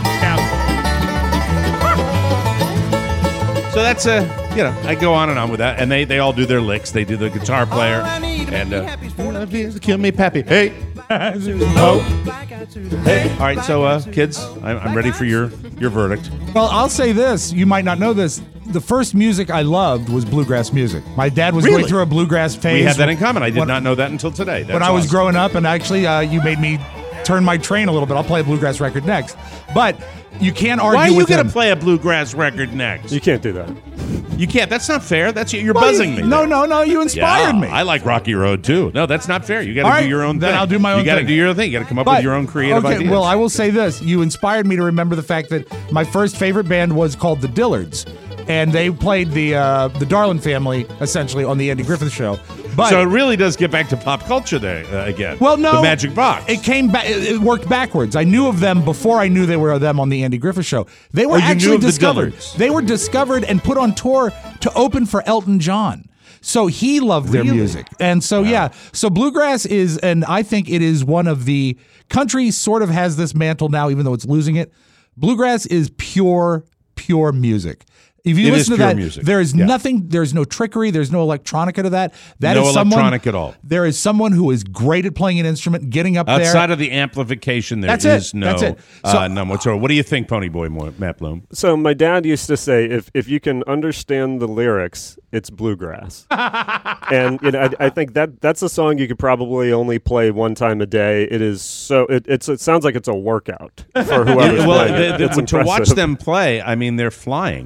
Speaker 4: So that's a, you know, I go on and on with that, and they they all do their licks. They do the guitar player, and uh, kill me, Pappy. Hey, oh, hey. All right, so uh, kids, I'm, I'm ready for your your verdict.
Speaker 2: Well, I'll say this. You might not know this. The first music I loved was bluegrass music. My dad was
Speaker 4: Really?
Speaker 2: going through a bluegrass phase.
Speaker 4: We have that in common. I did
Speaker 2: when,
Speaker 4: not know that until today. That's
Speaker 2: when I was
Speaker 4: awesome.
Speaker 2: growing up, and actually, uh, you made me turn my train a little bit. I'll play a bluegrass record next. But you can't argue
Speaker 4: Why are you
Speaker 2: with
Speaker 4: going
Speaker 2: him.
Speaker 4: to play a bluegrass record next?
Speaker 5: You can't do that.
Speaker 4: You can't. That's not fair. That's you're
Speaker 2: Well,
Speaker 4: buzzing
Speaker 2: you-
Speaker 4: me.
Speaker 2: No,
Speaker 4: there.
Speaker 2: no, no. You inspired
Speaker 4: Yeah,
Speaker 2: me.
Speaker 4: I like Rocky Road too. No, that's not fair. You got
Speaker 2: All
Speaker 4: to
Speaker 2: right,
Speaker 4: do your own
Speaker 2: then
Speaker 4: thing.
Speaker 2: I'll do my own
Speaker 4: You got to
Speaker 2: thing.
Speaker 4: do your own thing. You got to come up
Speaker 2: But-
Speaker 4: with your own creative
Speaker 2: okay,
Speaker 4: ideas.
Speaker 2: Well, I will say this. You inspired me to remember the fact that my first favorite band was called the Dillards. And they played the uh, the Darlin Family, essentially, on the Andy Griffith Show. But
Speaker 4: so it really does get back to pop culture there uh, again.
Speaker 2: Well, no,
Speaker 4: the Magic Box.
Speaker 2: It came back. It it worked backwards. I knew of them before I knew they were them on the Andy Griffith Show. They were
Speaker 4: Oh, you knew
Speaker 2: actually
Speaker 4: of the
Speaker 2: discovered.
Speaker 4: Dillards.
Speaker 2: They were discovered and put on tour to open for Elton John. So he loved their
Speaker 4: Really?
Speaker 2: music, and so yeah. So bluegrass is, and I think it is one of the country sort of has this mantle now, even though it's losing it. Bluegrass is pure, pure music. If you
Speaker 4: It is
Speaker 2: listen to
Speaker 4: pure
Speaker 2: that,
Speaker 4: music.
Speaker 2: there is
Speaker 4: Yeah.
Speaker 2: nothing. There's no trickery. There's no electronica to that. That
Speaker 4: No
Speaker 2: is someone,
Speaker 4: electronic at all.
Speaker 2: There is someone who is great at playing an instrument, getting up there.
Speaker 4: Outside of the amplification, there
Speaker 2: That's it.
Speaker 4: is no,
Speaker 2: That's it. So-
Speaker 4: uh, none whatsoever. What do you think, Pony Boy Mo- Matt Bloom?
Speaker 5: So my dad used to say, if if you can understand the lyrics, it's bluegrass. And you know, I, I think that that's a song you could probably only play one time a day. It is so it it's it sounds like it's a workout for whoever's
Speaker 4: well,
Speaker 5: playing it.
Speaker 4: the- the-
Speaker 5: It's
Speaker 4: to watch
Speaker 5: impressive.
Speaker 4: them play, I mean, they're flying. They're
Speaker 5: Yeah.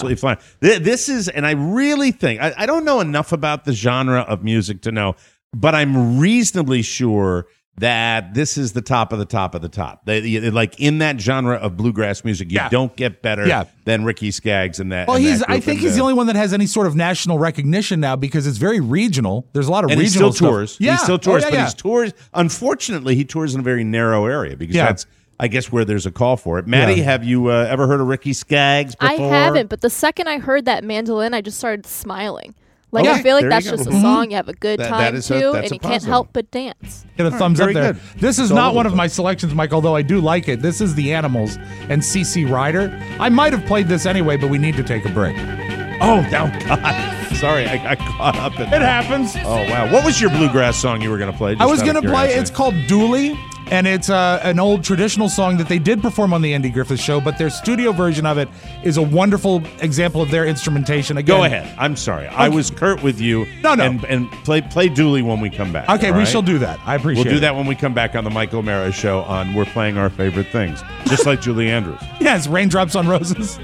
Speaker 4: absolutely fine. Th- This is, and I really think, I, I don't know enough about the genre of music to know, but I'm reasonably sure that this is the top of the top of the top. They, they- like in that genre of bluegrass music, you
Speaker 2: Yeah.
Speaker 4: don't get better
Speaker 2: Yeah.
Speaker 4: than Ricky Skaggs and that.
Speaker 2: Well,
Speaker 4: and
Speaker 2: he's.
Speaker 4: that
Speaker 2: I
Speaker 4: group.
Speaker 2: think
Speaker 4: And,
Speaker 2: he's
Speaker 4: uh,
Speaker 2: the only one that has any sort of national recognition now because it's very regional. There's a lot of
Speaker 4: and he
Speaker 2: regional
Speaker 4: still
Speaker 2: stuff.
Speaker 4: tours.
Speaker 2: Yeah,
Speaker 4: He still tours,
Speaker 2: oh, yeah,
Speaker 4: but
Speaker 2: yeah.
Speaker 4: he's tours. Unfortunately, he tours in a very narrow area because
Speaker 2: Yeah.
Speaker 4: that's, I guess, where there's a call for it. Maddie,
Speaker 2: Yeah.
Speaker 4: have you uh, ever heard of Ricky Skaggs
Speaker 3: I
Speaker 4: before?
Speaker 3: haven't, but the second I heard that mandolin, I just started smiling. Like,
Speaker 4: Okay,
Speaker 3: I feel like
Speaker 4: there
Speaker 3: that's
Speaker 4: you go.
Speaker 3: just a
Speaker 4: Mhm.
Speaker 3: song you have a good
Speaker 4: That-
Speaker 3: time
Speaker 4: that is a-
Speaker 3: to,
Speaker 4: that's
Speaker 3: and
Speaker 4: a
Speaker 3: you can't
Speaker 4: positive.
Speaker 3: help but dance.
Speaker 2: Get a
Speaker 4: All
Speaker 2: thumbs
Speaker 4: right,
Speaker 2: up
Speaker 4: very
Speaker 2: there.
Speaker 4: good.
Speaker 2: This is
Speaker 4: So
Speaker 2: not one of
Speaker 4: little
Speaker 2: my selections, Mike, although I do like it. This is The Animals and C C Rider. I might have played this anyway, but we need to take a break.
Speaker 4: Oh, no, God. Sorry, I got caught up in
Speaker 2: It
Speaker 4: that.
Speaker 2: happens.
Speaker 4: Oh, wow. What was your bluegrass song you were going to play? Just
Speaker 2: I was
Speaker 4: out of
Speaker 2: going to play,
Speaker 4: curiosity.
Speaker 2: it's called Dooley, and it's uh, an old traditional song that they did perform on the Andy Griffith Show, but their studio version of it is a wonderful example of their instrumentation. Again,
Speaker 4: Go ahead. I'm sorry. I was curt with you.
Speaker 2: No, no.
Speaker 4: And, and play play Dooley when we come back.
Speaker 2: Okay,
Speaker 4: all
Speaker 2: we
Speaker 4: right?
Speaker 2: shall do that. I appreciate
Speaker 4: We'll do
Speaker 2: it.
Speaker 4: that when we come back on the Mike O'Mara Show on We're Playing Our Favorite Things, just like Julie Andrews.
Speaker 2: Yes, Raindrops on Roses.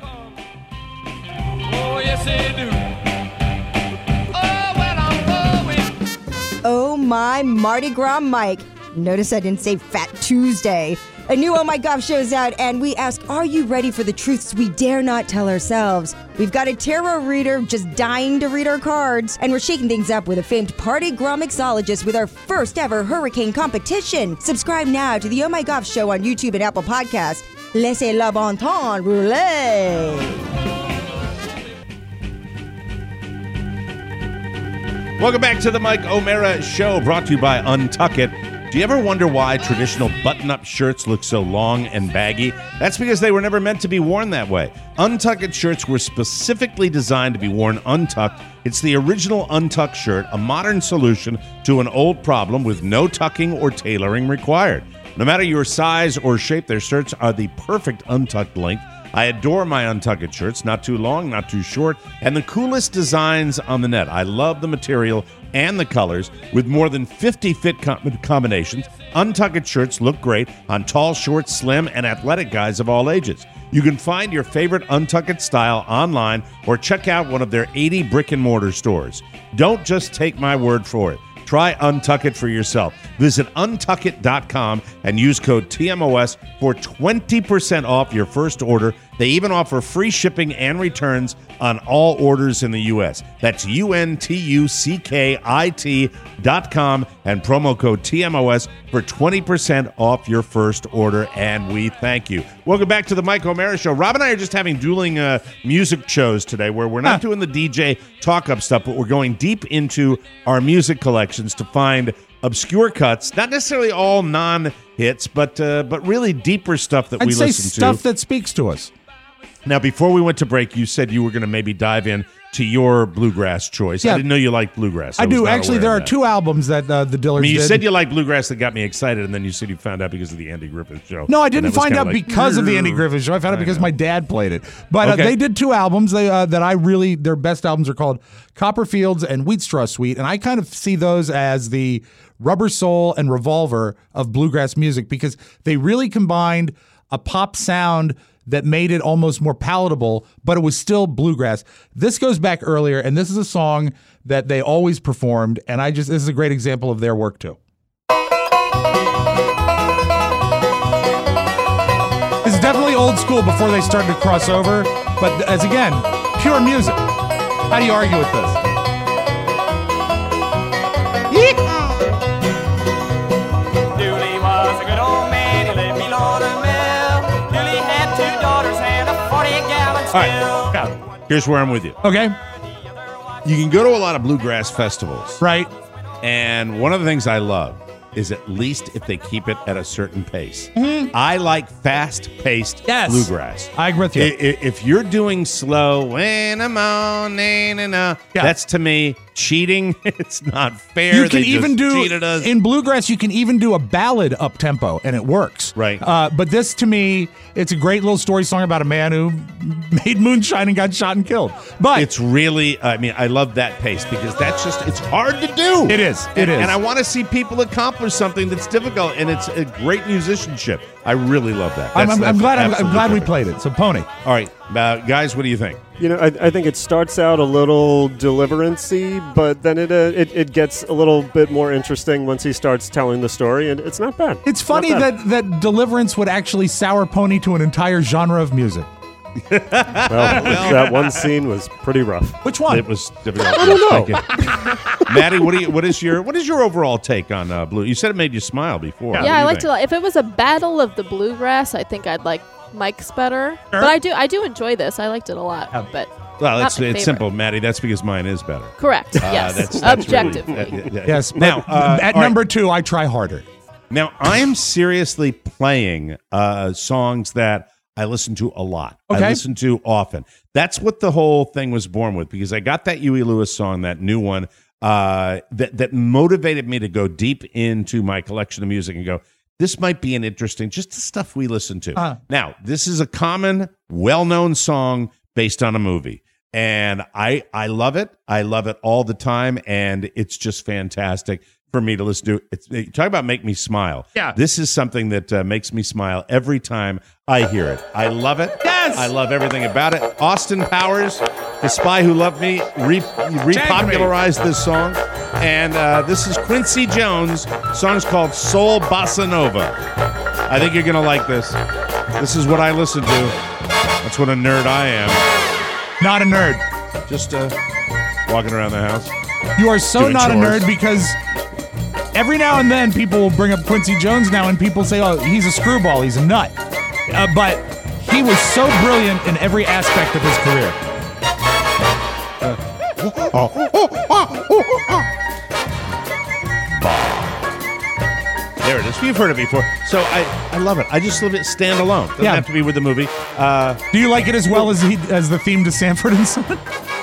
Speaker 7: Oh, yes, they do.
Speaker 14: Oh my Mardi Gras Mike. Notice I didn't say Fat Tuesday. A new Oh My Gosh show's out, and we ask, are you ready for the truths we dare not tell ourselves? We've got a tarot reader just dying to read our cards, and we're shaking things up with a famed Party Gras mixologist with our first ever hurricane competition. Subscribe now to the Oh My Gosh show on YouTube and Apple Podcasts. Laissez la bon temps rouler.
Speaker 4: Welcome back to the Mike O'Mara Show, brought to you by Untuck It. Do you ever wonder why traditional button-up shirts look so long and baggy? That's because they were never meant to be worn that way. Untuck It shirts were specifically designed to be worn untucked. It's the original Untuck shirt, a modern solution to an old problem with no tucking or tailoring required. No matter your size or shape, their shirts are the perfect untucked length. I adore my Untuck It shirts, not too long, not too short, and the coolest designs on the net. I love the material and the colors. With more than fifty fit com- combinations, Untuck It shirts look great on tall, short, slim, and athletic guys of all ages. You can find your favorite Untuck It style online or check out one of their eighty brick and mortar stores. Don't just take my word for it. Try Untuck It for yourself. Visit untuck it dot com and use code T M O S for twenty percent off your first order. They even offer free shipping and returns on all orders in the U S. That's U N T U C K I T dot com and promo code T M O S for twenty percent off your first order, and we thank you. Welcome back to the Mike O'Mara Show. Rob and I are just having dueling uh, music shows today where we're not doing the D J talk-up stuff, but we're going deep into our music collections to find obscure cuts, not necessarily all non-hits, but uh, but really deeper stuff that
Speaker 2: I'd
Speaker 4: we
Speaker 2: say
Speaker 4: listen to.
Speaker 2: stuff that speaks to us.
Speaker 4: Now, before we went to break, you said you were going to maybe dive in to your bluegrass choice.
Speaker 2: Yeah.
Speaker 4: I didn't know you liked bluegrass.
Speaker 2: I
Speaker 4: was
Speaker 2: do.
Speaker 4: not
Speaker 2: Actually,
Speaker 4: aware
Speaker 2: there
Speaker 4: of
Speaker 2: are
Speaker 4: that.
Speaker 2: two albums that uh, the Dillards
Speaker 4: I mean, you
Speaker 2: did.
Speaker 4: said you liked bluegrass that got me excited, and then you said you found out because of the Andy Griffith Show.
Speaker 2: No, I
Speaker 4: And
Speaker 2: didn't
Speaker 4: that was
Speaker 2: find
Speaker 4: kinda
Speaker 2: out
Speaker 4: like,
Speaker 2: because of the Andy Griffith Show. I found out
Speaker 4: I
Speaker 2: because
Speaker 4: know.
Speaker 2: my dad played it. But
Speaker 4: Okay.
Speaker 2: uh, they did two albums they, uh, that I really, their best albums are called Copperfields and Wheat Straw Suite. And I kind of see those as the Rubber Soul and Revolver of bluegrass music because they really combined a pop sound that made it almost more palatable, but it was still bluegrass. This goes back earlier, and this is a song that they always performed, and I just, this is a great example of their work too. It's definitely old school before they started to cross over, but as again, pure music. How do you argue with this?
Speaker 15: Dooley was a good old man, he lived below the mill. Dooley had two daughters and a forty gallon
Speaker 4: All right, now, here's where I'm with you.
Speaker 2: Okay.
Speaker 4: You can go to a lot of bluegrass festivals.
Speaker 2: Right.
Speaker 4: And one of the things I love is at least if they keep it at a certain pace.
Speaker 2: Mhm.
Speaker 4: I like fast-paced
Speaker 2: Yes.
Speaker 4: bluegrass.
Speaker 2: I agree with you.
Speaker 4: I- i- If you're doing slow, when I'm on, na, na, na,
Speaker 2: Yeah.
Speaker 4: that's to me cheating. It's not fair.
Speaker 2: You can
Speaker 4: They
Speaker 2: even
Speaker 4: just
Speaker 2: do
Speaker 4: cheated us.
Speaker 2: in bluegrass. You can even do a ballad up tempo, and it works.
Speaker 4: Right.
Speaker 2: Uh, but this, to me, it's a great little story song about a man who made moonshine and got shot and killed. But
Speaker 4: It's really, I mean, I love that pace because that's just, it's hard to do.
Speaker 2: It is. It
Speaker 4: and,
Speaker 2: is.
Speaker 4: And I want to see people accomplish something that's difficult, and it's a great musicianship. I really love that.
Speaker 2: I'm,
Speaker 4: That's-
Speaker 2: I'm, I'm
Speaker 4: that's
Speaker 2: glad. I'm, I'm
Speaker 4: absolutely
Speaker 2: glad we
Speaker 4: perfect.
Speaker 2: played it. So, Pony.
Speaker 4: All right, uh, guys, what do you think?
Speaker 5: You know, I, I think it starts out a little deliverance-y, but then it, uh, it it gets a little bit more interesting once he starts telling the story, and it's not bad.
Speaker 2: It's funny
Speaker 5: Not bad.
Speaker 2: that that Deliverance would actually sour Pony to an entire genre of music.
Speaker 5: well, that one scene was pretty rough.
Speaker 2: Which one?
Speaker 4: It was difficult.
Speaker 5: I don't know.
Speaker 4: Thank you. Maddie, what do you? What is your? What is your overall take on uh, Blue? You said it made you smile before.
Speaker 3: Yeah, I liked it a lot. If it was a battle of the bluegrass, I think I'd like Mike's better. But I do, I do enjoy this. I liked it a lot. But
Speaker 4: Well,
Speaker 3: not
Speaker 4: it's
Speaker 3: my
Speaker 4: it's
Speaker 3: favorite.
Speaker 4: simple, Maddie. That's because mine is better.
Speaker 3: Correct.
Speaker 4: Uh,
Speaker 3: Yes.
Speaker 4: that's- that's really-
Speaker 3: Objectively.
Speaker 4: uh, yeah, yeah.
Speaker 2: Yes.
Speaker 4: Now,
Speaker 2: Now,
Speaker 4: uh,
Speaker 2: at
Speaker 4: all right.
Speaker 2: number two, I try harder.
Speaker 4: Now, I am seriously playing uh, songs that I listen to a lot.
Speaker 2: Okay.
Speaker 4: I listen to often. That's what the whole thing was born with, because I got that Huey Lewis song, that new one, uh, that that motivated me to go deep into my collection of music and go, this might be an interesting, just the stuff we listen to.
Speaker 2: Uh.
Speaker 4: Now, this is a common, well-known song based on a movie. And I I love it. I love it all the time. And it's just fantastic for me to listen to. It's, you talk about make me smile.
Speaker 2: Yeah.
Speaker 4: This is something that uh, makes me smile every time I hear it. I love it.
Speaker 2: Yes!
Speaker 4: I love everything about it. Austin Powers, The Spy Who Loved Me, re- repopularized this song. And uh, this is Quincy Jones. The song's called Soul Bossa Nova. I think you're going to like this. This is what I listen to. That's what a nerd I am.
Speaker 2: Not a nerd.
Speaker 4: Just uh, walking around the house.
Speaker 2: You are so
Speaker 4: Doing
Speaker 2: not a
Speaker 4: chores.
Speaker 2: nerd because every now and then people will bring up Quincy Jones now and people say, oh, he's a screwball, he's a nut. Uh, but he was so brilliant in every aspect of his career.
Speaker 4: There it is. We've heard it before. So I, I love it. I just love it stand alone. Doesn't
Speaker 2: Yeah.
Speaker 4: have to be with the movie. Uh,
Speaker 2: Do you like it as well as he, as the theme to Sanford and Son?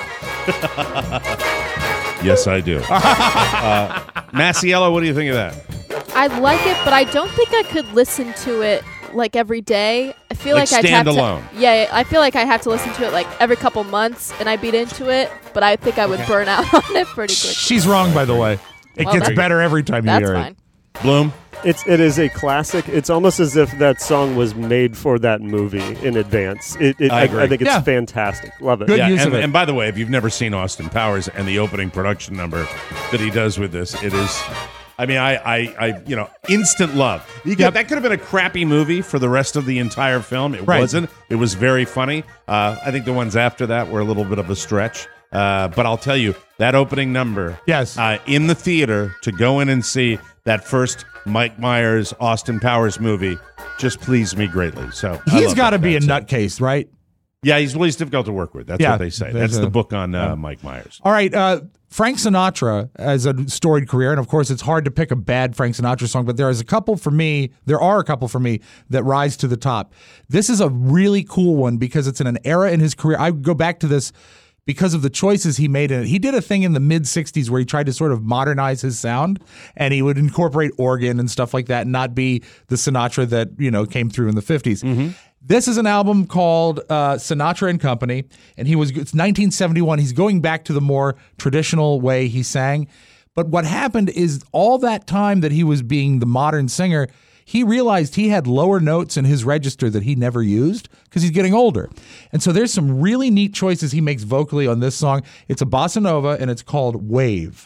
Speaker 4: yes, I do. uh, Masiello, what do you think of that?
Speaker 3: I like it, but I don't think I could listen to it like every day. I feel
Speaker 4: Like
Speaker 3: like, I'd have
Speaker 4: standalone.
Speaker 3: to. Yeah, I feel like I have to listen to it like every couple months, and I'd beat into it. But I think I would burn out on it pretty quick.
Speaker 2: She's wrong, by the way. It
Speaker 3: Well,
Speaker 2: gets
Speaker 3: that's-
Speaker 2: better every time you
Speaker 3: That's
Speaker 2: hear
Speaker 3: fine.
Speaker 2: it.
Speaker 4: Bloom?
Speaker 5: It's it is a classic. It's almost as if that song was made for that movie in advance. It, it,
Speaker 4: I
Speaker 5: I,
Speaker 4: agree.
Speaker 5: I think it's
Speaker 2: Yeah.
Speaker 5: fantastic. Love it.
Speaker 2: Good
Speaker 4: yeah,
Speaker 2: use
Speaker 4: and,
Speaker 2: of it.
Speaker 4: and by the way, if you've never seen Austin Powers and the opening production number that he does with this, it is, I mean, I, I, I you know, instant love. You could,
Speaker 2: Yep.
Speaker 4: That could have been a crappy movie for the rest of the entire film. It
Speaker 2: Right.
Speaker 4: wasn't. It was very funny. Uh, I think the ones after that were a little bit of a stretch. Uh, but I'll tell you, that opening number,
Speaker 2: Yes.
Speaker 4: uh, in the theater to go in and see that first Mike Myers Austin Powers movie just pleased me greatly. So I
Speaker 2: He's
Speaker 4: love
Speaker 2: got to
Speaker 4: that.
Speaker 2: be a
Speaker 4: That's it.
Speaker 2: nutcase, right?
Speaker 4: Yeah, he's well, he's difficult to work with. That's
Speaker 2: Yeah,
Speaker 4: what they say.
Speaker 2: there's
Speaker 4: That's
Speaker 2: a-
Speaker 4: the book on uh, Mike Myers.
Speaker 2: All right, uh, Frank Sinatra has a storied career, and of course, it's hard to pick a bad Frank Sinatra song, but there is a couple for me, there are a couple for me that rise to the top. This is a really cool one because it's in an era in his career. I go back to this because of the choices he made in it. He did a thing in the mid-sixties where he tried to sort of modernize his sound, and he would incorporate organ and stuff like that and not be the Sinatra that, you know, came through in the fifties. This is an album called uh, Sinatra and Company, and he was it's nineteen seventy-one. He's going back to the more traditional way he sang. But what happened is all that time that he was being the modern singer, he realized he had lower notes in his register that he never used because he's getting older. And so there's some really neat choices he makes vocally on this song. It's a bossa nova, and it's called Wave.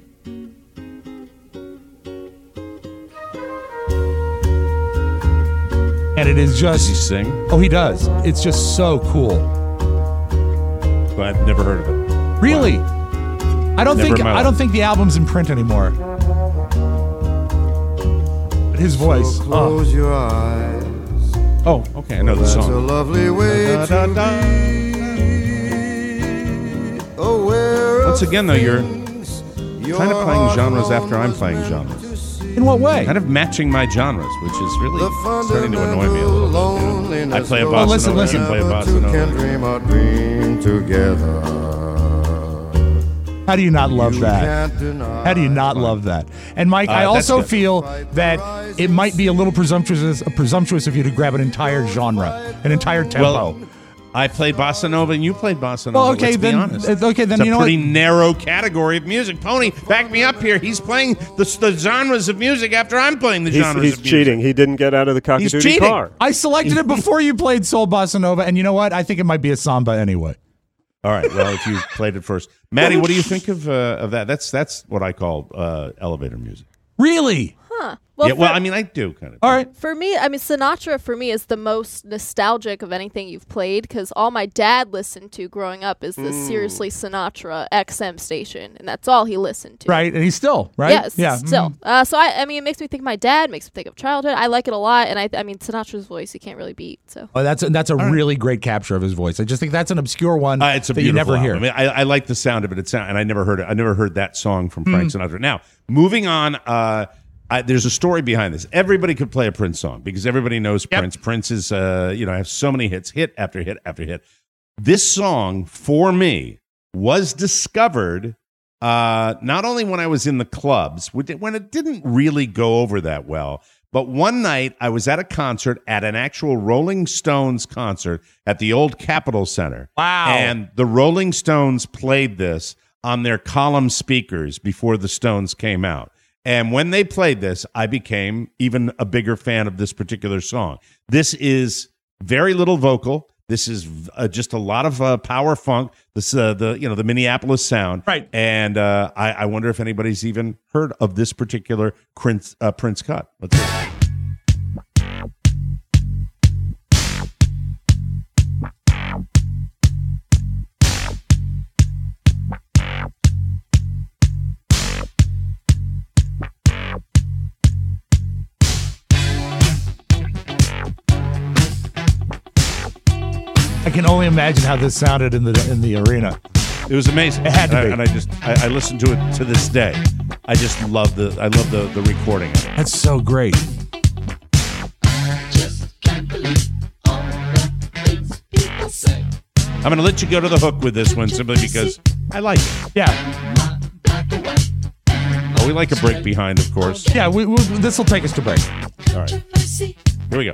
Speaker 2: And it is just...
Speaker 4: Does he sing?
Speaker 2: Oh, he does. It's just so cool.
Speaker 4: But I've never heard of it.
Speaker 2: Really? I don't
Speaker 4: Never
Speaker 2: think
Speaker 4: in my
Speaker 2: I
Speaker 4: life.
Speaker 2: don't think the album's in print anymore. But his voice.
Speaker 6: So
Speaker 2: oh.
Speaker 6: close your eyes.
Speaker 4: Oh, okay. I know the
Speaker 6: That's a
Speaker 4: song.
Speaker 6: lovely way
Speaker 4: Da, da,
Speaker 6: to
Speaker 4: da.
Speaker 6: be. Aware
Speaker 4: Once
Speaker 6: of
Speaker 4: again, though, you're
Speaker 6: things
Speaker 4: kind of
Speaker 6: your
Speaker 4: playing
Speaker 6: heart
Speaker 4: genres after I'm
Speaker 6: alone
Speaker 4: playing
Speaker 6: was meant
Speaker 4: genres.
Speaker 6: to see.
Speaker 2: In what way?
Speaker 4: Kind of matching my genres, which is really
Speaker 6: The
Speaker 4: starting to annoy me a little bit. You know? I play a
Speaker 6: loneliness
Speaker 4: bossa
Speaker 2: listen,
Speaker 4: nova,
Speaker 2: listen.
Speaker 4: you play a bossa
Speaker 6: two
Speaker 4: nova.
Speaker 6: can dream a dream together.
Speaker 2: How do you not love
Speaker 6: You
Speaker 2: that?
Speaker 6: can't deny.
Speaker 2: How do you not love that? And Mike,
Speaker 4: Uh,
Speaker 2: I
Speaker 4: that's
Speaker 2: also
Speaker 4: good.
Speaker 2: feel that it might be a little presumptuous presumptuous of you to grab an entire genre, an entire tempo.
Speaker 4: Well, I played bossa nova, and you played bossa nova.
Speaker 2: Well, okay,
Speaker 4: let's
Speaker 2: then.
Speaker 4: be honest.
Speaker 2: uh, Okay, then
Speaker 4: It's
Speaker 2: you
Speaker 4: a
Speaker 2: know
Speaker 4: pretty
Speaker 2: what?
Speaker 4: narrow category of music. Pony, back me up here. He's playing the, the genres of music after I'm playing the
Speaker 5: He's,
Speaker 4: genres
Speaker 5: he's
Speaker 4: of music.
Speaker 5: cheating. He didn't get out of the
Speaker 4: He's
Speaker 5: Cockatoo
Speaker 4: cheating.
Speaker 5: car.
Speaker 2: I selected it before you played Soul Bossa Nova, and you know what? I think it might be a samba anyway.
Speaker 4: All right. Well, if you played it first, Maddie, what do you think of uh, of that? That's that's what I call uh, elevator music.
Speaker 2: Really?
Speaker 3: Huh. Well,
Speaker 4: yeah. Well,
Speaker 3: for-
Speaker 4: I mean, I do kind of.
Speaker 2: All right.
Speaker 3: For me, I mean, Sinatra for me is the most nostalgic of anything you've played because all my dad listened to growing up is the
Speaker 2: Mm.
Speaker 3: Seriously Sinatra X M station, and that's all he listened to.
Speaker 2: Right, and he's still, right?
Speaker 3: Yes,
Speaker 2: Yeah.
Speaker 3: still.
Speaker 2: mm.
Speaker 3: Uh, so I, I mean, it makes me think of my dad, makes me think of childhood. I like it a lot, and I, I mean, Sinatra's voice you can't really beat. So
Speaker 2: Oh, that's a, that's a really great capture of his voice. I just think that's an obscure one
Speaker 4: Uh, it's a
Speaker 2: that you
Speaker 4: beautiful
Speaker 2: never hear.
Speaker 4: album. I, mean, I, I like the sound of it. It's and I never heard it. I never heard that song from Frank
Speaker 2: Hmm.
Speaker 4: Sinatra. Now, moving on. Uh, I, there's a story behind this. Everybody could play a Prince song because everybody knows Prince. Prince is, uh, you know, has so many hits, hit after hit after hit. This song for me was discovered uh, not only when I was in the clubs, when it didn't really go over that well, but one night I was at a concert at an actual Rolling Stones concert at the old Capitol Center.
Speaker 2: Wow.
Speaker 4: And the Rolling Stones played this on their column speakers before the Stones came out. And when they played this, I became even a bigger fan of this particular song. This is very little vocal. This is uh, just a lot of uh, power funk. This uh, the you know the Minneapolis sound,
Speaker 2: right?
Speaker 4: And uh, I, I wonder if anybody's even heard of this particular Prince uh, Prince cut. Let's hear it.
Speaker 2: I can only imagine how this sounded in the in the arena.
Speaker 4: It was amazing.
Speaker 2: It had to
Speaker 4: and
Speaker 2: be.
Speaker 4: I, and I just I, I listened to it to this day. I just love the I love the the recording of it.
Speaker 2: That's so great.
Speaker 4: I'm going to let you go to the hook with this one simply because I like it.
Speaker 2: Yeah.
Speaker 4: Oh, we like a break behind, of course.
Speaker 2: Yeah, we, we, this will take us to break.
Speaker 4: All right. Here we go.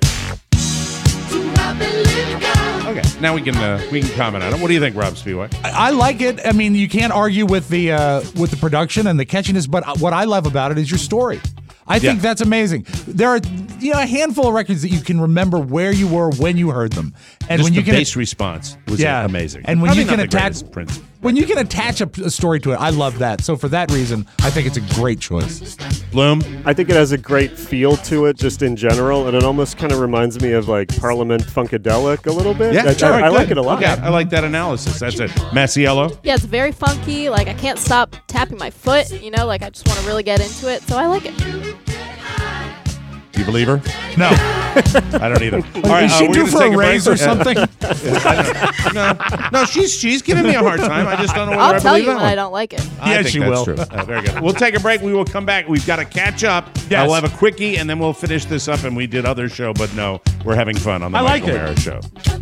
Speaker 4: Okay, now we can uh, we can comment on it. What do you think, Rob Spiewak?
Speaker 2: I, I like it. I mean, you can't argue with the uh, with the production and the catchiness, but what I love about it is your story. I think
Speaker 4: Yeah.
Speaker 2: that's amazing. There are, you know, a handful of records that you can remember where you were when you heard them, and
Speaker 4: Just
Speaker 2: when you
Speaker 4: the
Speaker 2: can
Speaker 4: bass response was
Speaker 2: yeah,
Speaker 4: amazing.
Speaker 2: And when
Speaker 4: Probably
Speaker 2: you can
Speaker 4: not the
Speaker 2: attach
Speaker 4: greatest Prince.
Speaker 2: when you can attach a, a story to it, I love that. So for that reason, I think it's a great choice.
Speaker 4: Bloom,
Speaker 5: I think it has a great feel to it just in general, and it almost kind of reminds me of like Parliament Funkadelic a little bit.
Speaker 4: Yeah,
Speaker 5: I,
Speaker 4: sure,
Speaker 5: I, I like
Speaker 4: good.
Speaker 5: it a lot.
Speaker 4: Okay, I like that analysis. That's it. Massiello?
Speaker 3: yeah, it's very funky. Like I can't stop tapping my foot. You know, like I just want to really get into it. So I like it.
Speaker 4: Do you believe her?
Speaker 2: No.
Speaker 4: I don't either. All right,
Speaker 2: Is
Speaker 4: uh,
Speaker 2: she
Speaker 4: we're
Speaker 2: due
Speaker 4: gonna
Speaker 2: for
Speaker 4: take
Speaker 2: a
Speaker 4: break.
Speaker 2: raise or something?
Speaker 4: no, no, she's she's giving me a hard time. I just don't know whether
Speaker 3: I'll
Speaker 4: I
Speaker 3: tell
Speaker 4: believe
Speaker 3: you
Speaker 4: that
Speaker 3: when
Speaker 4: one.
Speaker 3: I don't like it.
Speaker 4: I
Speaker 2: Yes,
Speaker 4: think
Speaker 2: she
Speaker 4: that's
Speaker 2: will.
Speaker 4: True. Uh, very good. We'll take a break. We will come back. We've got to catch up.
Speaker 2: Yes.
Speaker 4: Uh, we'll have a quickie, and then we'll finish this up. And we did other show, but no, we're having fun on the
Speaker 2: I like
Speaker 4: Michael
Speaker 2: it.
Speaker 4: Mara Show.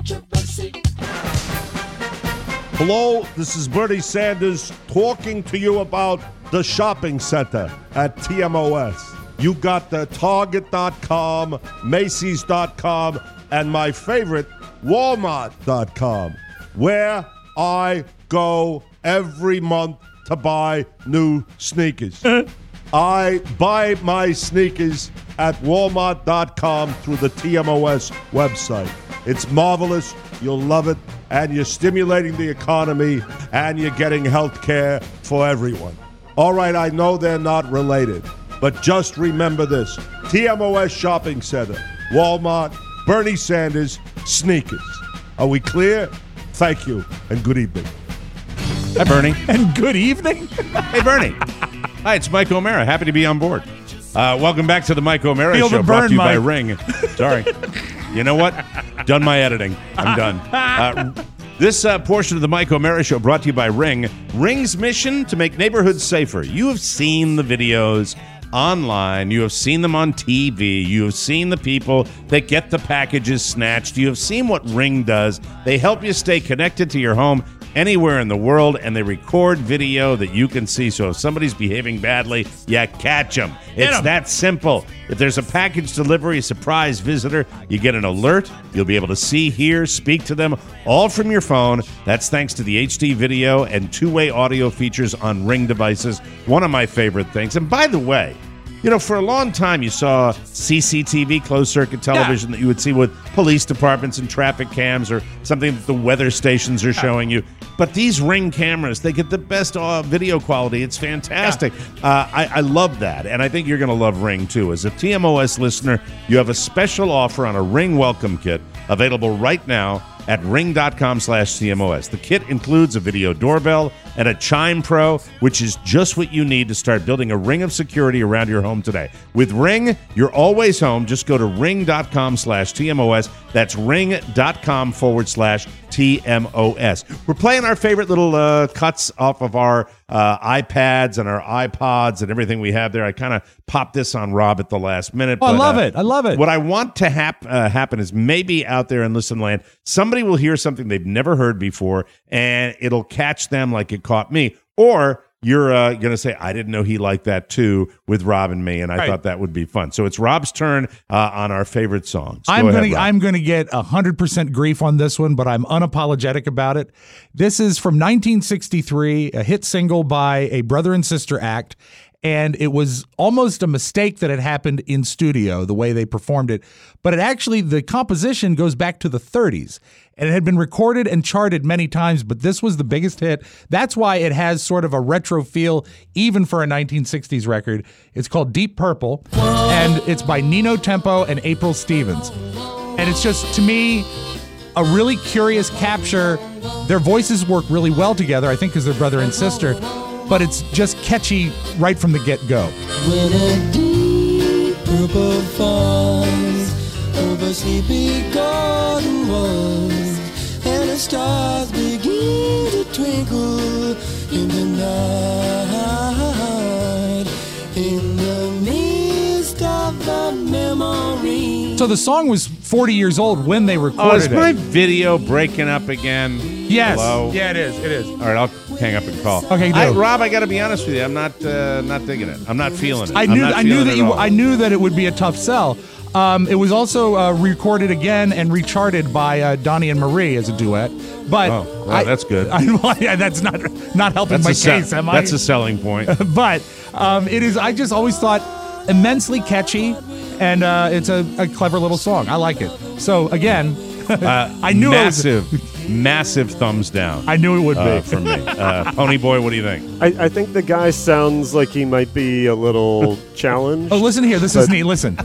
Speaker 16: Hello, this is Bernie Sanders talking to you about the shopping center at T M O S. You got the Target dot com, Macy's dot com, and my favorite, Walmart dot com, where I go every month to buy new sneakers. I buy my sneakers at Walmart dot com through the T M O S website. It's marvelous. You'll love it. And you're stimulating the economy, and you're getting health care for everyone. All right, I know they're not related, but just remember this. T M O S Shopping Center, Walmart, Bernie Sanders, sneakers. Are we clear? Thank you, and good evening.
Speaker 4: Hi, Bernie.
Speaker 2: And good evening.
Speaker 4: Hey, Bernie. Hi, it's Mike O'Mara. Happy to be on board. Uh, welcome back to the Mike O'Mara
Speaker 2: Feel the
Speaker 4: Show, brought
Speaker 2: burn,
Speaker 4: to you by
Speaker 2: Mike.
Speaker 4: Ring. Sorry. You know what? Done my editing. I'm done. Uh, this uh, portion of the Mike O'Mara Show brought to you by Ring. Ring's mission to make neighborhoods safer. You have seen the videos online. You have seen them on T V. You have seen the people that get the packages snatched. You have seen what Ring does. They help you stay connected to your home anywhere in the world, and they record video that you can see. So if somebody's behaving badly, you catch them. It's that simple. If there's a package delivery, a surprise visitor, you get an alert. You'll be able to see, hear, speak to them all from your phone. That's thanks to the H D video and two-way audio features on Ring devices. One of my favorite things. And by the way, you know, for a long time you saw C C T V, closed-circuit television, yeah. that you would see with police departments and traffic cams or something that the weather stations are showing you. But these Ring cameras, they get the best uh, video quality. It's fantastic. Yeah. Uh, I, I love that, and I think you're going to love Ring, too. As a T M O S listener, you have a special offer on a Ring welcome kit available right now at ring.com slash CMOS. The kit includes a video doorbell and a Chime Pro, which is just what you need to start building a ring of security around your home today. With Ring, you're always home. Just go to ring.com slash TMOS. That's ring.com forward slash TMOS. We're playing our favorite little uh, cuts off of our uh, iPads and our iPods and everything we have there. I kind of popped this on Rob at the last minute.
Speaker 2: Oh,
Speaker 4: but,
Speaker 2: I love
Speaker 4: uh,
Speaker 2: it. I love it.
Speaker 4: What I want to hap- uh, happen is maybe out there in Listen Land, somebody will hear something they've never heard before, and it'll catch them like it caught me. Or you're uh, going to say, I didn't know he liked that too with Rob and me, and I
Speaker 2: right.
Speaker 4: thought that would be fun. So it's Rob's turn uh, on our favorite songs. Go
Speaker 2: I'm
Speaker 4: ahead,
Speaker 2: going to
Speaker 4: Rob.
Speaker 2: I'm going to get one hundred percent grief on this one, but I'm unapologetic about it. This is from nineteen sixty-three, a hit single by a brother and sister act. And it was almost a mistake that had happened in studio, the way they performed it. But it actually, the composition goes back to the thirties. And it had been recorded and charted many times, but this was the biggest hit. That's why it has sort of a retro feel, even for a nineteen sixties record. It's called Deep Purple, and it's by Nino Tempo and April Stevens. And it's just, to me, a really curious capture. Their voices work really well together, I think because they're brother and sister. But it's just catchy right from the get-go.
Speaker 17: When a deep purple falls over sleepy golden walls, and the stars begin to twinkle in the night, in the midst of the memory.
Speaker 2: So the song was forty years old when they recorded
Speaker 4: Oh, is my
Speaker 2: it.
Speaker 4: video breaking up again?
Speaker 2: Yes.
Speaker 4: Hello?
Speaker 2: Yeah, it is. It is.
Speaker 4: All right, I'll hang up and call.
Speaker 2: Okay, do.
Speaker 4: I, Rob, I got to be honest with you. I'm not uh, not digging it. I'm not feeling it.
Speaker 2: I
Speaker 4: I'm
Speaker 2: knew.
Speaker 4: not
Speaker 2: I knew
Speaker 4: feeling
Speaker 2: that
Speaker 4: it
Speaker 2: you.
Speaker 4: at all.
Speaker 2: I knew that it would be a tough sell. Um, it was also uh, recorded again and recharted by uh, Donnie and Marie as a duet. But
Speaker 4: Oh, well,
Speaker 2: I,
Speaker 4: that's good.
Speaker 2: I, well, yeah, that's not not helping
Speaker 4: That's
Speaker 2: my
Speaker 4: a se-
Speaker 2: case. Am I?
Speaker 4: That's a selling point.
Speaker 2: But um, it is. I just always thought immensely catchy, and uh, it's a, a clever little song. I like it. So again,
Speaker 4: Uh,
Speaker 2: I knew
Speaker 4: massive, massive thumbs down.
Speaker 2: I knew it would
Speaker 4: uh,
Speaker 2: be
Speaker 4: from me. Uh, Pony Boy, what do you think?
Speaker 5: I, I think the guy sounds like he might be a little challenged.
Speaker 2: Oh, listen here. This is
Speaker 5: but-
Speaker 2: neat. Listen.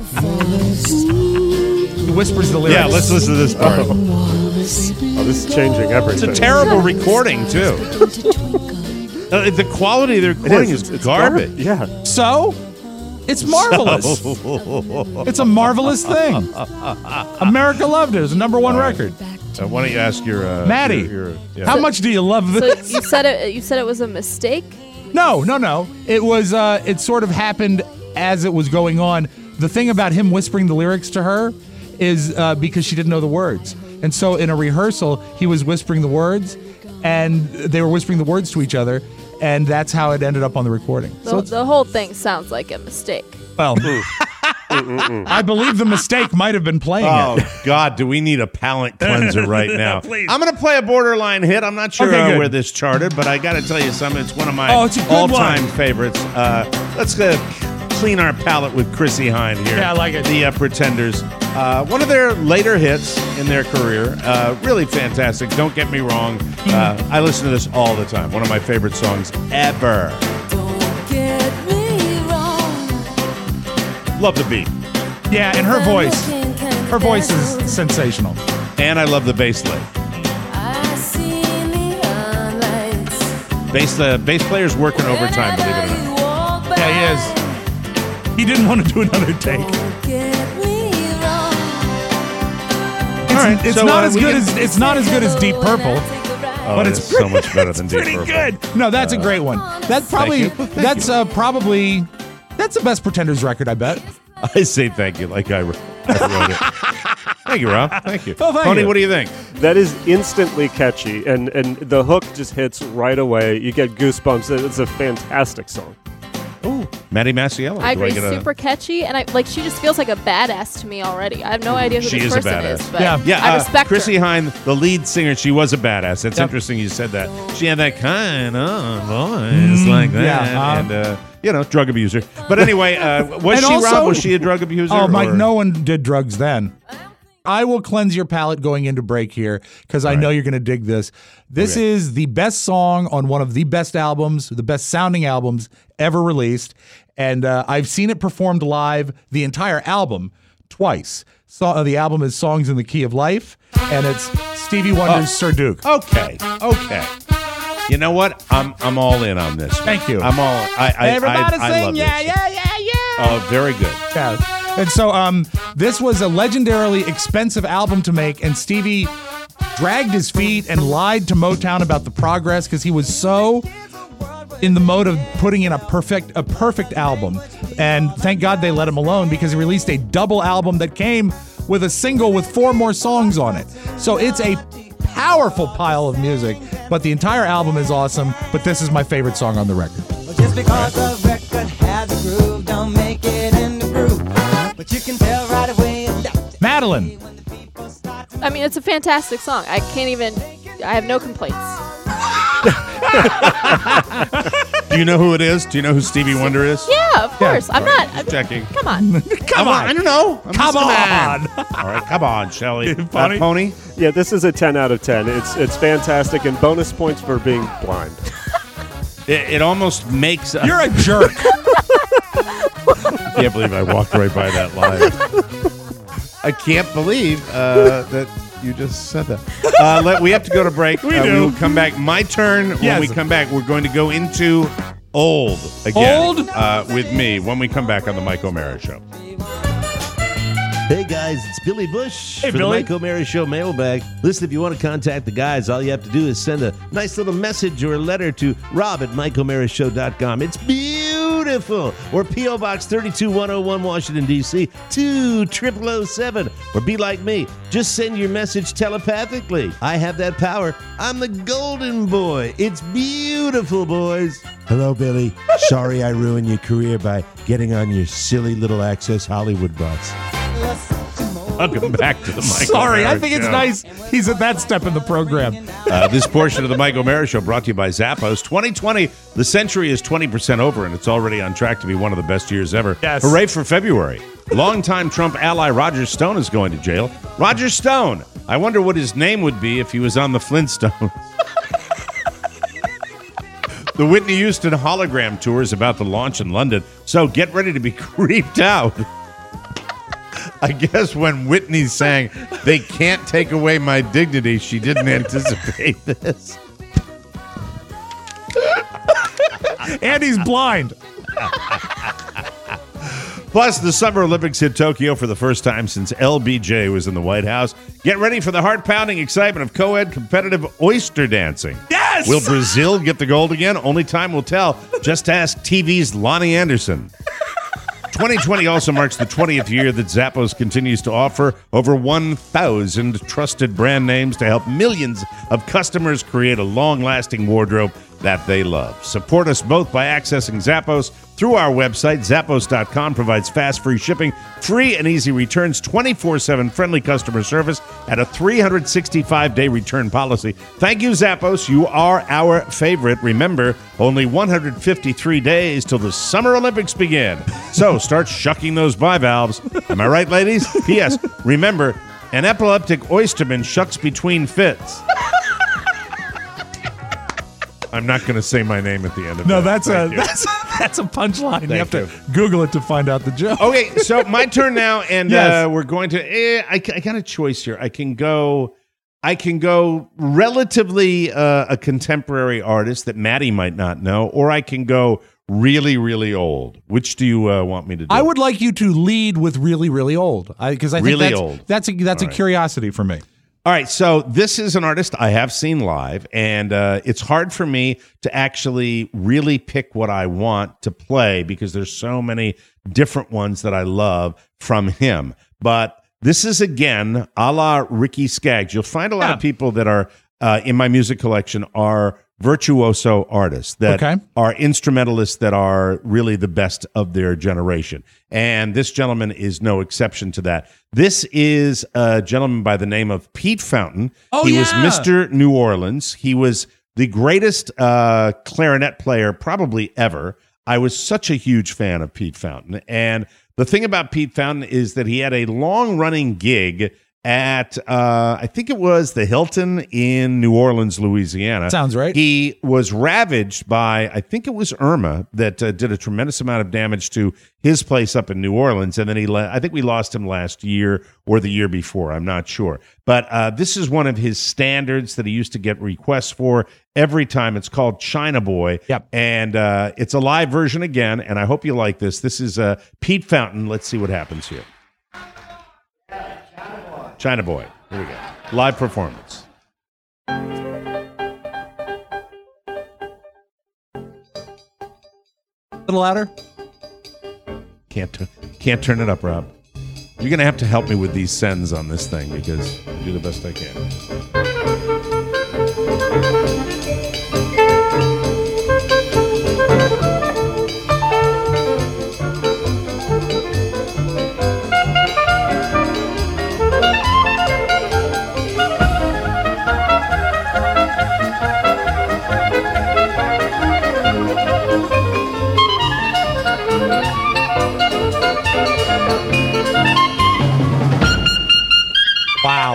Speaker 2: He whispers the lyrics.
Speaker 4: Yeah, let's listen to this part.
Speaker 5: Oh, oh this is changing everything.
Speaker 4: It's a terrible recording too. Uh, the quality of the recording
Speaker 5: is.
Speaker 4: is,
Speaker 5: It's
Speaker 4: garbage.
Speaker 5: gar-
Speaker 2: Yeah. So, it's marvelous. It's a marvelous thing. America loved it. It was a number one
Speaker 4: All right.
Speaker 2: record.
Speaker 4: Uh, why don't you ask your uh,
Speaker 2: Maddie,
Speaker 4: your- your- yeah.
Speaker 2: how much do you love
Speaker 3: So
Speaker 2: this?
Speaker 3: you said it. You said it was a mistake.
Speaker 2: No, no, no. It was. Uh, it sort of happened as it was going on. The thing about him whispering the lyrics to her is uh, because she didn't know the words, and so in a rehearsal he was whispering the words, and they were whispering the words to each other, and that's how it ended up on the recording.
Speaker 3: The,
Speaker 2: So it's,
Speaker 3: the whole thing sounds like a mistake.
Speaker 2: well, I believe the mistake might have been playing
Speaker 4: Oh
Speaker 2: it.
Speaker 4: God, do we need a palate cleanser right now?
Speaker 2: Please.
Speaker 4: I'm going to play a borderline hit. I'm not sure
Speaker 2: Okay,
Speaker 4: uh,
Speaker 2: good.
Speaker 4: where this charted, but I got to tell you something. It's one of my
Speaker 2: Oh, it's a good
Speaker 4: all-time
Speaker 2: one.
Speaker 4: favorites. Uh, let's uh, clean our palate with Chrissy Hine here.
Speaker 2: Yeah, I like it.
Speaker 4: The uh, Pretenders. Uh, one of their later hits in their career. Uh, really fantastic. Don't get me wrong. Uh, I listen to this all the time. One of my favorite songs ever. Love the beat.
Speaker 2: Yeah, and her voice, her voice is sensational.
Speaker 4: And I love the bass lick. Bass, the bass player's working overtime, believe it or not.
Speaker 2: Yeah, he is. He didn't want to do another take. It's,
Speaker 4: All right,
Speaker 2: it's
Speaker 4: so,
Speaker 2: not
Speaker 4: uh,
Speaker 2: as
Speaker 4: we
Speaker 2: good
Speaker 4: can-
Speaker 2: as it's not as good as Deep Purple,
Speaker 4: Oh,
Speaker 2: but
Speaker 4: it
Speaker 2: it's
Speaker 4: is so much better than
Speaker 2: it's
Speaker 4: Deep
Speaker 2: pretty
Speaker 4: Purple.
Speaker 2: good. No, that's a great one. That's probably
Speaker 4: you. Well, thank
Speaker 2: that's
Speaker 4: you.
Speaker 2: uh, probably that's the best Pretenders record, I bet.
Speaker 4: I say thank you like I, I wrote it. Thank you, Rob. Thank you.
Speaker 2: Oh, thank
Speaker 4: Tony,
Speaker 2: you.
Speaker 4: what do you think?
Speaker 5: That is instantly catchy, and, and the hook just hits right away. You get goosebumps. It's a fantastic song.
Speaker 4: Ooh, Maddie Masiello.
Speaker 3: I
Speaker 4: Do
Speaker 3: agree.
Speaker 4: get a-
Speaker 3: Super catchy, and I like. She just feels like a badass to me already. I have no idea who
Speaker 4: She
Speaker 3: this
Speaker 4: is a
Speaker 3: person
Speaker 4: badass.
Speaker 3: is, but
Speaker 2: Yeah.
Speaker 4: Yeah,
Speaker 3: I
Speaker 4: uh,
Speaker 3: respect
Speaker 4: Chrissy
Speaker 3: her.
Speaker 4: Hine, the lead singer, she was a badass. That's
Speaker 2: Yep.
Speaker 4: interesting you said that. She had that kind of voice like that.
Speaker 2: yeah, uh,
Speaker 4: and, uh, you know, drug abuser. But anyway, uh, was
Speaker 2: And
Speaker 4: she,
Speaker 2: also-
Speaker 4: Rob? Was she a drug abuser?
Speaker 2: Oh, Mike,
Speaker 4: or-
Speaker 2: no one did drugs then. I will cleanse your palate going into break here because I
Speaker 4: All right.
Speaker 2: know you're going to dig this. This
Speaker 4: Okay.
Speaker 2: is the best song on one of the best albums, the best sounding albums ever released. And uh, I've seen it performed live, the entire album, twice. So, uh, the album is Songs in the Key of Life, and it's Stevie Wonder's
Speaker 4: Oh.
Speaker 2: Sir Duke.
Speaker 4: Okay, okay. You know what? I'm I'm all in on this.
Speaker 2: Thank you.
Speaker 4: I'm all. I, I,
Speaker 2: Everybody
Speaker 4: I, I
Speaker 2: sing,
Speaker 4: love
Speaker 2: yeah,
Speaker 4: this.
Speaker 2: yeah, yeah, yeah.
Speaker 4: Oh, very good.
Speaker 2: Yeah. And so um, this was a legendarily expensive album to make, and Stevie dragged his feet and lied to Motown about the progress because he was so in the mode of putting in a perfect a perfect album. And thank God they let him alone because he released a double album that came with a single with four more songs on it. So it's a powerful pile of music, but the entire album is awesome. But this is my favorite song on the record.
Speaker 8: Well, just because the record has a groove, don't make it in the groove. But you can tell right away.
Speaker 2: Madeline.
Speaker 3: I mean, it's a fantastic song. I can't even. I have no complaints.
Speaker 4: Do you know who it is? Do you know who Stevie Wonder is?
Speaker 3: Yeah, of course. I'm
Speaker 4: All right,
Speaker 3: not.
Speaker 4: just checking.
Speaker 3: Come on.
Speaker 2: Come on.
Speaker 4: I don't know. I'm
Speaker 2: Come
Speaker 4: just a
Speaker 2: on.
Speaker 4: man. All right, come on, Shelley.
Speaker 2: Pony?
Speaker 4: Uh, Pony?
Speaker 5: Yeah, this is a ten out of ten. It's it's fantastic, and bonus points for being blind.
Speaker 4: It, it almost makes. A,
Speaker 2: You're a jerk.
Speaker 4: I can't believe I walked right by that line. I can't believe uh, that you just said that. Uh, let, we have to go to break.
Speaker 2: We
Speaker 4: uh,
Speaker 2: do.
Speaker 4: We will come back. My turn. When
Speaker 2: Yes.
Speaker 4: we come back, we're going to go into old again.
Speaker 2: Old?
Speaker 4: Uh, with me when we come back on the Mike O'Mara Show.
Speaker 18: Hey guys, it's Billy Bush
Speaker 2: Hey,
Speaker 18: for
Speaker 2: Billy.
Speaker 18: the Mike O'Mara Show mailbag. Listen, if you want to contact the guys, all you have to do is send a nice little message or a letter to rob at mike o'mara show dot com. It's beautiful. Or P O Box thirty-two one oh one, Washington, D C two triple oh seven. Or be like me, just send your message telepathically. I have that power. I'm the golden boy. It's beautiful, boys. Hello, Billy. Sorry I ruined your career by getting on your silly little Access Hollywood bus.
Speaker 4: Welcome back to the Mike
Speaker 2: Sorry,
Speaker 4: O'Mara
Speaker 2: I think it's
Speaker 4: Show.
Speaker 2: nice he's at that step in the program.
Speaker 4: Uh, this portion of the Mike O'Mara Show brought to you by Zappos. twenty twenty, the century is twenty percent over, and it's already on track to be one of the best years ever.
Speaker 2: Yes.
Speaker 4: Hooray for February. Longtime Trump ally Roger Stone is going to jail. Roger Stone. I wonder what his name would be if he was on the Flintstones. The Whitney Houston hologram tour is about to launch in London, so get ready to be creeped out. I guess when Whitney sang, "They can't take away my dignity," she didn't anticipate this.
Speaker 2: And he's blind.
Speaker 4: Plus, the Summer Olympics hit Tokyo for the first time since L B J was in the White House. Get ready for the heart-pounding excitement of co-ed competitive oyster dancing.
Speaker 2: Yes!
Speaker 4: Will Brazil get the gold again? Only time will tell. Just ask T V's Lonnie Anderson. twenty twenty also marks the twentieth year that Zappos continues to offer over one thousand trusted brand names to help millions of customers create a long-lasting wardrobe that they love. Support us both by accessing Zappos through our website. Zappos dot com provides fast, free shipping, free and easy returns, twenty-four seven friendly customer service, and a three hundred sixty-five day return policy. Thank you, Zappos. You are our favorite. Remember, only one hundred fifty-three days till the Summer Olympics begin. So start shucking those bivalves. Am I right, ladies? P S. Remember, an epileptic oysterman shucks between fits. I'm not going to say my name at the end of
Speaker 2: No,
Speaker 4: it.
Speaker 2: that's
Speaker 4: Thank
Speaker 2: a
Speaker 4: you.
Speaker 2: that's that's a punchline. You
Speaker 4: Thank
Speaker 2: have to Google it to find out the joke.
Speaker 4: Okay, so my turn now, and
Speaker 2: Yes.
Speaker 4: uh, we're going to. Eh, I, I got a choice here. I can go. I can go relatively uh, a contemporary artist that Maddie might not know, or I can go really, really old. Which do you uh, want me to do?
Speaker 2: I would like you to lead with really, really old, because I, think
Speaker 4: Really
Speaker 2: that's,
Speaker 4: old.
Speaker 2: That's a that's
Speaker 4: All
Speaker 2: a
Speaker 4: right.
Speaker 2: curiosity for me.
Speaker 4: All right, so this is an artist I have seen live, and uh, it's hard for me to actually really pick what I want to play because there's so many different ones that I love from him. But This is, again, a la Ricky Skaggs. You'll find a lot
Speaker 2: Yeah.
Speaker 4: of people that are uh, in my music collection are virtuoso artists, that
Speaker 2: Okay.
Speaker 4: are instrumentalists that are really the best of their generation. And this gentleman is no exception to that. This is a gentleman by the name of Pete Fountain.
Speaker 2: Oh,
Speaker 4: he was
Speaker 2: yeah.
Speaker 4: Mister New Orleans. He was the greatest uh, clarinet player probably ever. I was such a huge fan of Pete Fountain. And the thing about Pete Fountain is that he had a long-running gig at, uh, I think it was the Hilton in New Orleans, Louisiana.
Speaker 2: Sounds right.
Speaker 4: He was ravaged by, I think it was Irma, that uh, did a tremendous amount of damage to his place up in New Orleans. And then he, le- I think we lost him last year or the year before. I'm not sure. But uh, this is one of his standards that he used to get requests for every time. It's called China Boy.
Speaker 2: Yep.
Speaker 4: And uh, it's a live version again. And I hope you like this. This is uh, Pete Fountain. Let's see what happens here. China Boy. Here we go. Live performance.
Speaker 2: A little louder.
Speaker 4: Can't t- can't turn it up, Rob. You're gonna have to help me with these sends on this thing because I do the best I can.
Speaker 2: Wow.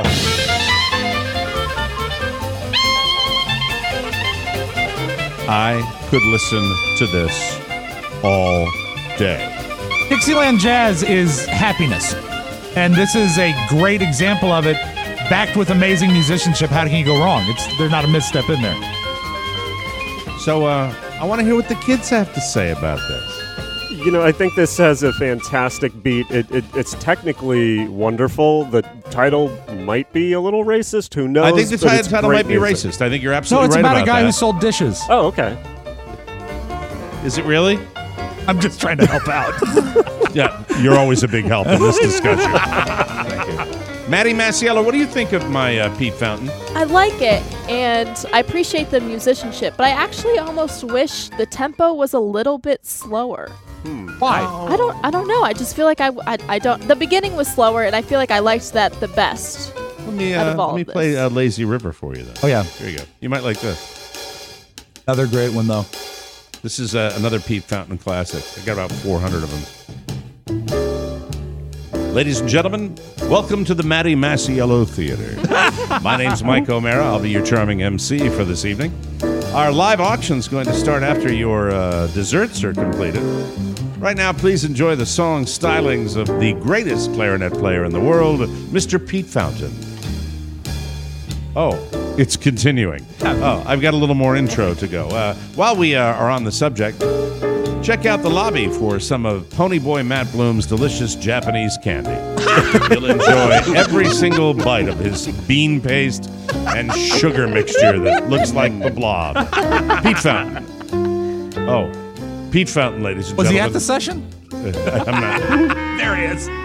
Speaker 4: I could listen to this all day.
Speaker 2: Dixieland Jazz is happiness. And this is a great example of it, backed with amazing musicianship. How can you go wrong? It's There's not a misstep in there.
Speaker 4: So uh, I want to hear what the kids have to say about this.
Speaker 5: You know, I think this has a fantastic beat. It, it, it's technically wonderful. The title might be a little racist. Who knows?
Speaker 4: I think the
Speaker 5: But
Speaker 4: ti-
Speaker 5: it's
Speaker 4: title
Speaker 5: great
Speaker 4: might be
Speaker 5: music.
Speaker 4: racist. I think you're
Speaker 2: No,
Speaker 4: absolutely
Speaker 2: it's
Speaker 4: right
Speaker 2: about,
Speaker 4: about
Speaker 2: a guy
Speaker 4: that.
Speaker 2: who sold dishes.
Speaker 5: Oh, okay.
Speaker 4: Is it really?
Speaker 2: I'm just trying to help out.
Speaker 4: Yeah, you're always a big help in this discussion. Thank you. Maddie Masiello, what do you think of my uh, Pete Fountain?
Speaker 3: I like it, and I appreciate the musicianship, but I actually almost wish the tempo was a little bit slower.
Speaker 2: Why?
Speaker 3: I don't. I don't know. I just feel like I, I. I don't. The beginning was slower, and I feel like I liked that the best.
Speaker 4: Let me,
Speaker 3: out
Speaker 4: uh,
Speaker 3: of all
Speaker 4: let me
Speaker 3: of this.
Speaker 4: play uh, Lazy River for you, then.
Speaker 2: Oh, yeah.
Speaker 4: Here you go. You might like this.
Speaker 2: Another great one, though.
Speaker 4: This is uh, another Pete Fountain classic. I got about four hundred of them. Ladies and gentlemen, welcome to the Maddie Masiello Theater. My name's Mike O'Mara. I'll be your charming M C for this evening. Our live auction's going to start after your uh, desserts are completed. Right now, please enjoy the song stylings of the greatest clarinet player in the world, Mister Pete Fountain. Oh, it's continuing. Oh, I've got a little more intro to go. Uh, while we uh, are on the subject, check out the lobby for some of Ponyboy Matt Bloom's delicious Japanese candy. You'll enjoy every single bite of his bean paste and sugar mixture that looks like the Blob. Pete Fountain. Oh, Pete Fountain, ladies and
Speaker 2: Was he
Speaker 4: gentlemen.
Speaker 2: at the session?
Speaker 4: I'm not.
Speaker 2: There he is.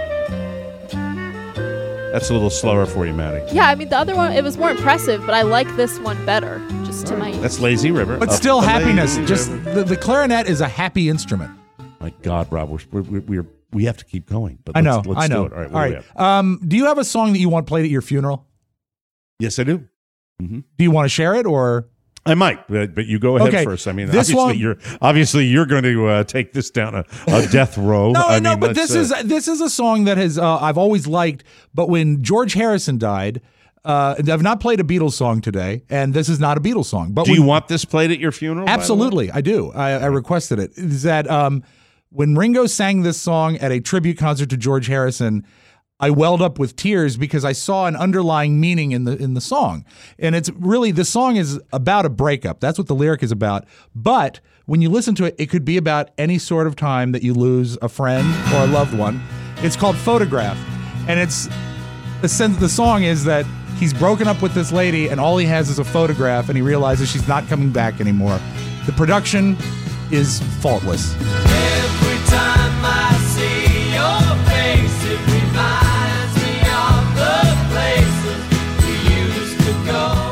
Speaker 4: That's a little slower for you, Maddie.
Speaker 3: Yeah, I mean the other one it was more impressive, but I like this one better. Just to my.
Speaker 4: That's Lazy River.
Speaker 2: But
Speaker 4: Up
Speaker 2: still
Speaker 4: the
Speaker 2: happiness.
Speaker 4: Lazy
Speaker 2: Just
Speaker 4: River.
Speaker 2: the, the clarinet is a happy instrument.
Speaker 4: My God, Rob, we're, we're, we're, we have to keep going. But
Speaker 2: I know.
Speaker 4: let's, let's
Speaker 2: I know.
Speaker 4: Do it. All right.
Speaker 2: All
Speaker 4: what do we
Speaker 2: right.
Speaker 4: have?
Speaker 2: Um, do you have a song that you want played at your funeral?
Speaker 4: Yes, I do. Mm-hmm.
Speaker 2: Do you want to share it or?
Speaker 4: I might, but, but you go ahead
Speaker 2: Okay,
Speaker 4: first. I mean,
Speaker 2: this
Speaker 4: obviously
Speaker 2: one-
Speaker 4: you're obviously you're going to uh, take this down a, a death row.
Speaker 2: No,
Speaker 4: I
Speaker 2: no,
Speaker 4: mean,
Speaker 2: but
Speaker 4: let's,
Speaker 2: this
Speaker 4: uh,
Speaker 2: is this is a song that has uh, I've always liked. But when George Harrison died, uh, I've not played a Beatles song today, and this is not a Beatles song. But
Speaker 4: Do
Speaker 2: when-
Speaker 4: you want this played at your funeral? by the way?
Speaker 2: Absolutely, I do. I, I requested it. Is that um, when Ringo sang this song at a tribute concert to George Harrison, I welled up with tears because I saw an underlying meaning in the in the song. And it's really, the song is about a breakup. That's what the lyric is about. But when you listen to it, it could be about any sort of time that you lose a friend or a loved one. It's called Photograph. And it's the sense the song is that he's broken up with this lady and all he has is a photograph and he realizes she's not coming back anymore. The production is faultless.
Speaker 17: Every time I see your face, it reminds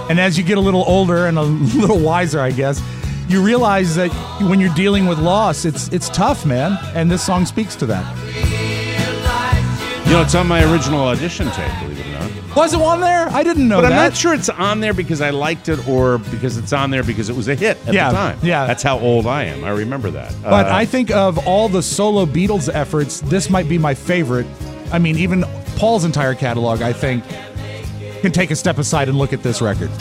Speaker 2: And as you get a little older and a little wiser, I guess, you realize that when you're dealing with loss, it's it's tough, man. And this song speaks to that.
Speaker 4: You know, it's on my original audition tape, believe it or not.
Speaker 2: Was it on there? I didn't know
Speaker 4: but
Speaker 2: that.
Speaker 4: I'm not sure it's on there because I liked it or because it's on there because it was a hit at
Speaker 2: Yeah,
Speaker 4: the time.
Speaker 2: yeah.
Speaker 4: That's how old I am. I remember that.
Speaker 2: But
Speaker 4: Uh,
Speaker 2: I think of all the solo Beatles efforts, this might be my favorite. I mean, even Paul's entire catalog, I think, can take a step aside and look at this record.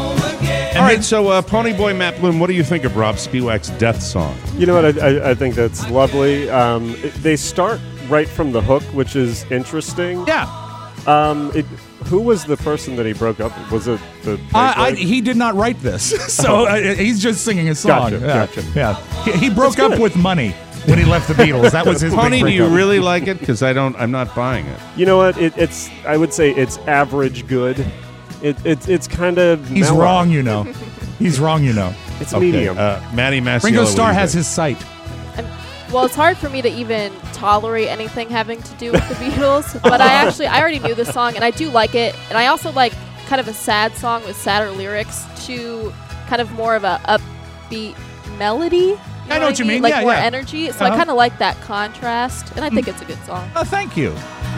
Speaker 4: all right, so uh, Ponyboy Matt Bloom, what do you think of Rob Spiewak's Death Song?
Speaker 5: You know what? I, I, I think that's lovely. Um, it- they start right from the hook, which is interesting.
Speaker 2: Yeah.
Speaker 5: Um, it, who was the person that he broke up with? Was it the?
Speaker 2: Uh, I,
Speaker 5: Playboy?
Speaker 2: he did not write this, so uh, he's just singing a song.
Speaker 5: Gotcha,
Speaker 2: yeah.
Speaker 5: gotcha.
Speaker 2: Yeah, he, he broke up with money when he left the Beatles. That was his
Speaker 4: Pony,
Speaker 2: big
Speaker 4: do you
Speaker 2: breakup.
Speaker 4: really like it? Because I don't. I'm not buying it.
Speaker 5: You know what? It, it's. I would say it's average good. It, it it's kind of.
Speaker 2: He's
Speaker 5: mellow.
Speaker 2: wrong, you know. He's wrong, you know.
Speaker 5: It's
Speaker 4: Okay,
Speaker 5: medium.
Speaker 4: Uh, Maddie Masiello,
Speaker 2: Ringo
Speaker 4: what do
Speaker 2: Starr
Speaker 4: you
Speaker 2: has
Speaker 4: think?
Speaker 2: his sight.
Speaker 3: Well, it's hard for me to even tolerate anything having to do with the Beatles, but I actually I already knew this song and I do like it, and I also like kind of a sad song with sadder lyrics to kind of more of a upbeat melody. You
Speaker 2: I know what you mean.
Speaker 3: Like
Speaker 2: Yeah,
Speaker 3: more
Speaker 2: yeah.
Speaker 3: energy. So I
Speaker 2: Uh-huh.
Speaker 3: kind of like that contrast, and I think it's a good song.
Speaker 2: Oh, thank you.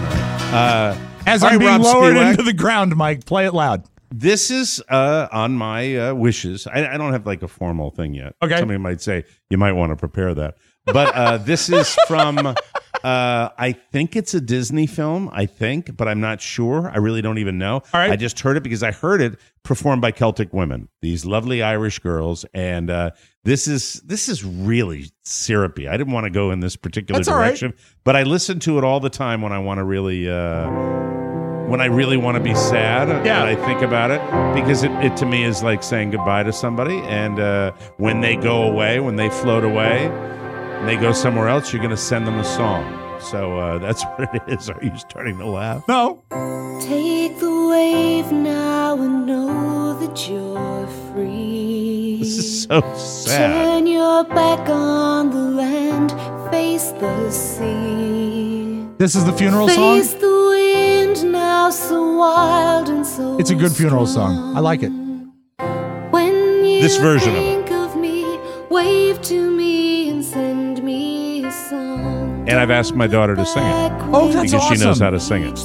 Speaker 4: Uh,
Speaker 2: As
Speaker 4: all
Speaker 2: I'm
Speaker 4: right,
Speaker 2: being
Speaker 4: Rob
Speaker 2: lowered
Speaker 4: Spiewak.
Speaker 2: into the ground, Mike, play it loud.
Speaker 4: This is uh, on my uh, wishes. I, I don't have like a formal thing yet.
Speaker 2: Okay.
Speaker 4: Somebody might say you might want to prepare that. But uh, this is from, uh, I think it's a Disney film, I think, but I'm not sure. I really don't even know.
Speaker 2: All right.
Speaker 4: I just heard it because I heard it performed by Celtic women, these lovely Irish girls. And uh, this is this is really syrupy. I didn't want to go in this particular
Speaker 2: That's all right.
Speaker 4: direction, but I listen to it all the time when I want to really... Uh, when I really want to be sad,
Speaker 2: Yeah.
Speaker 4: and I think about it, because it, it to me is like saying goodbye to somebody. And uh, when they go away, when they float away, and they go somewhere else, you're going to send them a song. So uh, that's what it is. Are you starting to laugh?
Speaker 2: No.
Speaker 17: Take the wave now and know that you're free.
Speaker 4: This is so sad.
Speaker 17: Turn your back on the land, face the sea.
Speaker 2: This is the funeral song?
Speaker 17: Face the wind now, so wild and so
Speaker 2: It's a good funeral song. I like it.
Speaker 17: When you
Speaker 4: This version of it.
Speaker 17: think of me, wave to me and send me a song.
Speaker 4: And I've asked my daughter to sing it.
Speaker 2: Oh, that's
Speaker 4: because she knows
Speaker 2: awesome.
Speaker 4: how to sing it.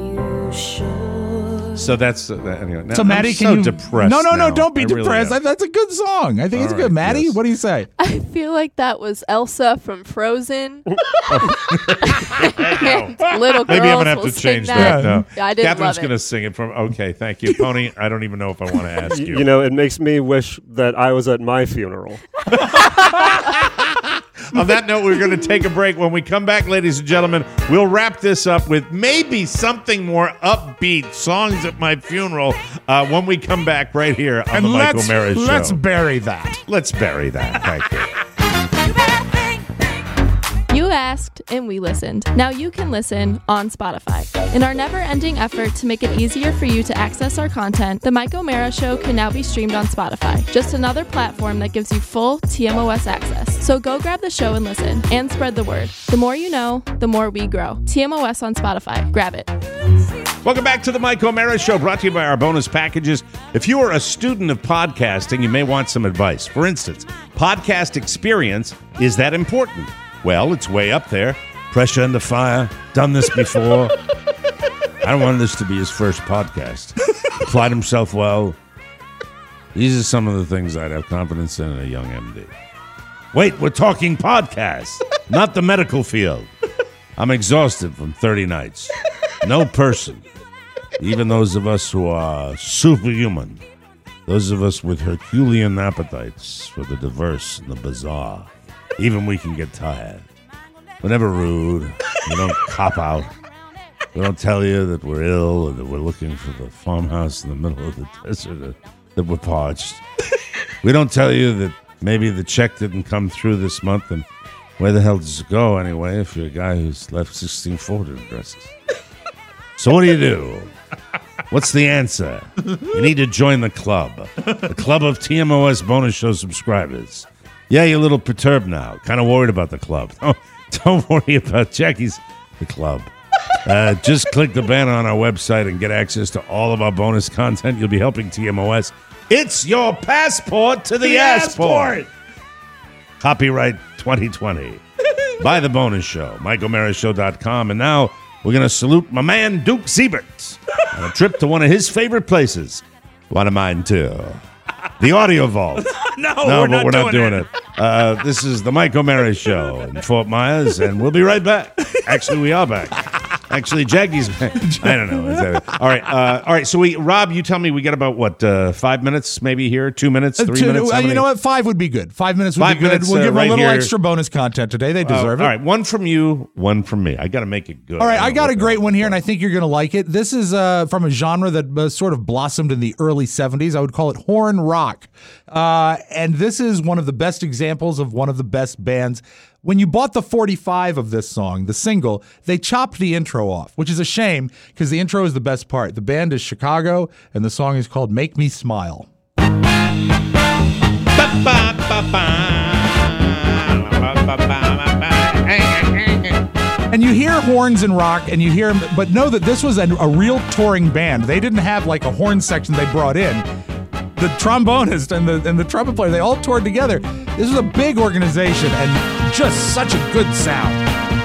Speaker 4: So that's uh, anyway. Now,
Speaker 2: So, Maddie,
Speaker 4: I'm
Speaker 2: can
Speaker 4: so
Speaker 2: you?
Speaker 4: depressed.
Speaker 2: No, no, no!
Speaker 4: now.
Speaker 2: Don't be
Speaker 4: I really
Speaker 2: depressed.
Speaker 4: am.
Speaker 2: That's a good song. I think
Speaker 4: All
Speaker 2: it's
Speaker 4: right,
Speaker 2: good. Maddie,
Speaker 4: yes.
Speaker 2: what do you say?
Speaker 3: I feel like that was Elsa from Frozen. And little girls
Speaker 4: Maybe I'm gonna have
Speaker 3: will
Speaker 4: to
Speaker 3: sing
Speaker 4: change
Speaker 3: that.
Speaker 4: that. No.
Speaker 3: Yeah, I didn't
Speaker 4: Catherine's
Speaker 3: love
Speaker 4: gonna
Speaker 3: it.
Speaker 4: sing it from. Okay, thank you, Pony. I don't even know if I want to ask you.
Speaker 5: You know, it makes me wish that I was at my funeral.
Speaker 4: On that note, we're going to take a break. When we come back, ladies and gentlemen, we'll wrap this up with maybe something more upbeat, songs at my funeral, uh, when we come back right here on
Speaker 2: And
Speaker 4: the Michael
Speaker 2: let's
Speaker 4: Mara Show.
Speaker 2: let's bury that.
Speaker 4: Let's bury that. Thank you.
Speaker 3: You asked, and we listened. Now you can listen on Spotify. In our never-ending effort to make it easier for you to access our content, The Mike O'Mara Show can now be streamed on Spotify, just another platform that gives you full T M O S access. So go grab the show and listen, and spread the word. The more you know, the more we grow. T M O S on Spotify. Grab it.
Speaker 4: Welcome back to the Mike O'Mara Show, brought to you by our bonus packages. If you are a student of podcasting, you may want some advice. For instance, podcast experience, is that important? Well, it's way up there. Pressure under fire. Done this before. I don't want this to be his first podcast. Applied himself well. These are some of the things I'd have confidence in in a young M D. Wait, we're talking podcasts, not the medical field. I'm exhausted from thirty nights. No person, even those of us who are superhuman, those of us with Herculean appetites for the diverse and the bizarre, even we can get tired. We're never rude. We don't cop out. We don't tell you that we're ill or that we're looking for the farmhouse in the middle of the desert or that we're parched. We don't tell you that maybe the check didn't come through this month, and where the hell does it go anyway if you're a guy who's left sixteen folded addresses? So what do you do? What's the answer? You need to join the club. The club of T M O S bonus show subscribers. Yeah, you're a little perturbed now. Kind of worried about the club. Don't, don't worry about Jackie's the club. Uh, just click the banner on our website and get access to all of our bonus content. You'll be helping T M O S. It's your passport to the,
Speaker 2: The
Speaker 4: passport.
Speaker 2: Assport.
Speaker 4: Copyright twenty twenty. By The Bonus Show, Mike O'Mara Show dot com. And now we're going to salute my man, Duke Siebert, on a trip to one of his favorite places. One of mine, too. The Audio Vault.
Speaker 2: no,
Speaker 4: no,
Speaker 2: we're
Speaker 4: but
Speaker 2: not
Speaker 4: we're not
Speaker 2: doing
Speaker 4: doing
Speaker 2: it.
Speaker 4: it. Uh, this is the Mike O'Mara Show in Fort Myers, and we'll be right back. Actually, we are back. Actually, Jaggy's back. I don't know. Is that it? All right. Uh, all right. So, we, Rob, you tell me we got about, what, uh, five minutes maybe here? Two minutes? Three
Speaker 2: Two-
Speaker 4: minutes?
Speaker 2: uh,
Speaker 4: How
Speaker 2: you
Speaker 4: many?
Speaker 2: know what? Five would be good. Five minutes would
Speaker 4: Five
Speaker 2: be good.
Speaker 4: minutes,
Speaker 2: we'll
Speaker 4: uh,
Speaker 2: give them
Speaker 4: right
Speaker 2: a little
Speaker 4: here.
Speaker 2: extra bonus content today. They deserve
Speaker 4: Uh,
Speaker 2: it.
Speaker 4: All right. One from you, one from me. I got to make it good.
Speaker 2: All right,
Speaker 4: don't
Speaker 2: I
Speaker 4: know
Speaker 2: got
Speaker 4: what
Speaker 2: a
Speaker 4: the
Speaker 2: great
Speaker 4: hell.
Speaker 2: one here, and I think you're going to like it. This is uh, from a genre that uh, sort of blossomed in the early seventies. I would call it horn rock. Uh, and this is one of the best examples of one of the best bands. When you bought the forty-five of this song, the single, they chopped the intro off, which is a shame because the intro is the best part. The band is Chicago, and the song is called Make Me Smile. And you hear horns and rock, and you hear, but know that this was a, a real touring band. They didn't have like a horn section they brought in. The trombonist and the and the trumpet player, they all toured together. This was a big organization and just such a good sound.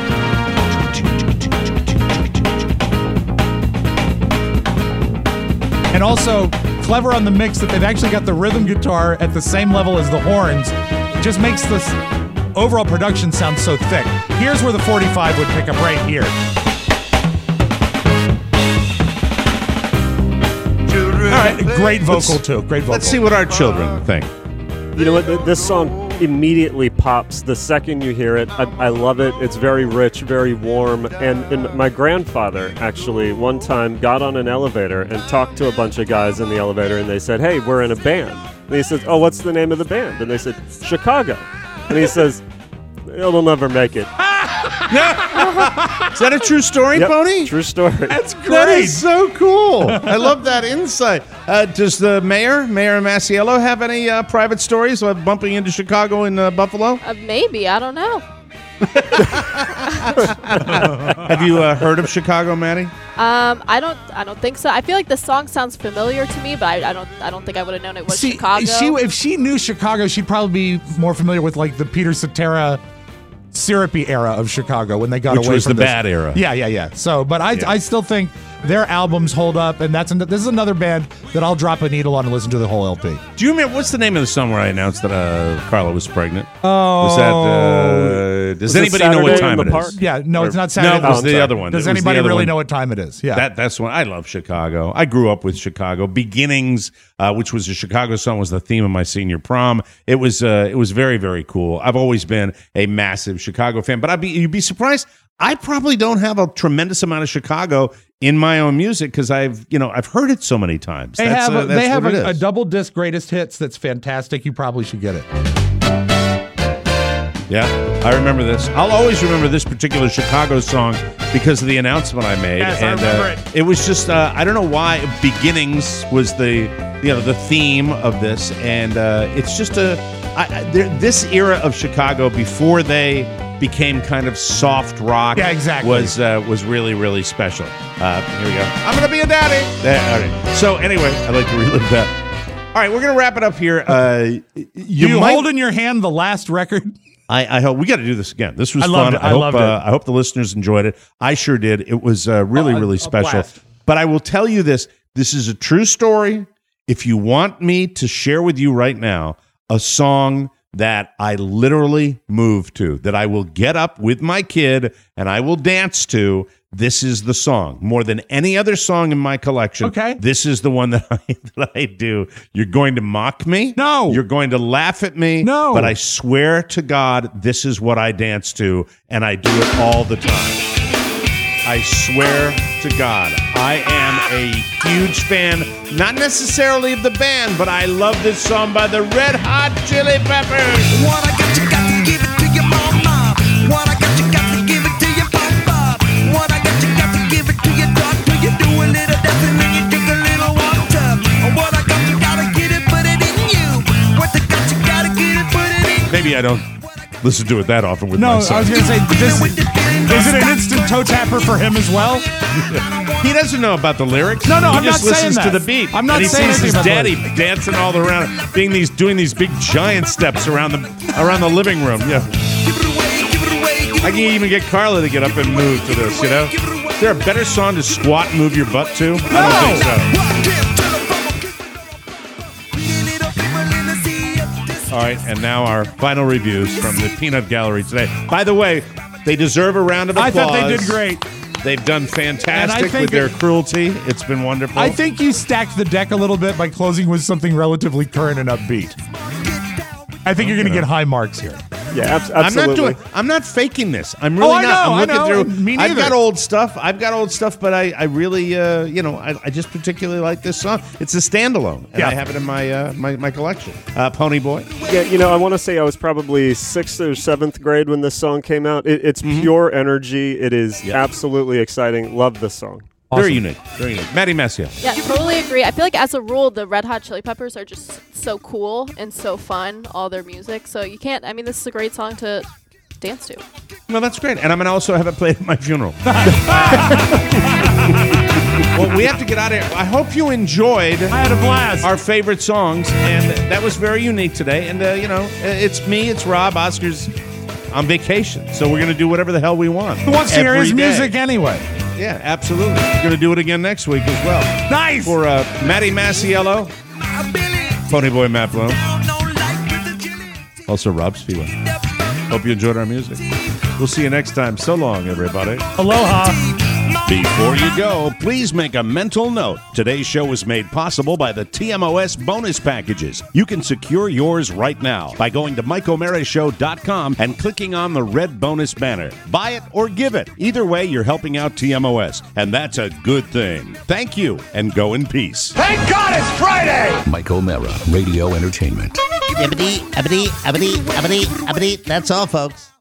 Speaker 2: And also clever on the mix that they've actually got the rhythm guitar at the same level as the horns. It just makes this overall production sound so thick. Here's where the forty-five would pick up right here. All right, great vocal
Speaker 4: Let's-
Speaker 2: too. Great vocal.
Speaker 4: Let's see what our children think.
Speaker 5: You know what? th- This song immediately pops the second you hear it. I, I love it. It's very rich, very warm. And, and my grandfather actually one time got on an elevator and talked to a bunch of guys in the elevator, and they said, "Hey, we're in a band." And he says, "Oh, what's the name of the band?" And they said, "Chicago." And he says, "It'll never make it."
Speaker 4: Is that a true story,
Speaker 5: Yep,
Speaker 4: Pony?
Speaker 5: True story.
Speaker 2: That's great.
Speaker 4: That is so cool. I love that insight. Uh, does the mayor, Mayor Masiello, have any uh, private stories of bumping into Chicago and uh, Buffalo?
Speaker 3: Uh, maybe, I don't know.
Speaker 4: Have you uh, heard of Chicago, Maddie?
Speaker 3: Um, I don't. I don't think so. I feel like the song sounds familiar to me, but I, I don't. I don't think I would have known it was
Speaker 2: See,
Speaker 3: Chicago.
Speaker 2: She, if she knew Chicago, she'd probably be more familiar with like the Peter Cetera syrupy era of Chicago when they got
Speaker 4: Which
Speaker 2: away
Speaker 4: was
Speaker 2: from
Speaker 4: the
Speaker 2: this.
Speaker 4: bad era.
Speaker 2: Yeah, yeah, yeah. So, but I,
Speaker 4: Yeah.
Speaker 2: I still think their albums hold up, and that's an, this is another band that I'll drop a needle on and listen to the whole L P.
Speaker 4: Do you remember what's the name of the song where I announced that uh, Carla was pregnant?
Speaker 2: Oh,
Speaker 4: Was that? Uh, does
Speaker 5: Was it
Speaker 4: anybody know what
Speaker 5: Saturday in
Speaker 4: time
Speaker 5: the
Speaker 4: it
Speaker 5: Park?
Speaker 4: is?
Speaker 2: Yeah, no, it's
Speaker 4: Or-
Speaker 2: not Saturday.
Speaker 4: No, it was
Speaker 5: Oh, I'm
Speaker 4: the
Speaker 5: sorry.
Speaker 4: other one.
Speaker 2: Does
Speaker 4: It was the
Speaker 2: anybody
Speaker 4: other
Speaker 2: really
Speaker 4: one.
Speaker 2: know what time it is? Yeah.
Speaker 4: That that's one. I love Chicago. I grew up with Chicago. Beginnings, uh, which was a Chicago song, was the theme of my senior prom. It was uh, it was very very cool. I've always been a massive Chicago fan, but I'd be you'd be surprised. I probably don't have a tremendous amount of Chicago in my own music because I've you know I've heard it so many times.
Speaker 2: They
Speaker 4: That's,
Speaker 2: have
Speaker 4: uh,
Speaker 2: a,
Speaker 4: that's
Speaker 2: they have
Speaker 4: what it
Speaker 2: a, a
Speaker 4: is.
Speaker 2: double disc greatest hits that's fantastic. You probably should get it.
Speaker 4: Yeah, I remember this. I'll always remember this particular Chicago song because of the announcement I made.
Speaker 2: Yes, I
Speaker 4: and
Speaker 2: remember
Speaker 4: uh,
Speaker 2: it.
Speaker 4: it was just uh, I don't know why Beginnings was the you know the theme of this, and uh, it's just a I, I, there, this era of Chicago before they became kind of soft rock.
Speaker 2: Yeah, exactly.
Speaker 4: Was uh, was really really special. Uh, here we go. I'm gonna be a daddy. There, all right. So anyway, I'd like to relive that. All right, we're gonna wrap it up here. Uh, you
Speaker 2: You,
Speaker 4: might,
Speaker 2: hold in your hand the last record.
Speaker 4: I, I hope we got to do this again. This was
Speaker 2: I
Speaker 4: fun.
Speaker 2: loved it. I
Speaker 4: hope,
Speaker 2: loved
Speaker 4: uh,
Speaker 2: it.
Speaker 4: I hope the listeners enjoyed it. I sure did. It was uh, really,
Speaker 2: Oh, a-
Speaker 4: really
Speaker 2: a
Speaker 4: special.
Speaker 2: blast.
Speaker 4: But I will tell you this: this is a true story. If you want me to share with you right now a song that I literally moved to, that I will get up with my kid and I will dance to, this is the song. More than any other song in my collection,
Speaker 2: Okay.
Speaker 4: this is the one that I, that I do. You're going to mock me?
Speaker 2: No.
Speaker 4: You're going to laugh at me?
Speaker 2: No.
Speaker 4: But I swear to God, this is what I dance to, and I do it all the time. I swear to God, I am a huge fan, not necessarily of the band, but I love this song by the Red Hot Chili Peppers.
Speaker 7: What I got, you got to give it to your mama. What I got, you got to give it to your papa. What I got, you got to give it to your doctor. You do a little dancing and you drink a little water. What I got, you got to get it, put it in you. What I got, you got to get it, put it in you.
Speaker 4: Maybe I don't listen to it that often with
Speaker 2: No,
Speaker 4: my son.
Speaker 2: I was going to say this. It's Is it an instant toe tapper for him as well?
Speaker 4: He doesn't know about the lyrics.
Speaker 2: No, no,
Speaker 4: he
Speaker 2: I'm
Speaker 4: just
Speaker 2: not saying
Speaker 4: listens
Speaker 2: that.
Speaker 4: to the beat.
Speaker 2: I'm not
Speaker 4: and he
Speaker 2: saying
Speaker 4: sees his
Speaker 2: anything about the
Speaker 4: daddy dancing all around, being these, doing these big giant steps around the around the living room. Yeah. I can even get Carla to get up and move to this. You know, is there a better song to squat and move your butt to? I don't think so. All right, and now our final reviews from the Peanut Gallery today. By the way, they deserve a round of applause.
Speaker 2: I thought they did great.
Speaker 4: They've done fantastic
Speaker 2: think
Speaker 4: with their
Speaker 2: it-
Speaker 4: cruelty. It's been wonderful.
Speaker 2: I think you stacked the deck a little bit by closing with something relatively current and upbeat. I think you're going to get high marks here.
Speaker 5: Yeah, abs-
Speaker 4: I'm
Speaker 5: absolutely.
Speaker 4: not doing. I'm not faking this. I'm really
Speaker 2: Oh, I
Speaker 4: not.
Speaker 2: know,
Speaker 4: I'm
Speaker 2: I
Speaker 4: looking
Speaker 2: know.
Speaker 4: through.
Speaker 2: Me
Speaker 4: I've
Speaker 2: neither.
Speaker 4: got old stuff. I've got old stuff, but I, I really, uh, you know, I, I just particularly like this song. It's a standalone, and
Speaker 5: Yeah.
Speaker 4: I have it in my uh, my, my collection. Uh, Pony Boy.
Speaker 5: Yeah, you know, I want to say I was probably sixth or seventh grade when this song came out. It, it's
Speaker 4: Mm-hmm.
Speaker 5: pure energy. It is absolutely exciting. Love this song.
Speaker 4: Very unique. Very unique. Maddie Messier.
Speaker 3: Yeah, totally agree. I feel like as a rule, the Red Hot Chili Peppers are just so cool and so fun, all their music. So you can't, I mean, this is a great song to dance to.
Speaker 4: Well, that's great, and I'm gonna also have it played at my funeral. Well, we have to get out of here. I hope you enjoyed. I
Speaker 2: had a blast.
Speaker 4: Our favorite songs, and that was very unique today. And uh, you know, it's me, it's Rob. Oscar's on vacation, so we're gonna do whatever the hell we want.
Speaker 2: Who wants to hear
Speaker 4: every
Speaker 2: his
Speaker 4: day.
Speaker 2: music anyway?
Speaker 4: Yeah, absolutely. We're gonna do it again next week as well.
Speaker 2: Nice.
Speaker 4: For uh, Maddie Masiello, Pony Boy Matt Bloom, also Rob Spiewak. Hope you enjoyed our music. We'll see you next time. So long, everybody.
Speaker 2: Aloha.
Speaker 4: Before you go, please make a mental note. Today's show was made possible by the T M O S bonus packages. You can secure yours right now by going to Mike O'Mara Show dot com and clicking on the red bonus banner. Buy it or give it. Either way, you're helping out T M O S, and that's a good thing. Thank you, and go in peace.
Speaker 1: Thank God it's Friday! Mike O'Mara, Radio Entertainment.
Speaker 18: Abity, abity, abity, abity, abity. That's all, folks.